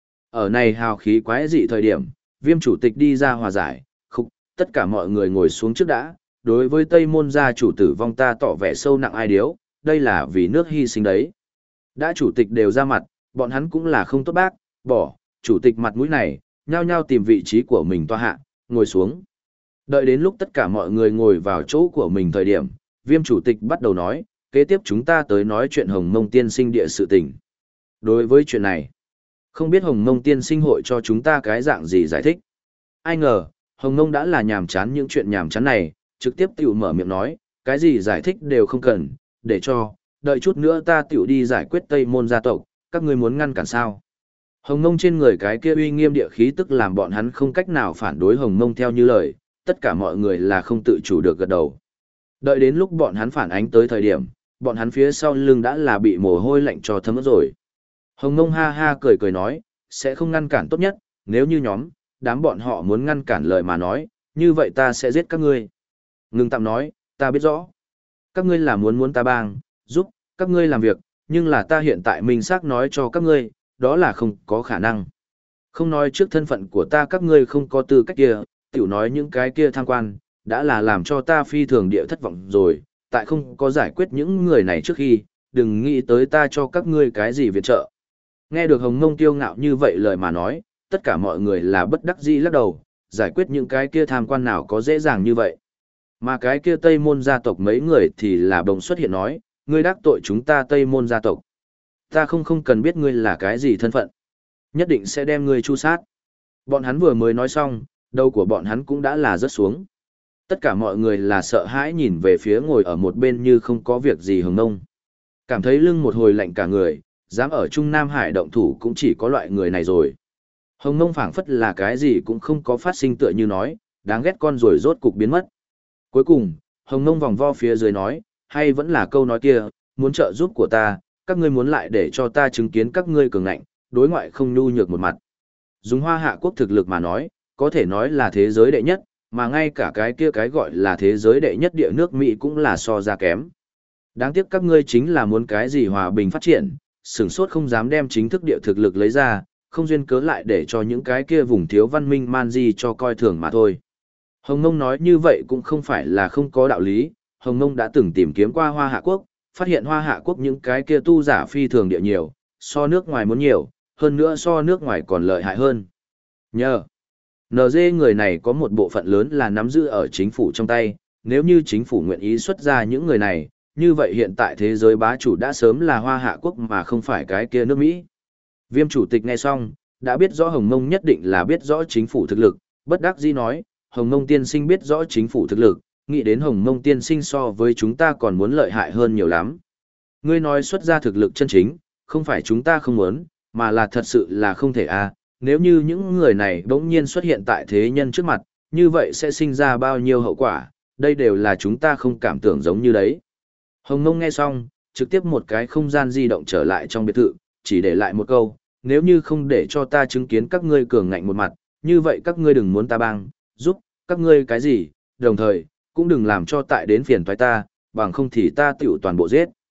Ở này hào khí quái dị thời điểm, Viêm chủ tịch đi ra hòa giải, tất cả mọi người ngồi xuống trước đã, đối với Tây Môn gia chủ tử vong ta tỏ vẻ sâu nặng ai điếu, đây là vì nước hy sinh đấy. Đã chủ tịch đều ra mặt, bọn hắn cũng là không tốt bác, bỏ, chủ tịch mặt mũi này, nhao nhao tìm vị trí của mình toa hạ, ngồi xuống. Đợi đến lúc tất cả mọi người ngồi vào chỗ của mình thời điểm, Viêm chủ tịch bắt đầu nói, kế tiếp chúng ta tới nói chuyện Hồng Mông tiên sinh địa sự tình. Đối với chuyện này, không biết Hồng Mông tiên sinh hội cho chúng ta cái dạng gì giải thích. Ai ngờ, Hồng Mông đã là nhàm chán những chuyện nhàm chán này, trực tiếp tiểu mở miệng nói, cái gì giải thích đều không cần, để cho, đợi chút nữa ta tiểu đi giải quyết Tây Môn gia tộc, các ngươi muốn ngăn cản sao. Hồng Mông trên người cái kia uy nghiêm địa khí tức làm bọn hắn không cách nào phản đối Hồng Mông theo như lời, tất cả mọi người là không tự chủ được gật đầu. Đợi đến lúc bọn hắn phản ánh tới thời điểm, bọn hắn phía sau lưng đã là bị mồ hôi lạnh cho thấm ướt rồi. Hồng Mông ha ha cười cười nói, sẽ không ngăn cản tốt nhất, nếu như đám bọn họ muốn ngăn cản lời mà nói, như vậy ta sẽ giết các ngươi. Ngưng tạm nói, ta biết rõ. Các ngươi là muốn ta bang, giúp, các ngươi làm việc, nhưng là ta hiện tại minh xác nói cho các ngươi, đó là không có khả năng. Không nói trước thân phận của ta các ngươi không có tư cách kia, tiểu nói những cái kia tham quan, đã là làm cho ta phi thường địa thất vọng rồi, tại không có giải quyết những người này trước khi, đừng nghĩ tới ta cho các ngươi cái gì viện trợ. Nghe được Hồng Mông kiêu ngạo như vậy lời mà nói, tất cả mọi người là bất đắc dĩ lắc đầu, giải quyết những cái kia tham quan nào có dễ dàng như vậy. Mà cái kia Tây Môn gia tộc mấy người thì là bỗng xuất hiện nói, ngươi đắc tội chúng ta Tây Môn gia tộc. Ta không cần biết ngươi là cái gì thân phận. Nhất định sẽ đem ngươi tru sát. Bọn hắn vừa mới nói xong, đầu của bọn hắn cũng đã là rớt xuống. Tất cả mọi người là sợ hãi nhìn về phía ngồi ở một bên như không có việc gì Hồng Nông. Cảm thấy lưng một hồi lạnh cả người, dám ở Trung Nam Hải động thủ cũng chỉ có loại người này rồi. Hồng Nông phảng phất là cái gì cũng không có phát sinh tựa như nói, đáng ghét con rồi rốt cục biến mất. Cuối cùng, Hồng Nông vòng vo phía dưới nói, hay vẫn là câu nói kia, muốn trợ giúp của ta, các ngươi muốn lại để cho ta chứng kiến các ngươi cường ngạnh, đối ngoại không nhu nhược một mặt. Dùng Hoa Hạ quốc thực lực mà nói, có thể nói là thế giới đệ nhất, mà ngay cả cái kia cái gọi là thế giới đệ nhất địa nước Mỹ cũng là so ra kém. Đáng tiếc các ngươi chính là muốn cái gì hòa bình phát triển, sửng sốt không dám đem chính thức địa thực lực lấy ra, không duyên cớ lại để cho những cái kia vùng thiếu văn minh man di cho coi thường mà thôi. Hồng Nông nói như vậy cũng không phải là không có đạo lý, Hồng Nông đã từng tìm kiếm qua Hoa Hạ quốc, phát hiện Hoa Hạ quốc những cái kia tu giả phi thường địa nhiều, so nước ngoài muốn nhiều, hơn nữa so nước ngoài còn lợi hại hơn. Nhờ, NG người này có một bộ phận lớn là nắm giữ ở chính phủ trong tay, nếu như chính phủ nguyện ý xuất ra những người này, như vậy hiện tại thế giới bá chủ đã sớm là Hoa Hạ quốc mà không phải cái kia nước Mỹ. Viêm chủ tịch nghe xong, đã biết rõ Hồng Nông nhất định là biết rõ chính phủ thực lực, bất đắc dĩ nói, Hồng Nông tiên sinh biết rõ chính phủ thực lực, nghĩ đến Hồng Nông tiên sinh so với chúng ta còn muốn lợi hại hơn nhiều lắm. Ngươi nói xuất ra thực lực chân chính, không phải chúng ta không muốn, mà là thật sự là không thể à, nếu như những người này bỗng nhiên xuất hiện tại thế nhân trước mặt, như vậy sẽ sinh ra bao nhiêu hậu quả, đây đều là chúng ta không cảm tưởng giống như đấy. Hồng Nông nghe xong, trực tiếp một cái không gian di động trở lại trong biệt thự, chỉ để lại một câu, nếu như không để cho ta chứng kiến các ngươi cường ngạnh một mặt, như vậy các ngươi đừng muốn ta bang, giúp, các ngươi cái gì, đồng thời, cũng đừng làm cho tại đến phiền toái ta, bằng không thì ta tiểu toàn bộ giết.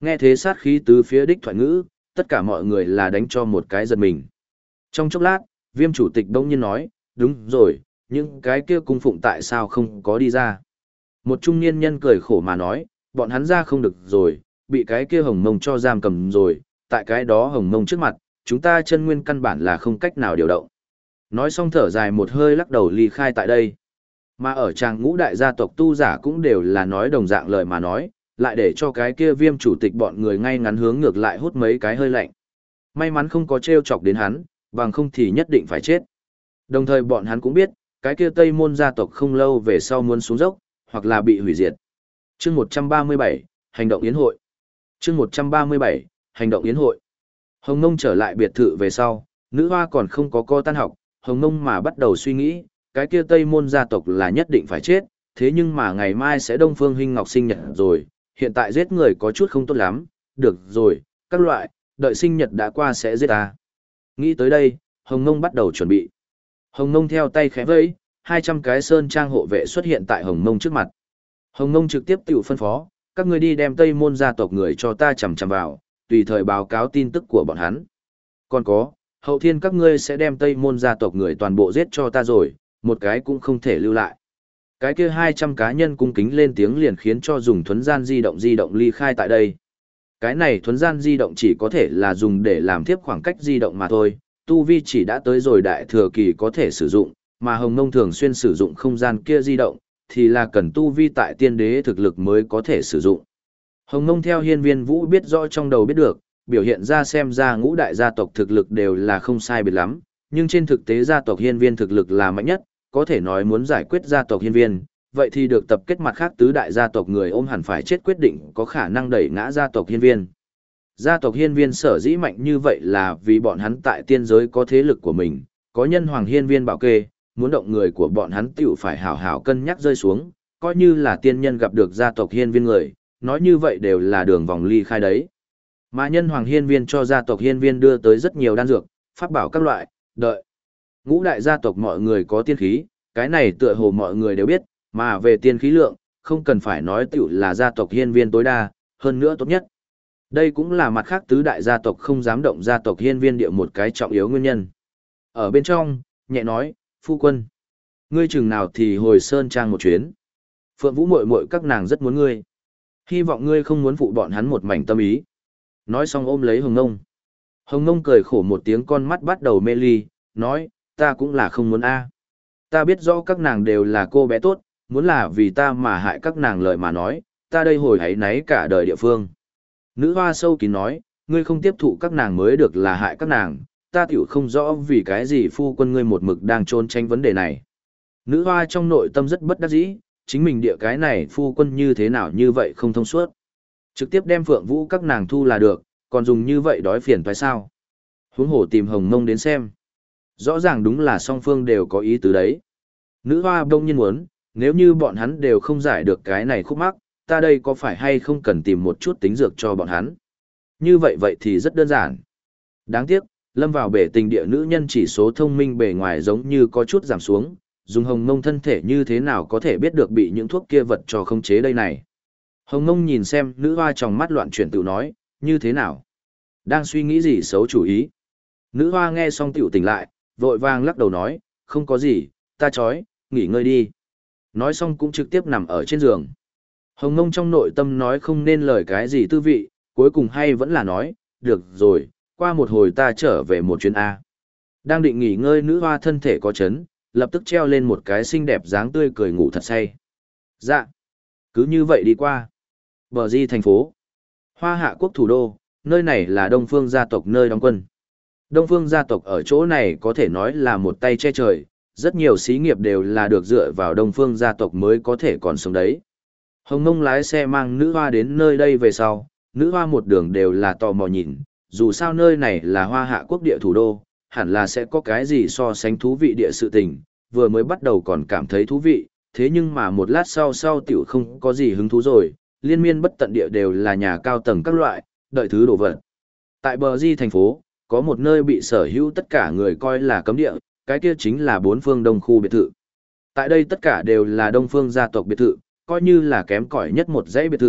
Nghe thế sát khí tứ phía đích thoại ngữ, tất cả mọi người là đánh cho một cái giật mình. Trong chốc lát, Viêm chủ tịch bỗng nhiên nói, đúng rồi, những cái kia cung phụng tại sao không có đi ra. Một trung niên nhân cười khổ mà nói, bọn hắn ra không được rồi, bị cái kia hồng mông cho giam cầm rồi, tại cái đó hồng mông trước mặt, chúng ta chân nguyên căn bản là không cách nào điều động. Nói xong thở dài một hơi lắc đầu ly khai tại đây. Mà ở tràng ngũ đại gia tộc tu giả cũng đều là nói đồng dạng lời mà nói, lại để cho cái kia Viêm chủ tịch bọn người ngay ngắn hướng ngược lại hút mấy cái hơi lạnh. May mắn không có trêu chọc đến hắn, bằng không thì nhất định phải chết. Đồng thời bọn hắn cũng biết, cái kia Tây Môn gia tộc không lâu về sau muốn xuống dốc, hoặc là bị hủy diệt. Chương 137, hành động yến hội. Chương 137, hành động yến hội. Hồng Nông trở lại biệt thự về sau, nữ hoa còn không có co tan học, Hồng Nông mà bắt đầu suy nghĩ, cái kia Tây Môn gia tộc là nhất định phải chết, thế nhưng mà ngày mai sẽ Đông Phương Hinh Ngọc sinh nhật rồi, hiện tại giết người có chút không tốt lắm, được rồi, các loại, đợi sinh nhật đã qua sẽ giết ta. Nghĩ tới đây, Hồng Nông bắt đầu chuẩn bị. Hồng Nông theo tay khẽ vẫy, 200 cái sơn trang hộ vệ xuất hiện tại Hồng Nông trước mặt. Hồng Nông trực tiếp tự phân phó, các ngươi đi đem Tây Môn gia tộc người cho ta chằm chằm vào, tùy thời báo cáo tin tức của bọn hắn. Còn có, hậu thiên các ngươi sẽ đem Tây Môn gia tộc người toàn bộ giết cho ta rồi, một cái cũng không thể lưu lại. Cái kia 200 cá nhân cung kính lên tiếng liền khiến cho dùng thuấn gian di động ly khai tại đây. Cái này thuấn gian di động chỉ có thể là dùng để làm tiếp khoảng cách di động mà thôi, tu vi chỉ đã tới rồi đại thừa kỳ có thể sử dụng, mà Hồng Nông thường xuyên sử dụng không gian kia di động, thì là cần tu vi tại tiên đế thực lực mới có thể sử dụng. Hồng Nông theo Hiên Viên Vũ biết rõ trong đầu biết được, biểu hiện ra xem ra ngũ đại gia tộc thực lực đều là không sai biệt lắm, nhưng trên thực tế gia tộc Hiên Viên thực lực là mạnh nhất, có thể nói muốn giải quyết gia tộc Hiên Viên, vậy thì được tập kết mặt khác tứ đại gia tộc người ôm hẳn phải chết quyết định có khả năng đẩy ngã gia tộc Hiên Viên. Gia tộc Hiên Viên sở dĩ mạnh như vậy là vì bọn hắn tại tiên giới có thế lực của mình, có nhân hoàng Hiên Viên bảo kê, muốn động người của bọn hắn tiểu phải hảo hảo cân nhắc rơi xuống, coi như là tiên nhân gặp được gia tộc Hiên Viên người, nói như vậy đều là đường vòng ly khai đấy. Mà nhân hoàng Hiên Viên cho gia tộc Hiên Viên đưa tới rất nhiều đan dược, pháp bảo các loại, đợi. Ngũ đại gia tộc mọi người có tiên khí, cái này tựa hồ mọi người đều biết, mà về tiên khí lượng, không cần phải nói tiểu là gia tộc Hiên Viên tối đa, hơn nữa tốt nhất. Đây cũng là mặt khác tứ đại gia tộc không dám động gia tộc Hiên Viên địa một cái trọng yếu nguyên nhân. Ở bên trong, nhẹ nói, phu quân, ngươi chừng nào thì hồi sơn trang một chuyến. Phượng Vũ muội muội các nàng rất muốn ngươi. Hy vọng ngươi không muốn phụ bọn hắn một mảnh tâm ý. Nói xong ôm lấy Hồng Nông. Hồng Nông cười khổ một tiếng, con mắt bắt đầu mê ly, nói, ta cũng là không muốn a. Ta biết rõ các nàng đều là cô bé tốt, muốn là vì ta mà hại các nàng lời mà nói, ta đây hồi hãy náy cả đời địa phương. Nữ hoa sâu kín nói, ngươi không tiếp thụ các nàng mới được là hại các nàng, ta tiểu không rõ vì cái gì phu quân ngươi một mực đang trốn tránh vấn đề này. Nữ hoa trong nội tâm rất bất đắc dĩ, chính mình địa cái này phu quân như thế nào như vậy không thông suốt. Trực tiếp đem Phượng Vũ các nàng thu là được, còn dùng như vậy đói phiền phải sao. Huống hồ tìm Hồng Mông đến xem. Rõ ràng đúng là song phương đều có ý tứ đấy. Nữ hoa đông nhiên muốn, nếu như bọn hắn đều không giải được cái này khúc mắc, ta đây có phải hay không cần tìm một chút tính dược cho bọn hắn. Như vậy vậy thì rất đơn giản. Đáng tiếc, lâm vào bể tình địa nữ nhân chỉ số thông minh bề ngoài giống như có chút giảm xuống, dùng Hồng Mông thân thể như thế nào có thể biết được bị những thuốc kia vật cho khống chế đây này. Hồng Mông nhìn xem nữ hoa trong mắt loạn chuyển tự nói, như thế nào? Đang suy nghĩ gì xấu chủ ý? Nữ hoa nghe xong tiểu tỉnh lại, vội vàng lắc đầu nói, không có gì, ta chói, nghỉ ngơi đi. Nói xong cũng trực tiếp nằm ở trên giường. Hồng Mông trong nội tâm nói không nên lời cái gì tư vị, cuối cùng hay vẫn là nói, được rồi, qua một hồi ta trở về một chuyến A. Đang định nghỉ ngơi nữ hoa thân thể có chấn, lập tức treo lên một cái xinh đẹp dáng tươi cười ngủ thật say. Dạ, cứ như vậy đi qua. Bờ Di thành phố. Hoa Hạ quốc thủ đô, nơi này là Đông Phương gia tộc nơi đóng quân. Đông Phương gia tộc ở chỗ này có thể nói là một tay che trời, rất nhiều xí nghiệp đều là được dựa vào Đông Phương gia tộc mới có thể còn sống đấy. Hồng Mông lái xe mang nữ hoa đến nơi đây về sau, nữ hoa một đường đều là tò mò nhìn, dù sao nơi này là Hoa Hạ quốc địa thủ đô, hẳn là sẽ có cái gì so sánh thú vị địa sự tình, vừa mới bắt đầu còn cảm thấy thú vị, thế nhưng mà một lát sau tiểu không có gì hứng thú rồi, liên miên bất tận địa đều là nhà cao tầng các loại, đợi thứ đồ vật. Tại bờ Di thành phố, có một nơi bị sở hữu tất cả người coi là cấm địa, cái kia chính là bốn phương đông khu biệt thự. Tại đây tất cả đều là Đông Phương gia tộc biệt thự, coi như là kém cỏi nhất một dãy biệt thự,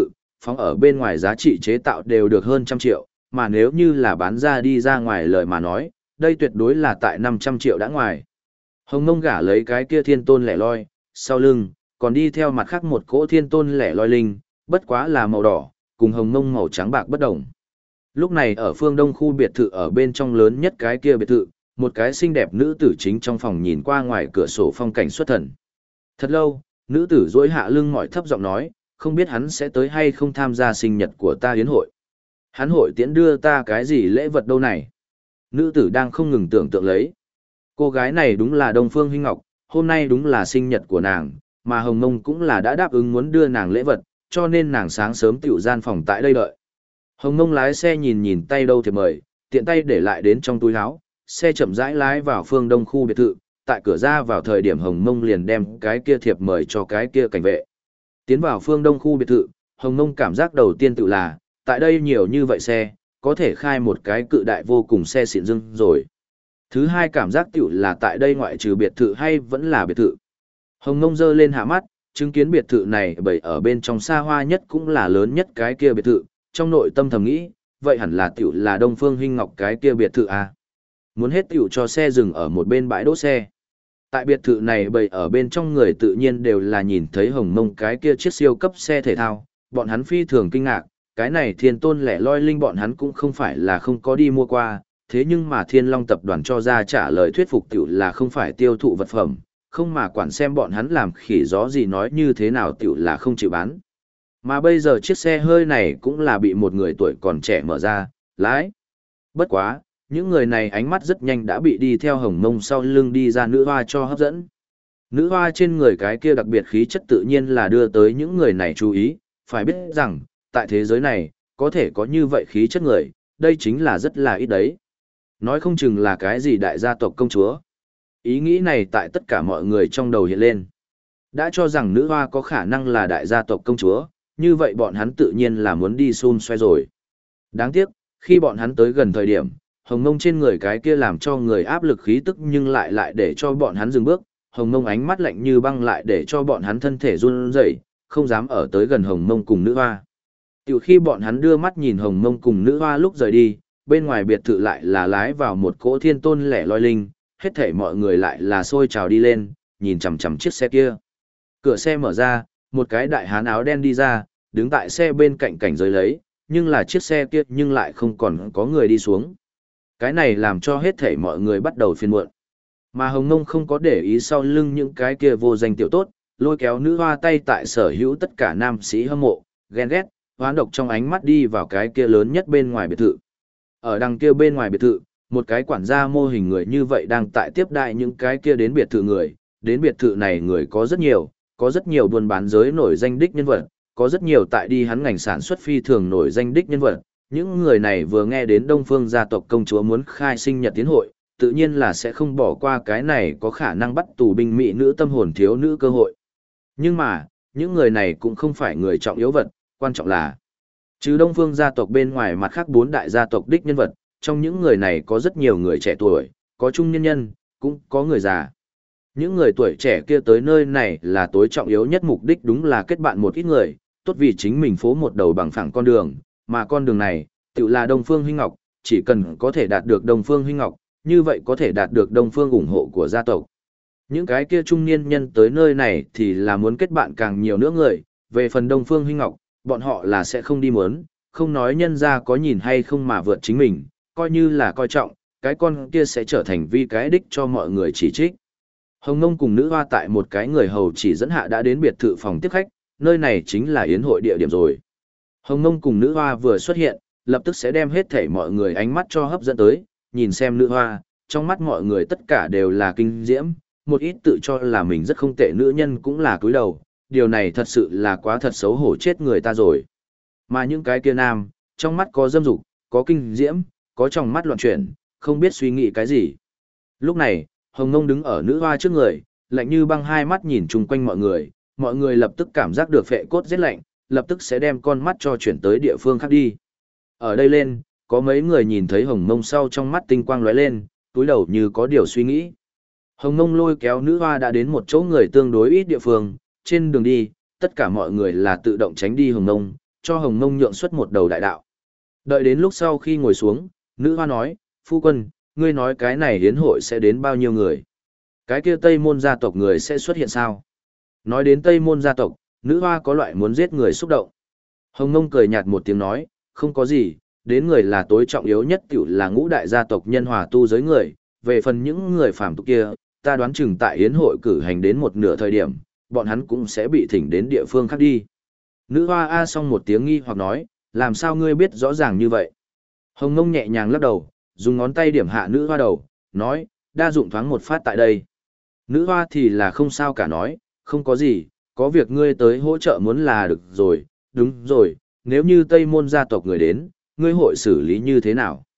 phóng ở bên ngoài giá trị chế tạo đều được hơn trăm triệu, mà nếu như là bán ra đi ra ngoài lời mà nói, đây tuyệt đối là tại 500 triệu đã ngoài. Hồng Mông gả lấy cái kia thiên tôn lẻ loi, sau lưng, còn đi theo mặt khác một cỗ thiên tôn lẻ loi linh, bất quá là màu đỏ, cùng Hồng Mông màu trắng bạc bất đồng. Lúc này ở phương đông khu biệt thự ở bên trong lớn nhất cái kia biệt thự, một cái xinh đẹp nữ tử chính trong phòng nhìn qua ngoài cửa sổ phong cảnh xuất thần. Thật lâu, nữ tử duỗi hạ lưng mỏi thấp giọng nói, không biết hắn sẽ tới hay không tham gia sinh nhật của ta yến hội. Hắn hội tiễn đưa ta cái gì lễ vật đâu này? Nữ tử đang không ngừng tưởng tượng lấy. Cô gái này đúng là Đông Phương Hinh Ngọc, hôm nay đúng là sinh nhật của nàng, mà Hồng Mông cũng là đã đáp ứng muốn đưa nàng lễ vật, cho nên nàng sáng sớm tiểu gian phòng tại đây đợi. Hồng Mông lái xe nhìn nhìn tay đâu thiệp mời, tiện tay để lại đến trong túi áo, xe chậm rãi lái vào phương đông khu biệt thự, tại cửa ra vào thời điểm Hồng Mông liền đem cái kia thiệp mời cho cái kia cảnh vệ. Tiến vào phương đông khu biệt thự, Hồng Mông cảm giác đầu tiên tự là, tại đây nhiều như vậy xe, có thể khai một cái cự đại vô cùng xe xịn dưng rồi. Thứ hai cảm giác tiểu là tại đây ngoại trừ biệt thự hay vẫn là biệt thự. Hồng Mông giơ lên hạ mắt, chứng kiến biệt thự này bởi ở bên trong xa hoa nhất cũng là lớn nhất cái kia biệt thự, trong nội tâm thầm nghĩ, vậy hẳn là tiểu là Đông Phương Hinh Ngọc cái kia biệt thự à. Muốn hết tiểu cho xe dừng ở một bên bãi đỗ xe. Tại biệt thự này bởi ở bên trong người tự nhiên đều là nhìn thấy Hồng Mông cái kia chiếc siêu cấp xe thể thao, bọn hắn phi thường kinh ngạc, cái này thiên tôn lẻ loi linh bọn hắn cũng không phải là không có đi mua qua, thế nhưng mà Thiên Long tập đoàn cho ra trả lời thuyết phục tiểu là không phải tiêu thụ vật phẩm, không mà quản xem bọn hắn làm khỉ gió gì nói như thế nào tiểu là không chịu bán. Mà bây giờ chiếc xe hơi này cũng là bị một người tuổi còn trẻ mở ra, lái. Bất quá, những người này ánh mắt rất nhanh đã bị đi theo Hồng Mông sau lưng đi ra nữ hoa cho hấp dẫn. Nữ hoa trên người cái kia đặc biệt khí chất tự nhiên là đưa tới những người này chú ý, phải biết rằng, tại thế giới này, có thể có như vậy khí chất người, đây chính là rất là ít đấy. Nói không chừng là cái gì đại gia tộc công chúa. Ý nghĩ này tại tất cả mọi người trong đầu hiện lên. Đã cho rằng nữ hoa có khả năng là đại gia tộc công chúa, như vậy bọn hắn tự nhiên là muốn đi xun xoe rồi. Đáng tiếc, khi bọn hắn tới gần thời điểm, Hồng Mông trên người cái kia làm cho người áp lực khí tức nhưng lại để cho bọn hắn dừng bước, Hồng Mông ánh mắt lạnh như băng lại để cho bọn hắn thân thể run rẩy, không dám ở tới gần Hồng Mông cùng nữ hoa. Tiểu khi bọn hắn đưa mắt nhìn Hồng Mông cùng nữ hoa lúc rời đi, bên ngoài biệt thự lại là lái vào một cỗ thiên tôn lẻ loi linh, hết thảy mọi người lại là xôi trào đi lên, nhìn chằm chằm chiếc xe kia. Cửa xe mở ra, một cái đại hán áo đen đi ra, đứng tại xe bên cạnh cảnh giới lấy, nhưng là chiếc xe kia nhưng lại không còn có người đi xuống. Cái này làm cho hết thảy mọi người bắt đầu phiền muộn. Mà Hồng Mông không có để ý sau lưng những cái kia vô danh tiểu tốt, lôi kéo nữ hoa tay tại sở hữu tất cả nam sĩ hâm mộ, ghen ghét, hoán độc trong ánh mắt đi vào cái kia lớn nhất bên ngoài biệt thự. Ở đằng kia bên ngoài biệt thự, một cái quản gia mô hình người như vậy đang tại tiếp đại những cái kia đến biệt thự người, đến biệt thự này người có rất nhiều buôn bán giới nổi danh đích nhân vật, có rất nhiều tại đi hắn ngành sản xuất phi thường nổi danh đích nhân vật. Những người này vừa nghe đến Đông Phương gia tộc công chúa muốn khai sinh nhật tiến hội, tự nhiên là sẽ không bỏ qua cái này có khả năng bắt tù binh mỹ nữ tâm hồn thiếu nữ cơ hội. Nhưng mà, những người này cũng không phải người trọng yếu vật, quan trọng là trừ Đông Phương gia tộc bên ngoài mặt khác bốn đại gia tộc đích nhân vật, trong những người này có rất nhiều người trẻ tuổi, có trung niên nhân, cũng có người già. Những người tuổi trẻ kia tới nơi này là tối trọng yếu nhất mục đích đúng là kết bạn một ít người, tốt vì chính mình phố một đầu bằng phẳng con đường, mà con đường này, tự là Đông Phương Hinh Ngọc, chỉ cần có thể đạt được Đông Phương Hinh Ngọc, như vậy có thể đạt được Đông Phương ủng hộ của gia tộc. Những cái kia trung niên nhân tới nơi này thì là muốn kết bạn càng nhiều nữa người, về phần Đông Phương Hinh Ngọc, bọn họ là sẽ không đi muốn, không nói nhân ra có nhìn hay không mà vượt chính mình, coi như là coi trọng, cái con kia sẽ trở thành vi cái đích cho mọi người chỉ trích. Hồng Nông cùng nữ hoa tại một cái người hầu chỉ dẫn hạ đã đến biệt thự phòng tiếp khách, nơi này chính là yến hội địa điểm rồi. Hồng Nông cùng nữ hoa vừa xuất hiện, lập tức sẽ đem hết thảy mọi người ánh mắt cho hấp dẫn tới, nhìn xem nữ hoa, trong mắt mọi người tất cả đều là kinh diễm, một ít tự cho là mình rất không tệ nữ nhân cũng là cúi đầu, điều này thật sự là quá thật xấu hổ chết người ta rồi. Mà những cái kia nam, trong mắt có dâm dục, có kinh diễm, có trong mắt loạn chuyển, không biết suy nghĩ cái gì. Lúc này, Hồng Nông đứng ở nữ hoa trước người, lạnh như băng hai mắt nhìn chung quanh mọi người lập tức cảm giác được phệ cốt rét lạnh, lập tức sẽ đem con mắt cho chuyển tới địa phương khác đi. Ở đây lên, có mấy người nhìn thấy Hồng Nông sau trong mắt tinh quang lóe lên, túi đầu như có điều suy nghĩ. Hồng Nông lôi kéo nữ hoa đã đến một chỗ người tương đối ít địa phương, trên đường đi, tất cả mọi người là tự động tránh đi Hồng Nông, cho Hồng Mông nhượng xuất một đầu đại đạo. Đợi đến lúc sau khi ngồi xuống, nữ hoa nói, phu quân, ngươi nói cái này hiến hội sẽ đến bao nhiêu người? Cái kia Tây Môn gia tộc người sẽ xuất hiện sao? Nói đến Tây Môn gia tộc, nữ hoa có loại muốn giết người xúc động. Hồng Mông cười nhạt một tiếng nói, không có gì, đến người là tối trọng yếu nhất tiểu là ngũ đại gia tộc nhân hòa tu giới người, về phần những người phàm tục kia, ta đoán chừng tại hiến hội cử hành đến một nửa thời điểm, bọn hắn cũng sẽ bị thỉnh đến địa phương khác đi. Nữ hoa A xong một tiếng nghi hoặc nói, làm sao ngươi biết rõ ràng như vậy? Hồng Mông nhẹ nhàng lắc đầu, dùng ngón tay điểm hạ nữ hoa đầu, nói, đa dụng thoáng một phát tại đây. Nữ hoa thì là không sao cả nói, không có gì, có việc ngươi tới hỗ trợ muốn là được rồi, đúng rồi, nếu như Tây Môn gia tộc người đến, ngươi hội xử lý như thế nào?